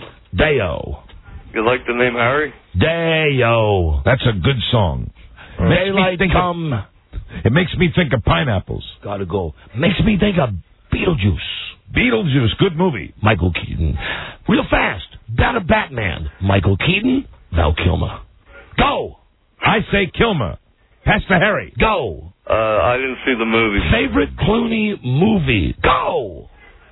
Deo. You like the name Harry? Deo. That's a good song. Daylight come. It makes me think of pineapples. Gotta go. Makes me think of Beetlejuice. Beetlejuice, good movie. Michael Keaton. Real fast. Better Batman. Michael Keaton. Val Kilmer. Go. I say Kilmer. Pastor Harry. Go. I didn't see the movie. Favorite Clooney movie. Go.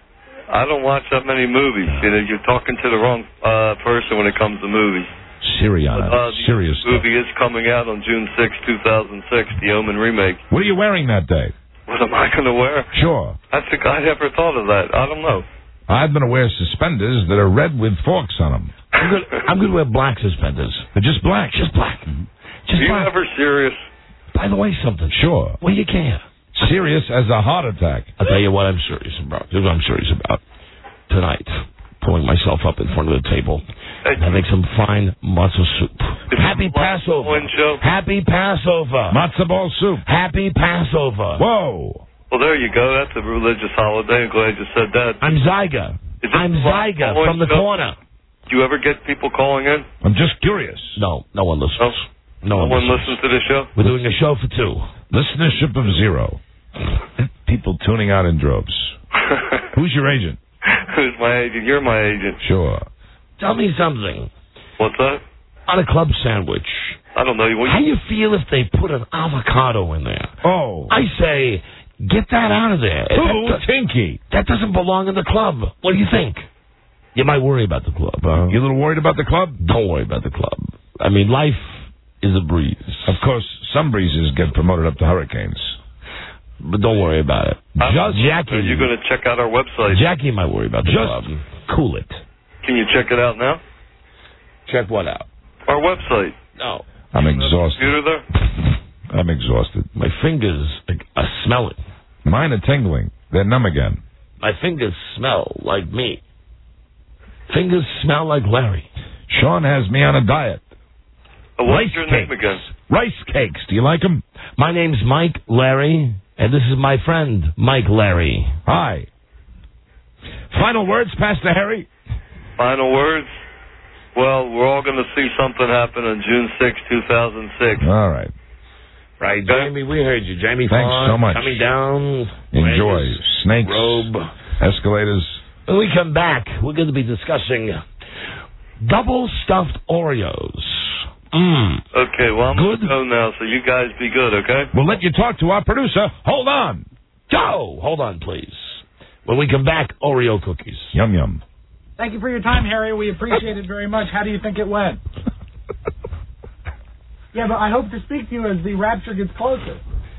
I don't watch that many movies. You know, you're talking to the wrong person when it comes to movies. Siriana. Serious The movie is coming out on June 6, 2006, the Omen remake. What are you wearing that day? What am I going to wear? Sure. I never thought of that. I don't know. I'm going to wear suspenders that are red with forks on them. I'm going to wear black suspenders. They're just black. Just black. Just Are you black. ever serious? By the way, something. Sure. Well, you can. Serious as a heart attack. I'll tell you what I'm serious about. Here's what I'm serious about. Tonight, pulling myself up in front of the table, having some fine matzo soup. Happy Passover. Happy Passover. Matzo ball soup. Happy Passover. Whoa. Well, there you go. That's a religious holiday. I'm glad you said that. I'm Zyga. I'm Zyga from the corner. Do you ever get people calling in? I'm just curious. No one listens. No one listens to the show? We're doing a show for two. Listenership of 0. People tuning out in droves. Who's your agent? Who's my agent? You're my agent. Sure. Tell me something. What's that? On a club sandwich. I don't know. How do you feel if they put an avocado in there? Oh. I say, get that out of there. Ooh, Tinky. That doesn't belong in the club. What do you think? You might worry about the club. You a little worried about the club? Don't worry about the club. I mean, life is a breeze. Of course, some breezes get promoted up to hurricanes. But don't worry about it. Jackie. Are you going to check out our website? Jackie might worry about the club. Cool it. Can you check it out now? Check what out? Our website. No. I'm exhausted. Computer there? I'm exhausted. My fingers are smelling. Mine are tingling. They're numb again. My fingers smell like me. Fingers smell like Larry. Sean has me on a diet. What's your name again? Rice cakes. Do you like them? My name's Mike Larry, and this is my friend, Mike Larry. Hi. Final words, Pastor Harry? Final words? Well, we're all going to see something happen on June 6, 2006. All right. Right, Jamie, we heard you. Jamie Thanks Fawn, so much. coming down. Enjoy. Snakes. Robe. Escalators. When we come back, we're going to be discussing double stuffed Oreos. Okay, well, I'm going to go now, so you guys be good, okay? We'll let you talk to our producer. Hold on. Joe, hold on, please. When we come back, Oreo cookies. Yum, yum. Thank you for your time, Harry. We appreciate it very much. How do you think it went? Yeah, but I hope to speak to you as the rapture gets closer.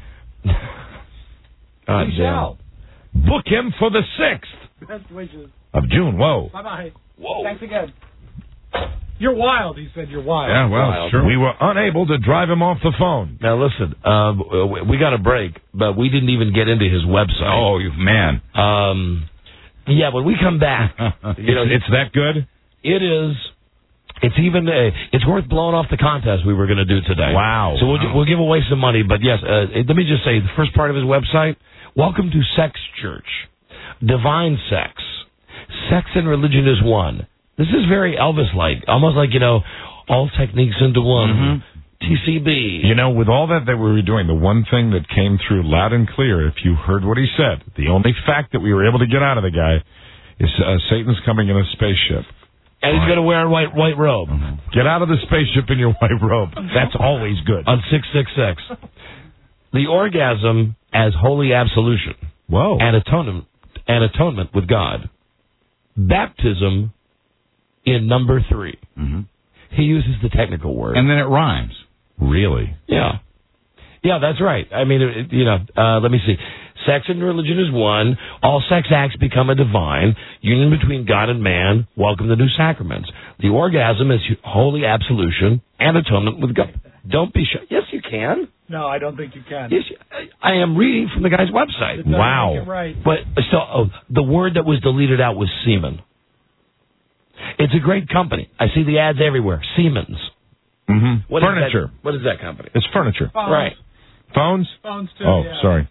We shall. Book him for the 6th Best wishes. of June. Whoa. Bye-bye. Whoa. Thanks again. You're wild, he said. You're wild. Yeah, well, sure. We were unable to drive him off the phone. Now, listen, we got a break, but we didn't even get into his website. Oh, man. Yeah, when we come back, it's that good? It is. It's even. It's worth blowing off the contest we were going to do today. Wow. So we'll give away some money, but yes, let me just say the first part of his website. Welcome to Sex Church, Divine Sex, Sex and Religion is One. This is very Elvis-like, almost like all techniques into one. TCB. With all that we were doing, the one thing that came through loud and clear, if you heard what he said, the only fact that we were able to get out of the guy is Satan's coming in a spaceship. And he's going to wear a white robe. Get out of the spaceship in your white robe. That's always good. On 666. The orgasm as holy absolution. Whoa. And atonement with God. Baptism in number 3. He uses the technical word. And then it rhymes. Really? Yeah. Yeah, that's right. I mean, let me see. Sex and religion is one. All sex acts become a divine union between God and man. Welcome the new sacraments. The orgasm is holy absolution and atonement with God. Don't be shy. Yes, you can. No, I don't think you can. Yes, I am reading from the guy's website. It doesn't make it right. But still, the word that was deleted out was Seaman. It's a great company. I see the ads everywhere. Siemens. Mm-hmm. Furniture. What is that company? It's furniture. Phones. Right. Phones? Phones, too. Oh, yeah. sorry.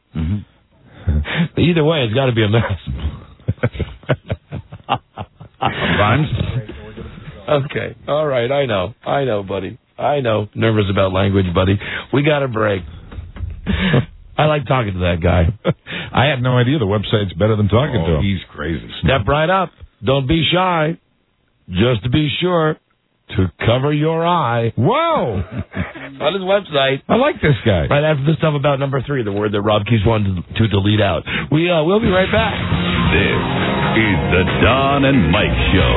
Either way, it's got to be a mess. Sometimes. Okay. All right. I know, buddy. I know. Nervous about language, buddy. We got a break. I like talking to that guy. I had no idea the website's better than talking to him. He's crazy. Step right up. Don't be shy. Just to be sure to cover your eye. Whoa! On his website. I like this guy. Right after the stuff about number 3, the word that Rob keeps wanting to delete out. We'll be right back. This is the Don and Mike Show.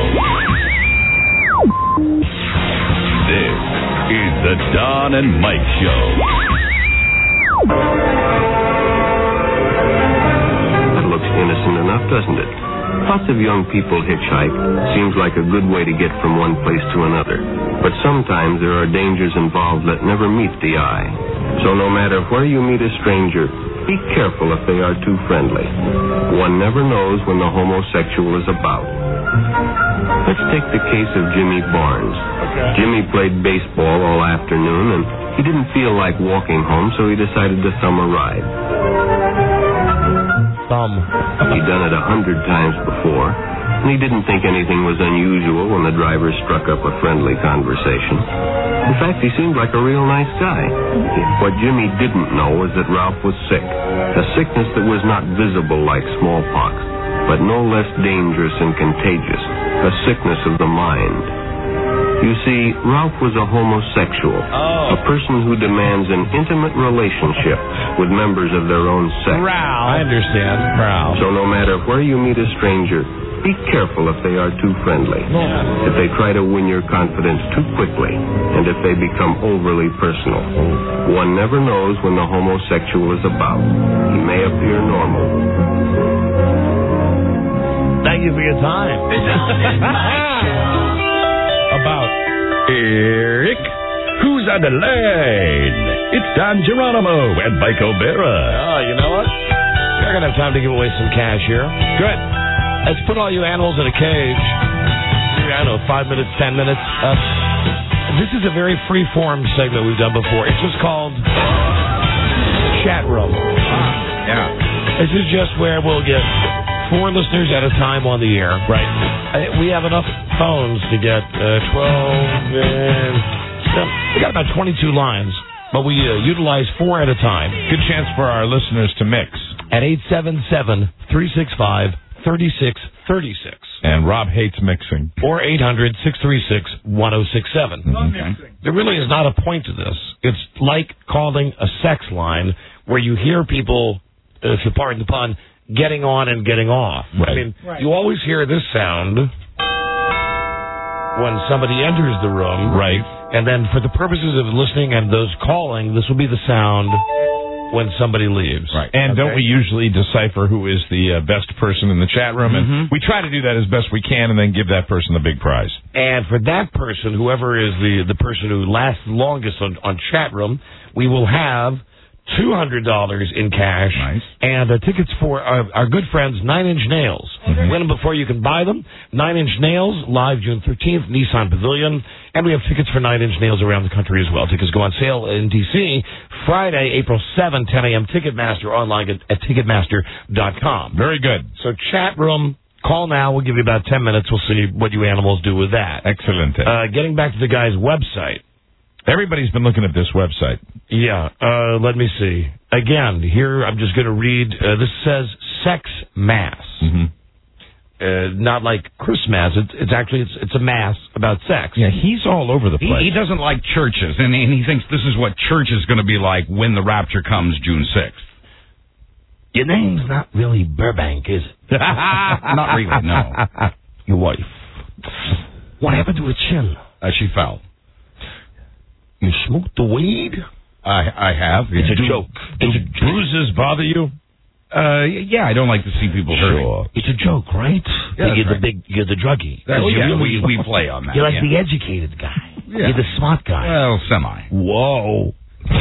This is the Don and Mike Show. That looks innocent enough, doesn't it? Lots of young people hitchhike. Seems like a good way to get from one place to another. But sometimes there are dangers involved that never meet the eye. So no matter where you meet a stranger, be careful if they are too friendly. One never knows when the homosexual is about. Let's take the case of Jimmy Barnes. Okay. Jimmy played baseball all afternoon, and he didn't feel like walking home, so he decided to thumb a ride. He'd done it 100 times before, and he didn't think anything was unusual when the driver struck up a friendly conversation. In fact, he seemed like a real nice guy. What Jimmy didn't know was that Ralph was sick, a sickness that was not visible like smallpox, but no less dangerous and contagious, a sickness of the mind. You see, Ralph was a homosexual, a person who demands an intimate relationship with members of their own sex. I understand. Ralph. So no matter where you meet a stranger, be careful if they are too friendly, if they try to win your confidence too quickly, and if they become overly personal. One never knows when the homosexual is about. He may appear normal. Thank you for your time. About Eric, who's on the line? It's Don Geronimo and Mike O'Bara. Oh, you know what? We're going to have time to give away some cash here. Good. Let's put all you animals in a cage. I don't know, 5 minutes, 10 minutes. This is a very free-form segment we've done before. It's just called Chat Room. Yeah. This is just where we'll get 4 listeners at a time on the air. Right. We have enough phones to get 12 and... We got about 22 lines, but we utilize 4 at a time. Good chance for our listeners to mix. At 877-365-3636. And Rob hates mixing. Or 800-636-1067. Okay. There really is not a point to this. It's like calling a sex line where you hear people, if you pardon the pun, getting on and getting off. Right. I mean, you always hear this sound when somebody enters the room. Right. And then for the purposes of listening and those calling, this will be the sound when somebody leaves. Right. And don't we usually decipher who is the best person in the chat room? And we try to do that as best we can and then give that person the big prize. And for that person, whoever is the person who lasts longest on chat room, we will have $200 in cash and tickets for our good friends 9 Inch Nails. Win them before you can buy them. 9 Inch Nails, live June 13th, Nissan Pavilion. And we have tickets for 9 Inch Nails around the country as well. Tickets go on sale in D.C. Friday, April 7, 10 a.m. Ticketmaster, online at Ticketmaster.com. Very good. So chat room, call now. We'll give you about 10 minutes. We'll see what you animals do with that. Excellent. Getting back to the guy's website. Everybody's been looking at this website. Yeah, let me see. Again, here I'm just going to read. This says sex mass. Not like Christmas. It's actually it's a mass about sex. Yeah, he's all over the place. He doesn't like churches, and he thinks this is what church is going to be like when the rapture comes June 6th. Your name's not really Burbank, is it? Not really, no. Your wife. What happened to her chin? She fell. You smoked the weed? I have. It's a joke. Do bruises bother you? Yeah, I don't like to see people hurt. It's a joke, right? Yeah, you're the druggie. We play on that. You're like the educated guy. Yeah. You're the smart guy. Well, semi. Whoa.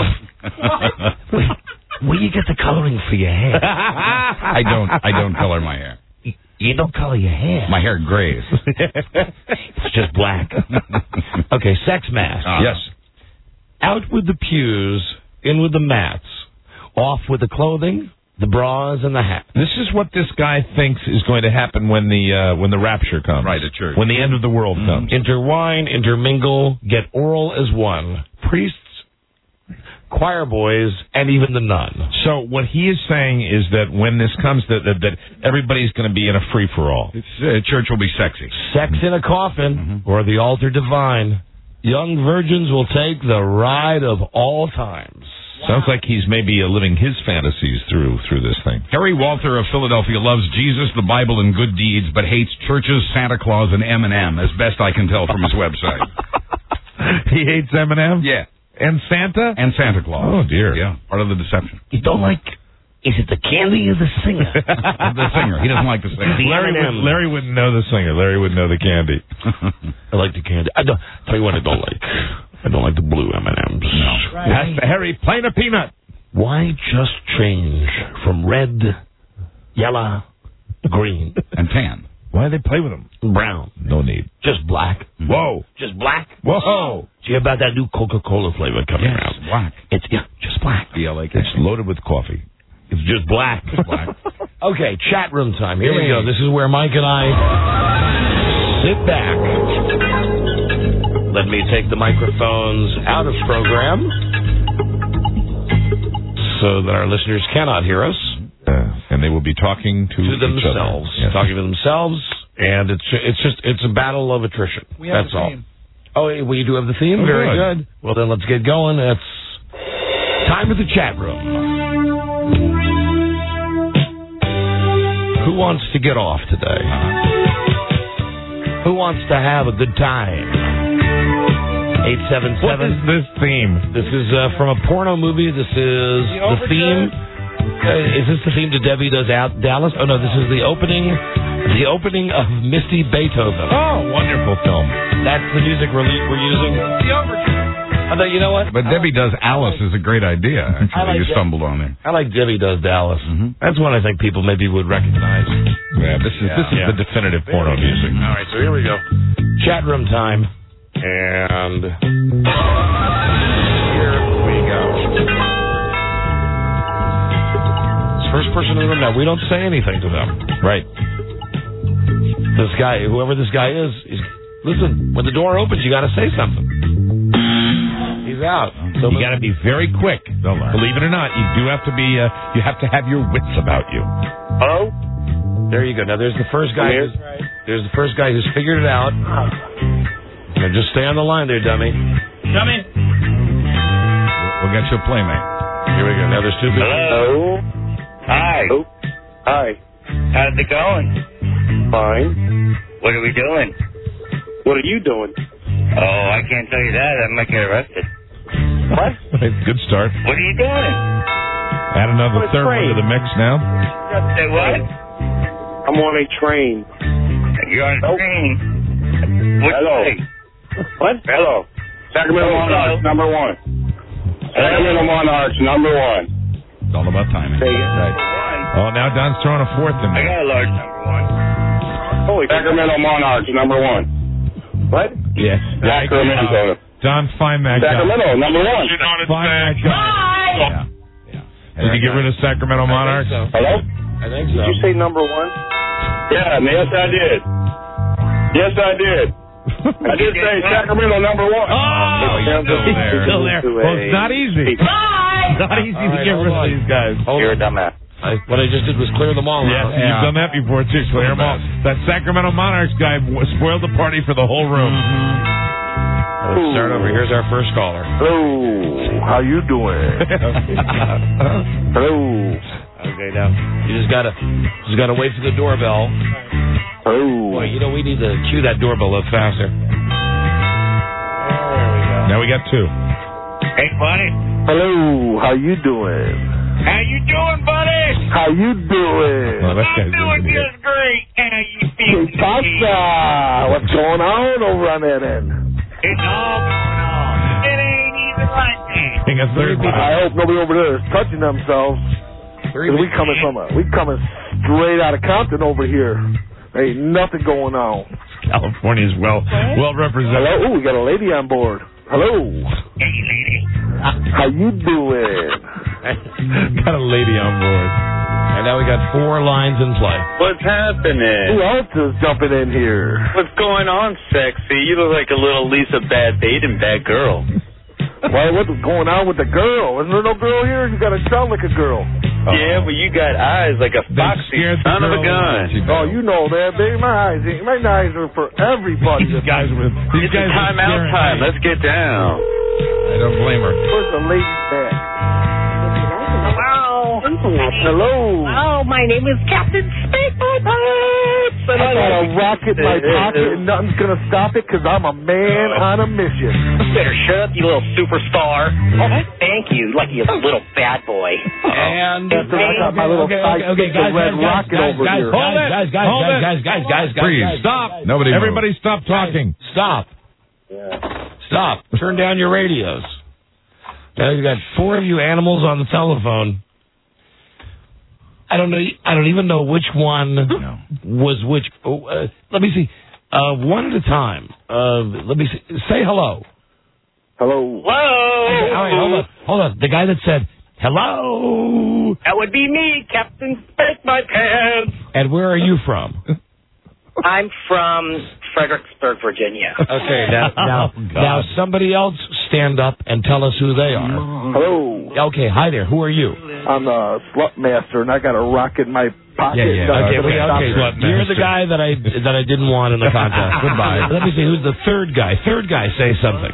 Where you get the coloring for your hair? I don't color my hair. You don't color your hair. My hair grays. It's just black. Okay, sex mask. Yes. Out with the pews, in with the mats. Off with the clothing, the bras, and the hat. This is what this guy thinks is going to happen when the rapture comes. Right, at church. When the end of the world comes. Intertwine, intermingle, get oral as one. Priests, choir boys, and even the nun. So what he is saying is that when this comes, that everybody's going to be in a free-for-all. Church will be sexy. Sex in a coffin or the altar divine. Young virgins will take the ride of all times. Sounds like he's maybe living his fantasies through this thing. Harry Walther of Philadelphia loves Jesus, the Bible, and good deeds, but hates churches, Santa Claus, and M&M, as best I can tell from his website. He hates M&M? Yeah. And Santa? And Santa Claus. Oh, dear. Yeah, part of the deception. You don't like... Is it the candy or the singer? The singer. He doesn't like the singer. Larry wouldn't know the singer. Larry would know the candy. I like the candy. Tell you what I don't like. I don't like the blue M&Ms. No. That's the Harry plain a peanut. Why just change from red, yellow, green, and tan? Why do they play with them? Brown. No need. Just black. Whoa. Just black. Whoa. Did you hear about that new Coca-Cola flavor coming out? It's black. It's just black. It's loaded with coffee. It's just black. Black. Okay, chat room time. Here we go. This is where Mike and I sit back. Let me take the microphones out of program so that our listeners cannot hear us. And they will be talking to each themselves. other. Yes. Talking to themselves, and it's a battle of attrition. That's all. Oh, we do have the theme? Very good. Well, then let's get going. It's time for the chat room. Who wants to get off today? Who wants to have a good time? 877. What is this theme? This is from a porno movie. This is the theme. Is this the theme to Debbie Does Dallas? Oh, no, this is the opening of Misty Beethoven. Oh, wonderful film. That's the music we're using. The overture. You know what? But Debbie Does Alice is a great idea, actually. You stumbled on it. I like Debbie Does Dallas. That's one I think people maybe would recognize. Yeah, this is the definitive porno music. All right, so here we go. Chat room time. And here we go. First person in the room. Now, we don't say anything to them. Right. This guy, whoever this guy is, listen, when the door opens, you got to say something. He's out. So you got to be very quick. Believe it or not, you do have to be. You have to have your wits about you. Hello? There you go. Now, there's the first guy. There's the first guy who's figured it out. Now, just stay on the line there, dummy. Dummy. We'll get you a playmate. Here we go. Now, there's two people. Hello? Hi. Oh. Hi. How's it going? Fine. What are we doing? What are you doing? Oh, I can't tell you that. I might get arrested. What? Good start. What are you doing? Add another third one to the mix now. Say what? I'm on a train. You're on a train. Hello. What? Hello. Sacramento Monarchs, number one. Sacramento Monarchs, number one. It's all about timing. Right. Oh, now Don's throwing a fourth in I there. got a large number one. Holy Sacramento Monarchs, number one. What? Yes. Sacramento. Don, find that guy. Sacramento, number one. Find that guy. Yeah. Did you get rid of Sacramento Monarchs? Hello? I think so. Did you say number one? Yeah, yes, I did. Yes, I did. I did say Sacramento number one. Oh, you're still there. Well, it's not easy. It's not easy to get rid of these guys. You're a dumbass. What I just did was clear them all out. You've done that before, too. Clear them all. That Sacramento Monarchs guy spoiled the party for the whole room. Let's start over. Here's our first caller. Hello. How you doing? Hello. Okay, now you just gotta wait for the doorbell. Hello. Boy, you know we need to cue that doorbell up faster. There we go. Now we got two. Hey, buddy. Hello. How you doing? How you doing, buddy? How you doing? Oh, that I'm guy's doing here. just great. How you feeling? Pasta. What's going on over on that end? It's all going on. It ain't even like that. I hope nobody over there is touching themselves. 'Cause we coming straight out of Compton over here. Ain't nothing going on. California's well represented. Hello, ooh, we got a lady on board. Hello. Hey, lady. How you doing? Got a lady on board. And now we got 4 lines in play. What's happening? Who else is jumping in here? What's going on, sexy? You look like a little Lisa Bad Bait and Bad Girl. Why, what's going on with the girl? Isn't there no girl here? You gotta sound like a girl. Yeah, but you got eyes like a foxy son of a gun. Oh, you know that, baby. My eyes are for everybody. It's time out time. Let's get down. I don't blame her. Where's the lady at? Hello. Hello. Oh, my name is Captain Speak My Pants. I got a rocket in my pocket and nothing's gonna stop it because I'm a man on a mission. Better shut up, you little superstar. Oh, thank you, like you little bad boy. And I got my little guys, red rocket over here. Guys, Please stop. Nobody. Everybody, stop talking. Stop. Stop. Turn down your radios. Now you got 4 of you animals on the telephone. I don't even know which one was which. Let me see. One at a time. Let me see. Say hello. Hello. Hello. Okay, all right, hold on. The guy that said hello. That would be me, Captain Speak My Pants. And where are you from? I'm from Fredericksburg, Virginia. Okay, now somebody else stand up and tell us who they are. Hello. Okay, hi there. Who are you? I'm the slut master, and I got a rocket in my pocket. Okay, you're the guy that I didn't want in the contest. Goodbye. Let me see. Who's the third guy? Third guy, say something.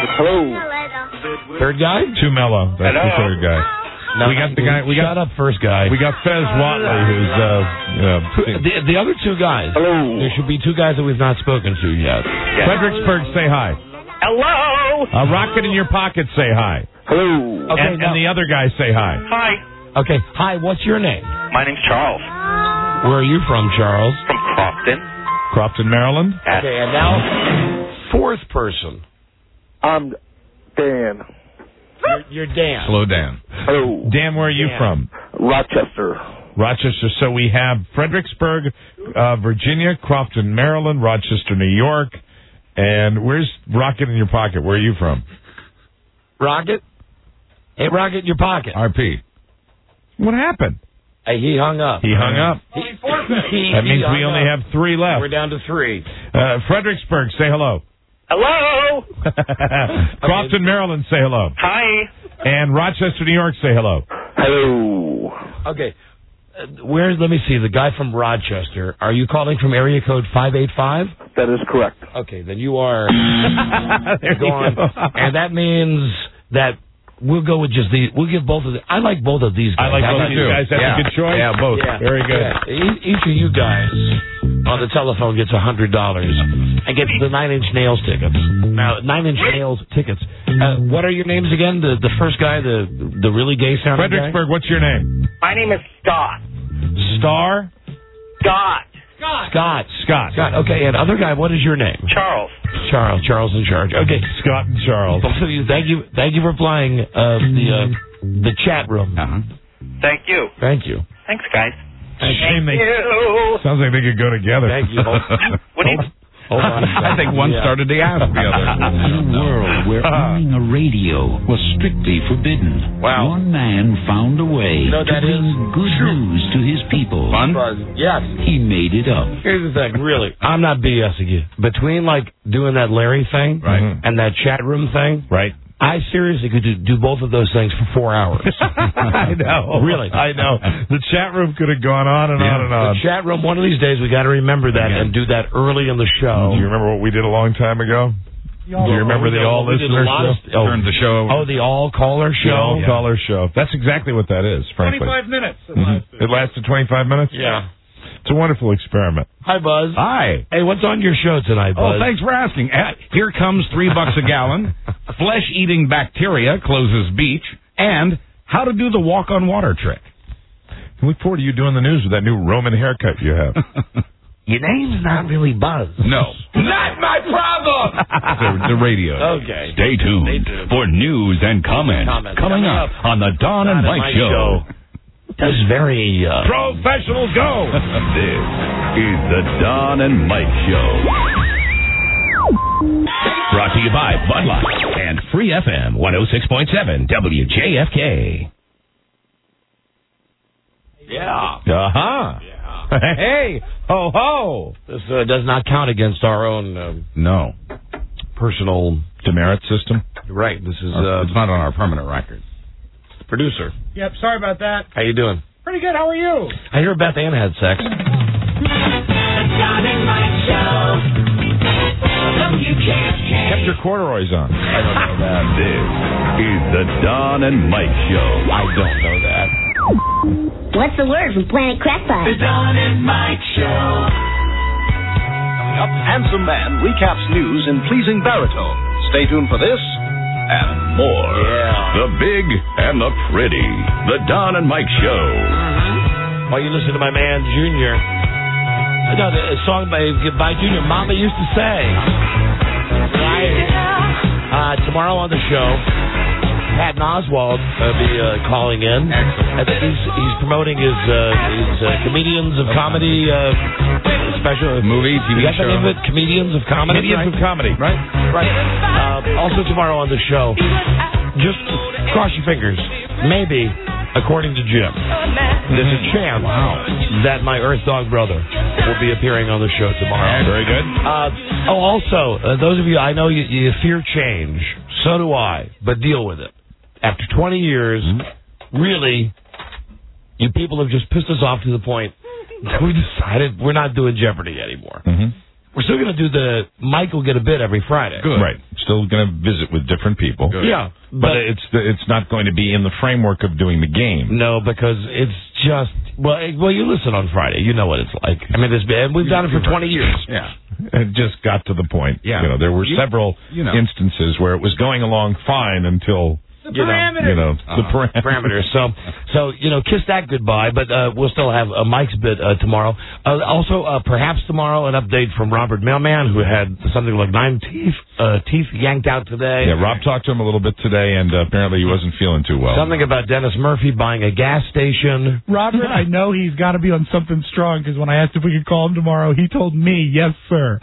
Hello. Third guy? Too mellow. That's the third guy. No, we got the guy. Shut up, first guy. We got Fez Watley, who's the other 2 guys. Hello. There should be 2 guys that we've not spoken to yet. Fredericksburg. Say hi. Hello. A rocket in your pocket. Say hi. Hello. Okay, and the other guy say hi. Hi. Okay. Hi. What's your name? My name's Charles. Where are you from, Charles? From Crofton. Crofton, Maryland. Okay, and now 4th person. I'm Dan. You're Dan. Slow down. Hello. Dan, where are you from? Rochester. Rochester. So we have Fredericksburg, Virginia, Crofton, Maryland, Rochester, New York. And where's Rocket in your pocket? Where are you from? Rocket? Hey, Rocket in your pocket. RP. What happened? Hey, he hung up. He hung up. That means we only have 3 left. We're down to 3. Fredericksburg, say hello. Hello. Crofton, Maryland, say hello. Hi. And Rochester, New York, say hello. Hello. Okay. Let me see, the guy from Rochester. Are you calling from area code 585? That is correct. Okay, then you are gone. And that means that we'll go with just these. We'll give both of them. I like both of these guys. I like both of you guys. That's a good choice. Yeah, both. Yeah. Very good. Yeah. Each of you guys on the telephone gets $100 and gets the 9 Inch Nails tickets. Now, 9 Inch Nails tickets. What are your names again? The first guy, the really gay sounding guy? Fredericksburg, what's your name? My name is Scott. Star? Scott. Okay, and other guy, what is your name? Charles. Charles in charge. Okay. Scott and Charles. Both of you, thank you for playing the chat room. Thank you. Thank you. Thanks, guys. Thank you. you. Sounds like they could go together. Thank you. Hold on. I think one started to ask the other. In a world where owning a radio was strictly forbidden, one man found a way to bring good news to his people. Fun? Yes. He made it up. Here's the thing, really. I'm not BSing you. Between, doing that Larry thing and that chat room thing, I seriously could do both of those things for 4 hours. I know. Really. I know. The chat room could have gone on and on and on. The chat room, one of these days, we got to remember that and do that early in the show. Do you remember what we did a long time ago? Do you remember the all-listener show? Turned the show over. Oh, the all-caller show? The all-caller show. That's exactly what that is, frankly. 25 minutes. It lasted 25 minutes? Yeah. It's a wonderful experiment. Hi, Buzz. Hi. Hey, what's on your show tonight, Buzz? Oh, thanks for asking. Here comes $3 a gallon. Flesh-eating bacteria closes beach. And how to do the walk-on water trick. I look forward to you doing the news with that new Roman haircut you have. Your name's not really Buzz. No. Not my problem! The radio. Okay. Stay tuned for news and comments coming up on the Don and Mike Show. Does very... Professionals go! This is the Don and Mike Show. Brought to you by Bud Light and Free FM 106.7 WJFK. Yeah. Uh-huh. Yeah. Hey, ho, ho. This does not count against our own... No. Personal demerit system? Right. This is... it's not on our permanent record. Producer. Yep, sorry about that. How you doing? Pretty good, how are you? I hear Beth Ann had sex. The Don and Mike Show. WJFK. Kept your corduroys on. I don't know that. This is the Don and Mike Show. I don't know that. What's the word from Planet Crackpot? The Don and Mike Show. Coming up, handsome man recaps news in pleasing baritone. Stay tuned for this and more. Yeah. The big and the pretty. The Don and Mike Show. While you listen to my man, Junior. No, the song by Junior, Mama used to say. Right. Tomorrow on the show, Patton Oswalt will be calling in. I think he's promoting his Comedians of Comedy special movie, TV show. Name of it? Comedians of Comedy. Comedians of Comedy, right? Right. Also tomorrow on the show, just cross your fingers. Maybe, according to Jim, there's a chance that my Earth Dog brother will be appearing on the show tomorrow. Very good. Also, those of you, I know you fear change. So do I. But deal with it. After 20 years, really, you people have just pissed us off to the point that we decided we're not doing Jeopardy anymore. We're still going to do Mike will get a bit every Friday. Good. Right. Still going to visit with different people. Good. Yeah. But it's not going to be in the framework of doing the game. No, because it's just, well, you listen on Friday. You know what it's like. I mean, we've done it for 20 years. Yeah. It just got to the point. Yeah. You know, there were several instances where it was going along fine until... The parameters. The parameters. So kiss that goodbye. But we'll still have Mike's bit tomorrow. Also, perhaps tomorrow, an update from Robert Mailman, who had something like 9 teeth yanked out today. Yeah, Rob talked to him a little bit today, and apparently he wasn't feeling too well. Something about Dennis Murphy buying a gas station. Robert, I know he's got to be on something strong, because when I asked if we could call him tomorrow, he told me, yes, sir.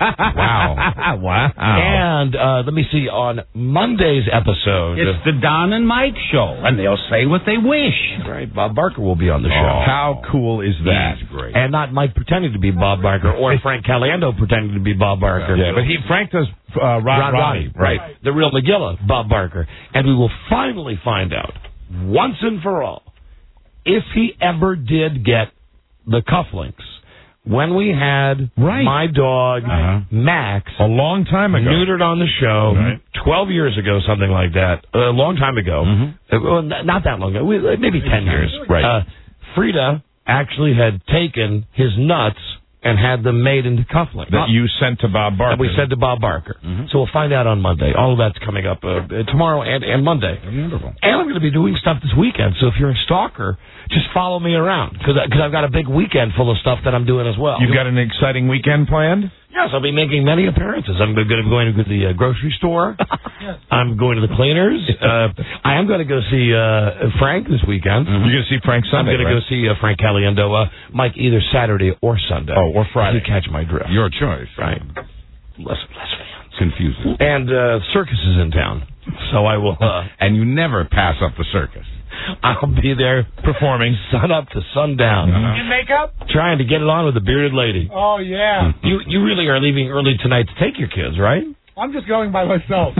Wow. Wow. And let me see, on Monday's episode... It's the Don and Mike Show, and they'll say what they wish. Right, Bob Barker will be on the show. How cool is that? He's great. And not Mike pretending to be Bob Barker, or Frank Caliendo pretending to be Bob Barker. Yeah, but Frank does Ron Rodney. Right. The real McGilla, Bob Barker. And we will finally find out, once and for all, if he ever did get the cufflinks. When we had my dog, Max, a long time ago, neutered on the show, 12 years ago, something like that, a long time ago, well, not that long ago, maybe 10 years. Right. Frida actually had taken his nuts and had them made into cufflinks. That you sent to Bob Barker. That we sent to Bob Barker. So we'll find out on Monday. All of that's coming up tomorrow and Monday. Wonderful. And I'm going to be doing stuff this weekend, so if you're a stalker, just follow me around, because I've got a big weekend full of stuff that I'm doing as well. You've got an exciting weekend planned? Yes, I'll be making many appearances. I'm going to be going to the grocery store. I'm going to the cleaners. I am going to go see Frank this weekend. You're going to see Frank Sunday, I'm going to go see Frank Caliendo, Mike, either Saturday or Sunday. Oh, or Friday. You catch my drift. Your choice. Right. Less fans. Confusing. And circus is in town, so I will... and you never pass up the circus. I'll be there performing sun up to sundown. In makeup? Trying to get it on with the bearded lady. Oh, yeah. You really are leaving early tonight to take your kids, right? I'm just going by myself.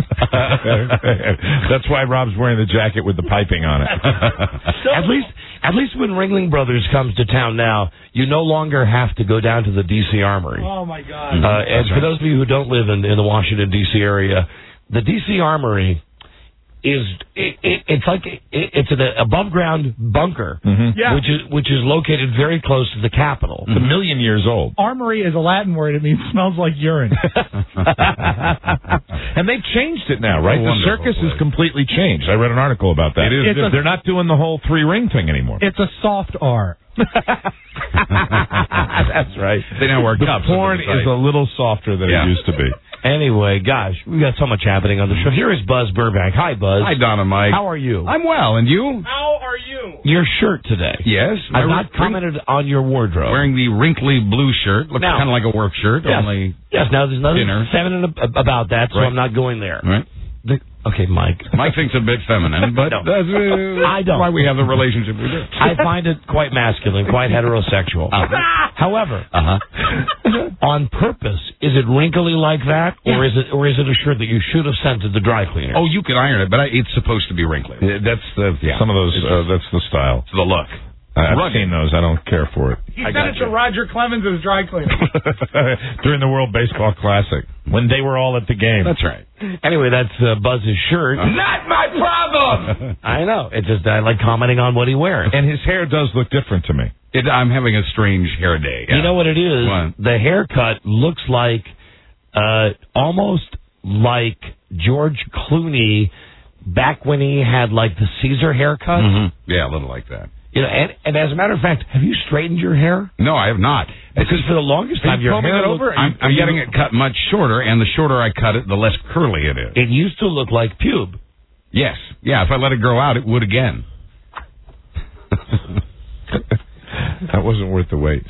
That's why Rob's wearing the jacket with the piping on it. At least when Ringling Brothers comes to town now, you no longer have to go down to the D.C. Armory. Oh, my God. And for those of you who don't live in the Washington, D.C. area, the D.C. Armory it's an above ground bunker, which is located very close to the Capitol. It's 1 million years old. Armory is a Latin word. It means smells like urine. And they've changed it now, right? The circus is completely changed. I read an article about that. They're not doing the whole 3-ring thing anymore. It's a soft R. That's right. They now wear cups. The porn is a little softer than it used to be. Anyway, gosh, we got so much happening on the show. Here is Buzz Burbank. Hi, Buzz. Hi, Don and Mike. How are you? I'm well, and you? How are you? Your shirt today. Yes. I've not commented on your wardrobe. Wearing the wrinkly blue shirt. Looks kind of like a work shirt, yes. only Yes, now there's nothing thinner. feminine about that, so I'm not going there. Right. Okay, Mike. Mike thinks a bit feminine, but that's I don't. why we have the relationship we do. I find it quite masculine, quite heterosexual. However, on purpose, is it wrinkly like that, or is it a shirt that you should have sent to the dry cleaner? Oh, you can iron it, but it's supposed to be wrinkly. That's some of those. That's the style. It's the look. I've seen those. I don't care for it. He sent it to Roger Clemens' dry cleaner. During the World Baseball Classic, when they were all at the game. That's right. Anyway, that's Buzz's shirt. Not my problem! I know. It's just I like commenting on what he wears. And his hair does look different to me. I'm having a strange hair day. Yeah. You know what it is? What? The haircut looks like almost like George Clooney back when he had like the Caesar haircut. Mm-hmm. Yeah, a little like that. You know, and as a matter of fact, have you straightened your hair? No, I have not. Because for the longest time, your hair over. I'm getting it cut much shorter, and the shorter I cut it, the less curly it is. It used to look like pube. Yes. Yeah, if I let it grow out, it would again. That wasn't worth the wait.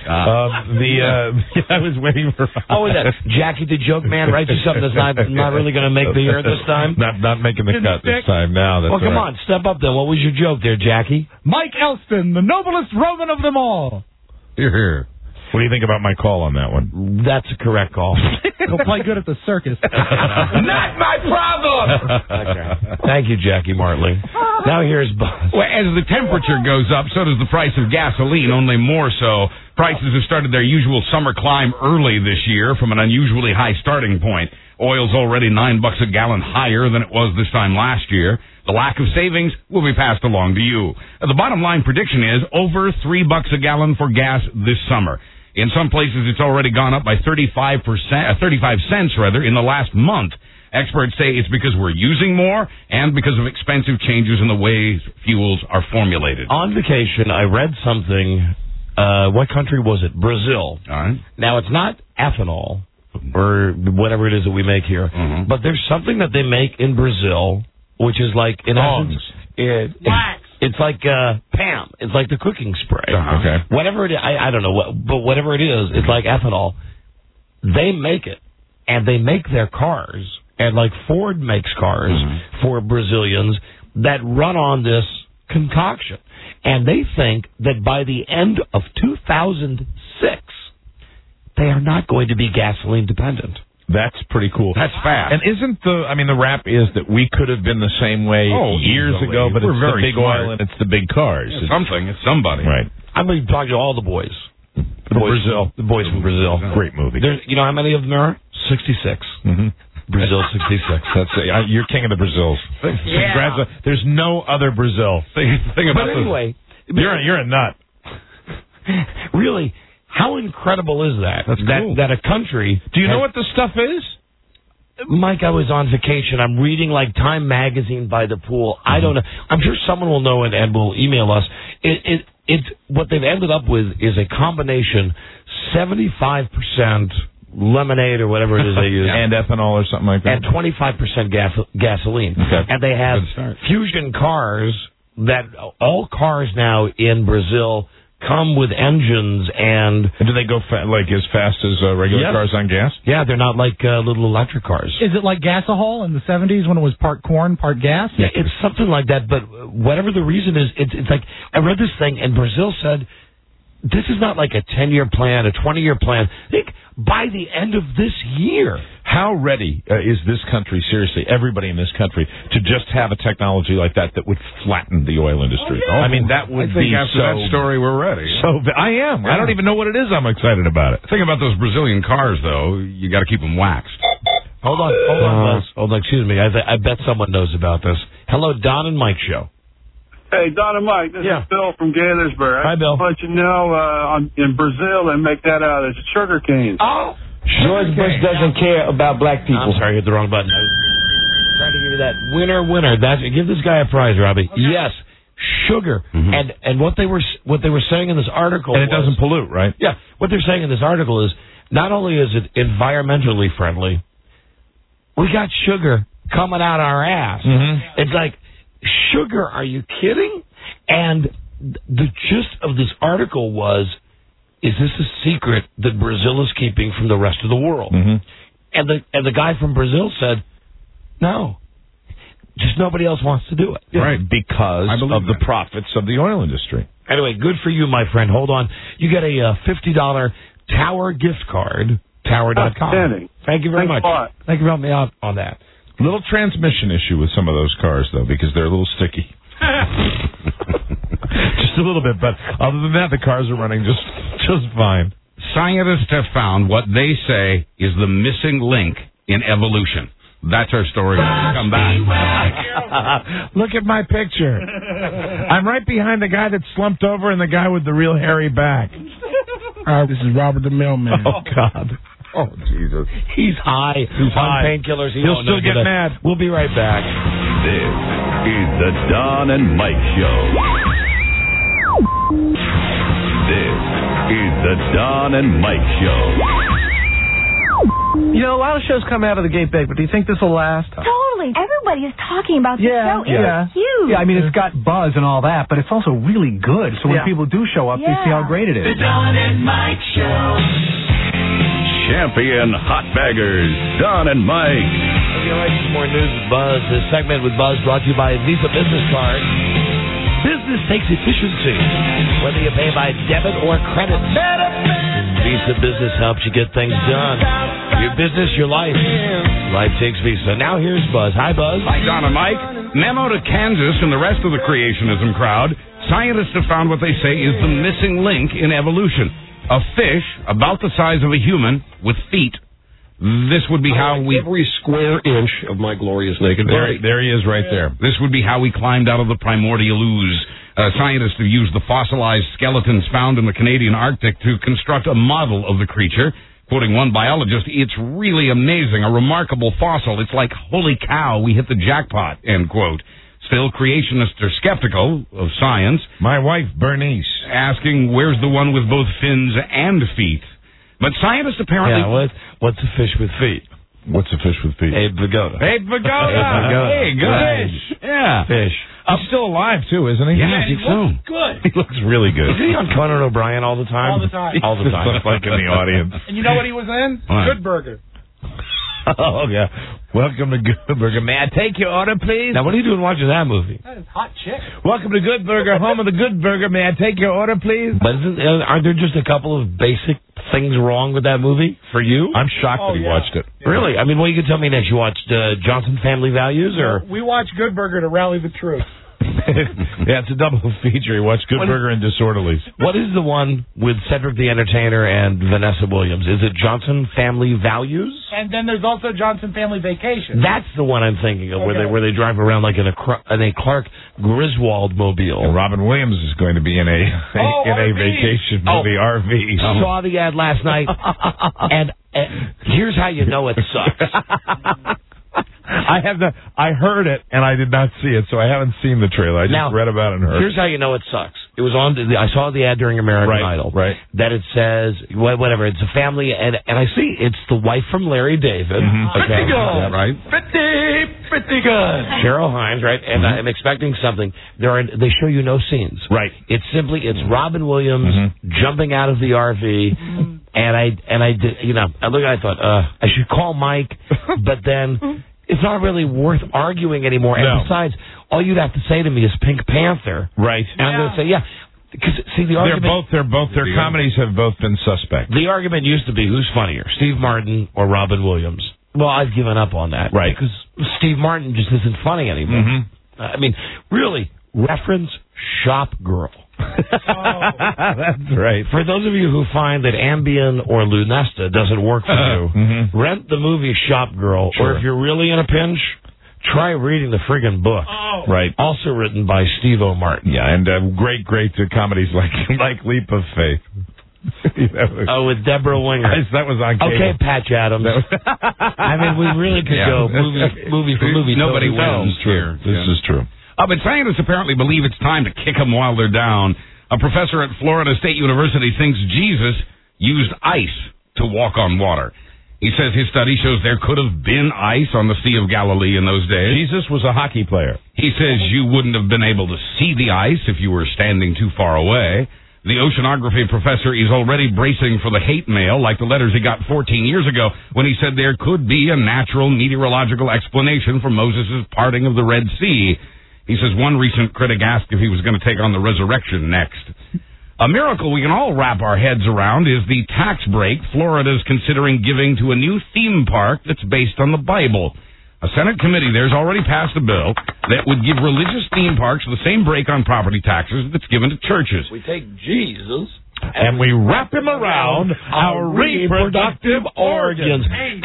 I was waiting for. Oh, is that Jackie the Joke Man? Write you something that's not really going to make the air this time. Not making the cut this time. Now, well, come on, step up then. What was your joke there, Jackie? Mike Elston, the noblest Roman of them all. Here. What do you think about my call on that one? That's a correct call. He'll play good at the circus. Not my problem! Okay. Thank you, Jackie Martley. Now here's Buzz. Well, as the temperature goes up, so does the price of gasoline, only more so. Prices have started their usual summer climb early this year from an unusually high starting point. Oil's already $9 a gallon higher than it was this time last year. The lack of savings will be passed along to you. The bottom line prediction is over $3 a gallon for gas this summer. In some places, it's already gone up by 35 cents in the last month. Experts say it's because we're using more and because of expensive changes in the way fuels are formulated. On vacation, I read something. What country was it? Brazil. All right. Now, it's not ethanol or whatever it is that we make here, but there's something that they make in Brazil, which is like, in essence, wax. It's like Pam. It's like the cooking spray. Okay. Whatever it is, I don't know, but whatever it is, it's like ethanol. They make it, and they make their cars, and like Ford makes cars for Brazilians that run on this concoction. And they think that by the end of 2006, they are not going to be gasoline dependent. That's pretty cool. That's fast. And isn't the rap is that we could have been the same way years easily. ago, but We're it's very the big smart. oil and it's the big cars. Yeah, it's somebody. Right. I'm going to talk to all the boys. The boys from Brazil. Great movie. You know how many of them there are? 66. Brazil 66. That's you're king of the Brazils. Yeah. There's no other Brazil. Think about but anyway, you're a nut. Really, how incredible is that? That's cool. That a country. Do you know what the stuff is? Mike, I was on vacation. I'm reading like Time magazine by the pool. I don't know. I'm sure someone will know and will email us. It's what they've ended up with is a combination 75% lemonade or whatever it is they use. And ethanol or something like that. And 25% gasoline. Okay. And they have fusion cars that all cars now in Brazil come with engines and do they go as fast as regular cars on gas? Yeah, they're not like little electric cars. Is it like Gasohol in the 70s when it was part corn, part gas? Yeah, it's something like that, but whatever the reason is, it's like, I read this thing, and Brazil said, this is not like a 10-year plan, a 20-year plan. I think by the end of this year. How ready is this country, seriously, everybody in this country, to just have a technology like that would flatten the oil industry? Oh, I mean, that would be after that story, we're ready. So I am. Yeah. I don't even know what it is. I'm excited about it. Think about those Brazilian cars, though. You got to keep them waxed. Hold on, Buzz. Hold on, excuse me. I bet someone knows about this. Hello, Don and Mike Show. Hey, Don and Mike, this is Bill from Gaithersburg. Hi, Bill. I just want you to know, in Brazil, they make that out of sugar cane. Oh! George Bush doesn't care about black people. I'm sorry, I hit the wrong button. I was trying to give you that winner. Give this guy a prize, Robbie. Okay. Yes, sugar. And what they were saying in this article, and it doesn't pollute, right? Yeah, what they're saying in this article is not only is it environmentally friendly, we got sugar coming out our ass. It's like, sugar? Are you kidding? And the gist of this article was, is this a secret that Brazil is keeping from the rest of the world? And the guy from Brazil said, no. Just nobody else wants to do it. Right, because of the profits of the oil industry. Anyway, good for you, my friend. Hold on. You get a $50 Tower gift card, tower.com. Outstanding. Thank you very much. Thank you for helping me out on that. Little transmission issue with some of those cars, though, because they're a little sticky. Just a little bit, but other than that, the cars are running just fine. Scientists have found what they say is the missing link in evolution. That's our story when we come back. Look at my picture. I'm right behind the guy that slumped over and the guy with the real hairy back. This is Robert the Mailman. Oh, God. Oh, Jesus. He's high. He's on painkillers. He'll still get mad. We'll be right back. This is the Don and Mike Show. This is the Don and Mike Show. You know, a lot of shows come out of the gate big, but do you think this will last? Totally. Everybody is talking about this show. It's huge. Yeah, I mean, it's got buzz and all that, but it's also really good. So when people do show up, they see how great it is. The Don and Mike Show. Champion hot baggers, Don and Mike. If you like some more news with Buzz, this segment with Buzz brought to you by Visa Business Card. Business takes efficiency, whether you pay by debit or credit. Visa Business helps you get things done. Your business, your life. Life takes Visa. Now here's Buzz. Hi, Buzz. Hi, Don and Mike. Memo to Kansas and the rest of the creationism crowd. Scientists have found what they say is the missing link in evolution. A fish about the size of a human with feet. This would be how we... Every square inch of my glorious naked body. There he is right there. This would be how we climbed out of the primordial ooze. Scientists have used the fossilized skeletons found in the Canadian Arctic to construct a model of the creature. Quoting one biologist, it's really amazing, a remarkable fossil. It's like, holy cow, we hit the jackpot, end quote. Still, creationists are skeptical of science. My wife, Bernice. Asking, where's the one with both fins and feet? But scientists apparently... Yeah, what's a fish with feet? What's a fish with feet? A pagoda. A pagoda. Hey, good. Fish. Yeah. Fish. He's still alive, too, isn't he? Yeah, I think so. Good. He looks really good. Is he on Conan O'Brien all the time? All the time. All the time. Just like in the audience. And you know what he was in? What? Good Burger. Oh, yeah. Welcome to Good Burger. May I take your order, please? Now, what are you doing watching that movie? That is hot chick. Welcome to Good Burger, home of the Good Burger. May I take your order, please? But aren't there just a couple of basic things wrong with that movie for you? I'm shocked that he watched it. Really? I mean, what you can tell me next? You watched Johnson Family Values, or We watched Good Burger to rally the troops. Yeah, it's a double feature. He watched Good Burger and Disorderlies. What is the one with Cedric the Entertainer and Vanessa Williams? Is it Johnson Family Values? And then there's also Johnson Family Vacation. That's the one I'm thinking of, where they drive around like in a Clark Griswold mobile. And Robin Williams is going to be in a vacation movie, RV. Saw the ad last night, and here's how you know it sucks. I heard it and I did not see it, so I haven't seen the trailer. I just read about it and heard. Here's how you know it sucks. It was on. I saw the ad during American Idol. Right. That it says whatever. It's a family, and I see it's the wife from Larry David. Okay. Pretty good, right? Pretty good. Cheryl Hines, right? And I'm expecting something. They show you no scenes. Right. It's Robin Williams jumping out of the RV, and I did. I thought I should call Mike, but then. It's not really worth arguing anymore. And besides, all you'd have to say to me is Pink Panther. Right. And I'm going to say, yeah. Because, see, the argument... Their comedies have both been suspect. The argument used to be, who's funnier, Steve Martin or Robin Williams? Well, I've given up on that. Right. Because Steve Martin just isn't funny anymore. I mean, really, reference Shop Girl. That's right. For those of you who find that Ambien or Lunesta doesn't work for you, rent the movie Shop Girl, or if you're really in a pinch, try reading the friggin' book. Right. Also written by Steve O. Martin. Yeah, and great comedies like Leap of Faith. With Deborah Winger. That was on cable. Okay, Patch Adams. I mean, we really could go movie for movie. Nobody wins here. This is true. But scientists apparently believe it's time to kick them while they're down. A professor at Florida State University thinks Jesus used ice to walk on water. He says his study shows there could have been ice on the Sea of Galilee in those days. Jesus was a hockey player. He says you wouldn't have been able to see the ice if you were standing too far away. The oceanography professor is already bracing for the hate mail, like the letters he got 14 years ago when he said there could be a natural meteorological explanation for Moses' parting of the Red Sea. He says one recent critic asked if he was going to take on the resurrection next. A miracle we can all wrap our heads around is the tax break Florida's considering giving to a new theme park that's based on the Bible. A Senate committee there's already passed a bill that would give religious theme parks the same break on property taxes that's given to churches. We take Jesus and we wrap him around our reproductive organs.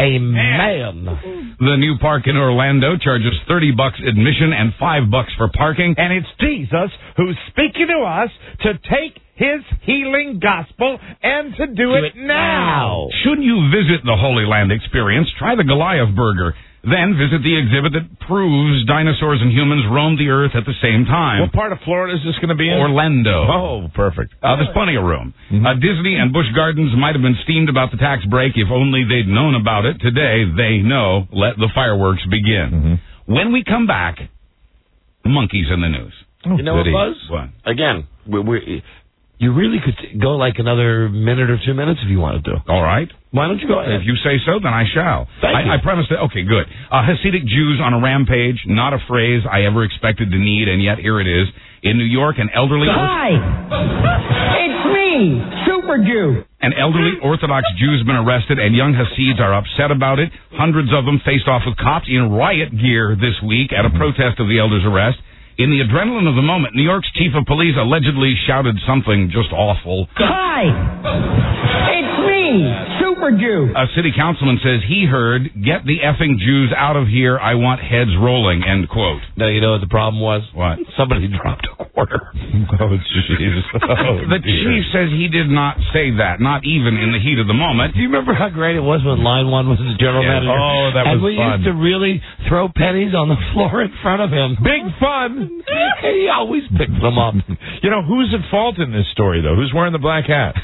Amen. The new park in Orlando charges $30 admission and $5 for parking. And it's Jesus who's speaking to us to take his healing gospel and to do it now. Should you visit the Holy Land experience, try the Goliath Burger. Then visit the exhibit that proves dinosaurs and humans roamed the earth at the same time. What part of Florida is this going to be in? Orlando. Oh, perfect. There's plenty of room. Disney and Busch Gardens might have been steamed about the tax break if only they'd known about it. Today, they know. Let the fireworks begin. When we come back, monkeys in the news. You know what, Buzz? What? Again, you really could go like another minute or 2 minutes if you wanted to. All right. Why don't you go ahead? If you say so, then I shall. Thank you. I promised that. Okay, good. Hasidic Jews on a rampage, not a phrase I ever expected to need, and yet here it is. In New York, an elderly... Hi! It's me, Super Jew. An elderly Orthodox Jew's been arrested, and young Hasids are upset about it. Hundreds of them faced off with cops in riot gear this week at a protest of the elder's arrest. In the adrenaline of the moment, New York's chief of police allegedly shouted something just awful. Hi! It's me, Super Jew. A city councilman says he heard, "Get the effing Jews out of here, I want heads rolling," end quote. Now, you know what the problem was? What? Somebody dropped a quarter. Oh, jeez. The chief says he did not say that, not even in the heat of the moment. Do you remember how great it was when Line 1 was the general manager? Oh, that was fun. And we used to really throw pennies on the floor in front of him. Big fun. He always picked them up. You know, who's at fault in this story, though? Who's wearing the black hat?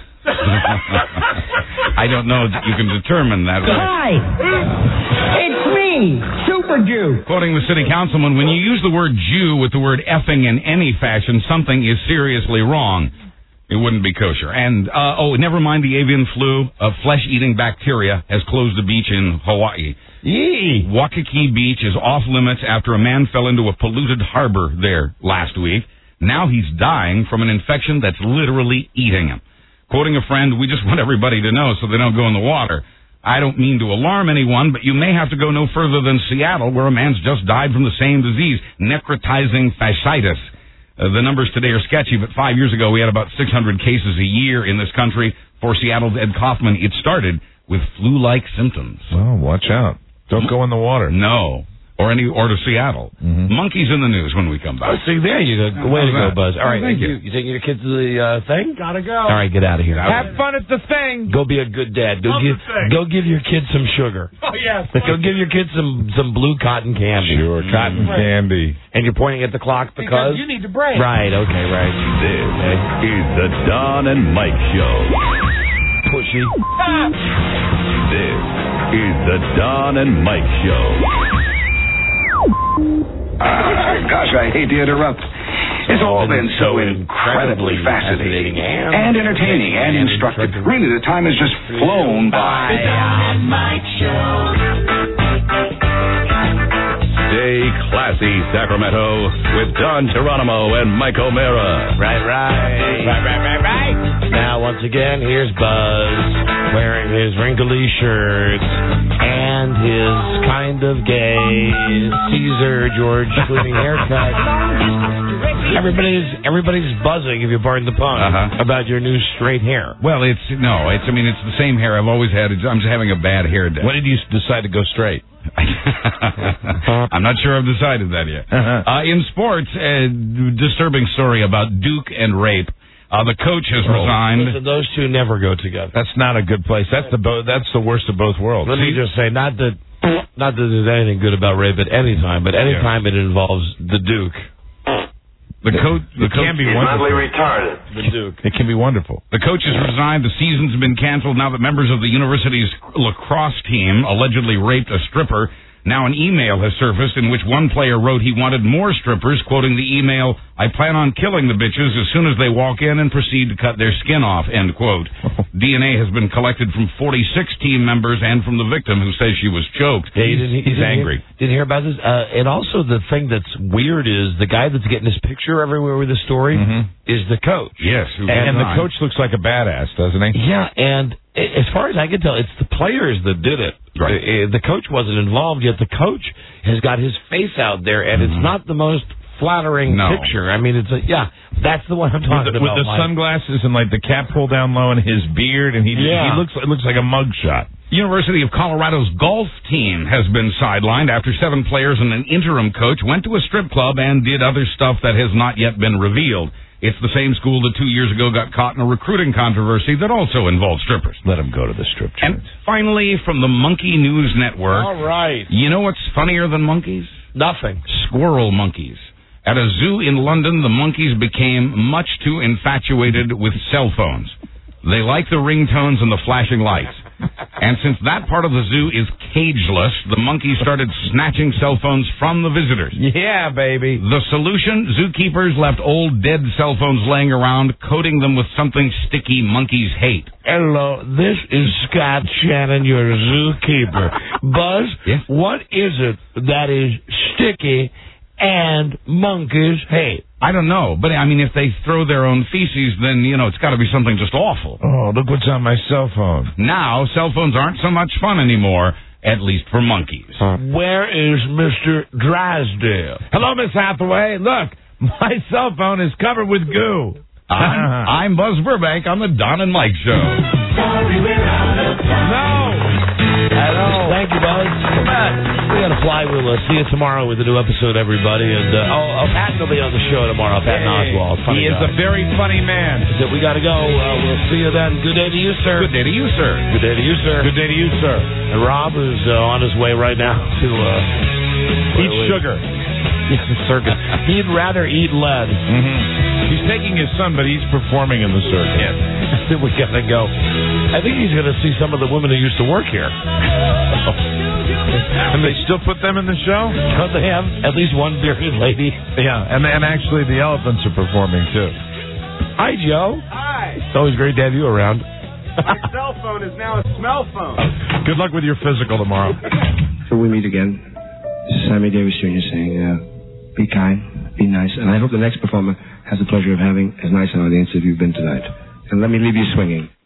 I don't know that you can determine that. Hi! It's me, Super Jew. Quoting the city councilman, when you use the word Jew with the word effing in any fashion, something is seriously wrong. It wouldn't be kosher. And, never mind the avian flu. A flesh-eating bacteria has closed the beach in Hawaii. Yee! Waikiki Beach is off limits after a man fell into a polluted harbor there last week. Now he's dying from an infection that's literally eating him. Quoting a friend, "We just want everybody to know so they don't go in the water." I don't mean to alarm anyone, but you may have to go no further than Seattle, where a man's just died from the same disease, necrotizing fasciitis. The numbers today are sketchy, but 5 years ago we had about 600 cases a year in this country. For Seattle's Ed Kaufman, it started with flu-like symptoms. Oh, watch out. Don't go in the water. No. Or to Seattle. Monkeys in the news when we come back. Oh, see, there you go. Way to go, Buzz. All right, thank you. You taking your kids to the thing? Gotta go. All right, get out of here. Have fun at the thing. Go be a good dad. Go give your kids some sugar. Oh, yes. Go give your kids some blue cotton candy. Sure, cotton candy. And you're pointing at the clock because you need to break. Right, okay, right. This is the Don and Mike Show. Pushy. This is the Don and Mike Show. Gosh, I hate to interrupt. It's all been so incredibly fascinating and entertaining and instructive. Really, the time has just flown by. The Don and Mike Show. Stay classy, Sacramento, with Don Geronimo and Mike O'Mara. Right. Now, once again, here's Buzz wearing his wrinkly shirt and his kind of gay Caesar George Clooney haircut. Everybody's buzzing, if you pardon the pun, about your new straight hair. Well, it's the same hair I've always had. I'm just having a bad hair day. When did you decide to go straight? I'm not sure I've decided that yet. In sports, a disturbing story about Duke and rape. The coach has resigned. Listen, those two never go together. That's not a good place. That's the worst of both worlds. Let me just say, not that there's anything good about rape at any time, but any time it involves the Duke. The coach can be wonderful. Mentally retarded. The Duke. It can be wonderful. The coach has resigned. The season's been canceled now that members of the university's lacrosse team allegedly raped a stripper. Now an email has surfaced in which one player wrote he wanted more strippers, quoting the email, "I plan on killing the bitches as soon as they walk in and proceed to cut their skin off," end quote. DNA has been collected from 46 team members and from the victim, who says she was choked. Yeah, he's angry. Didn't hear about this? And also the thing that's weird is the guy that's getting his picture everywhere with the story is the coach. Yes. And the coach looks like a badass, doesn't he? Yeah, and as far as I can tell, it's the players that did it. Right. The coach wasn't involved, yet the coach has got his face out there, and it's not the most flattering picture. I mean, that's the one I'm talking about. With the sunglasses and like the cap pulled down low and his beard, and he looks like a mugshot. University of Colorado's golf team has been sidelined after 7 players and an interim coach went to a strip club and did other stuff that has not yet been revealed. It's the same school that 2 years ago got caught in a recruiting controversy that also involved strippers. Let them go to the strip joint. And finally, from the Monkey News Network. All right. You know what's funnier than monkeys? Nothing. Squirrel monkeys. At a zoo in London, the monkeys became much too infatuated with cell phones. They like the ringtones and the flashing lights. And since that part of the zoo is cageless, the monkeys started snatching cell phones from the visitors. Yeah, baby. The solution, zookeepers left old dead cell phones laying around, coating them with something sticky monkeys hate. Hello, this is Scott Shannon, your zookeeper. Buzz, what is it that is sticky and monkeys hate? I don't know, but I mean, if they throw their own feces, then, it's got to be something just awful. Oh, look what's on my cell phone. Now, cell phones aren't so much fun anymore, at least for monkeys. Where is Mr. Drysdale? Hello, Miss Hathaway. Look, my cell phone is covered with goo. I'm Buzz Burbank on the Don and Mike Show. Sorry, we're out of time. No! Hello. Thank you, Buzz. Come back. We got a fly. We'll see you tomorrow with a new episode, everybody. And Patton will be on the show tomorrow. Patton Oswalt. He is a very funny man. So we got to go. We'll see you then. Good day to you, sir. Good day to you, sir. Good day to you, sir. Good day to you, sir. And Rob is on his way right now to eat sugar. The circus. He'd rather eat lead. He's taking his son, but he's performing in the circus. Yes. Then we gotta go. I think he's gonna see some of the women who used to work here. And they still put them in the show? Don't they have at least one bearded lady? Yeah, and actually the elephants are performing too. Hi, Joe. Hi. It's always great to have you around. My cell phone is now a smell phone. Good luck with your physical tomorrow. So we meet again. This is Sammy Davis Jr. saying, be kind, be nice, and I hope the next performer has the pleasure of having as nice an audience as you've been tonight. And let me leave you swinging.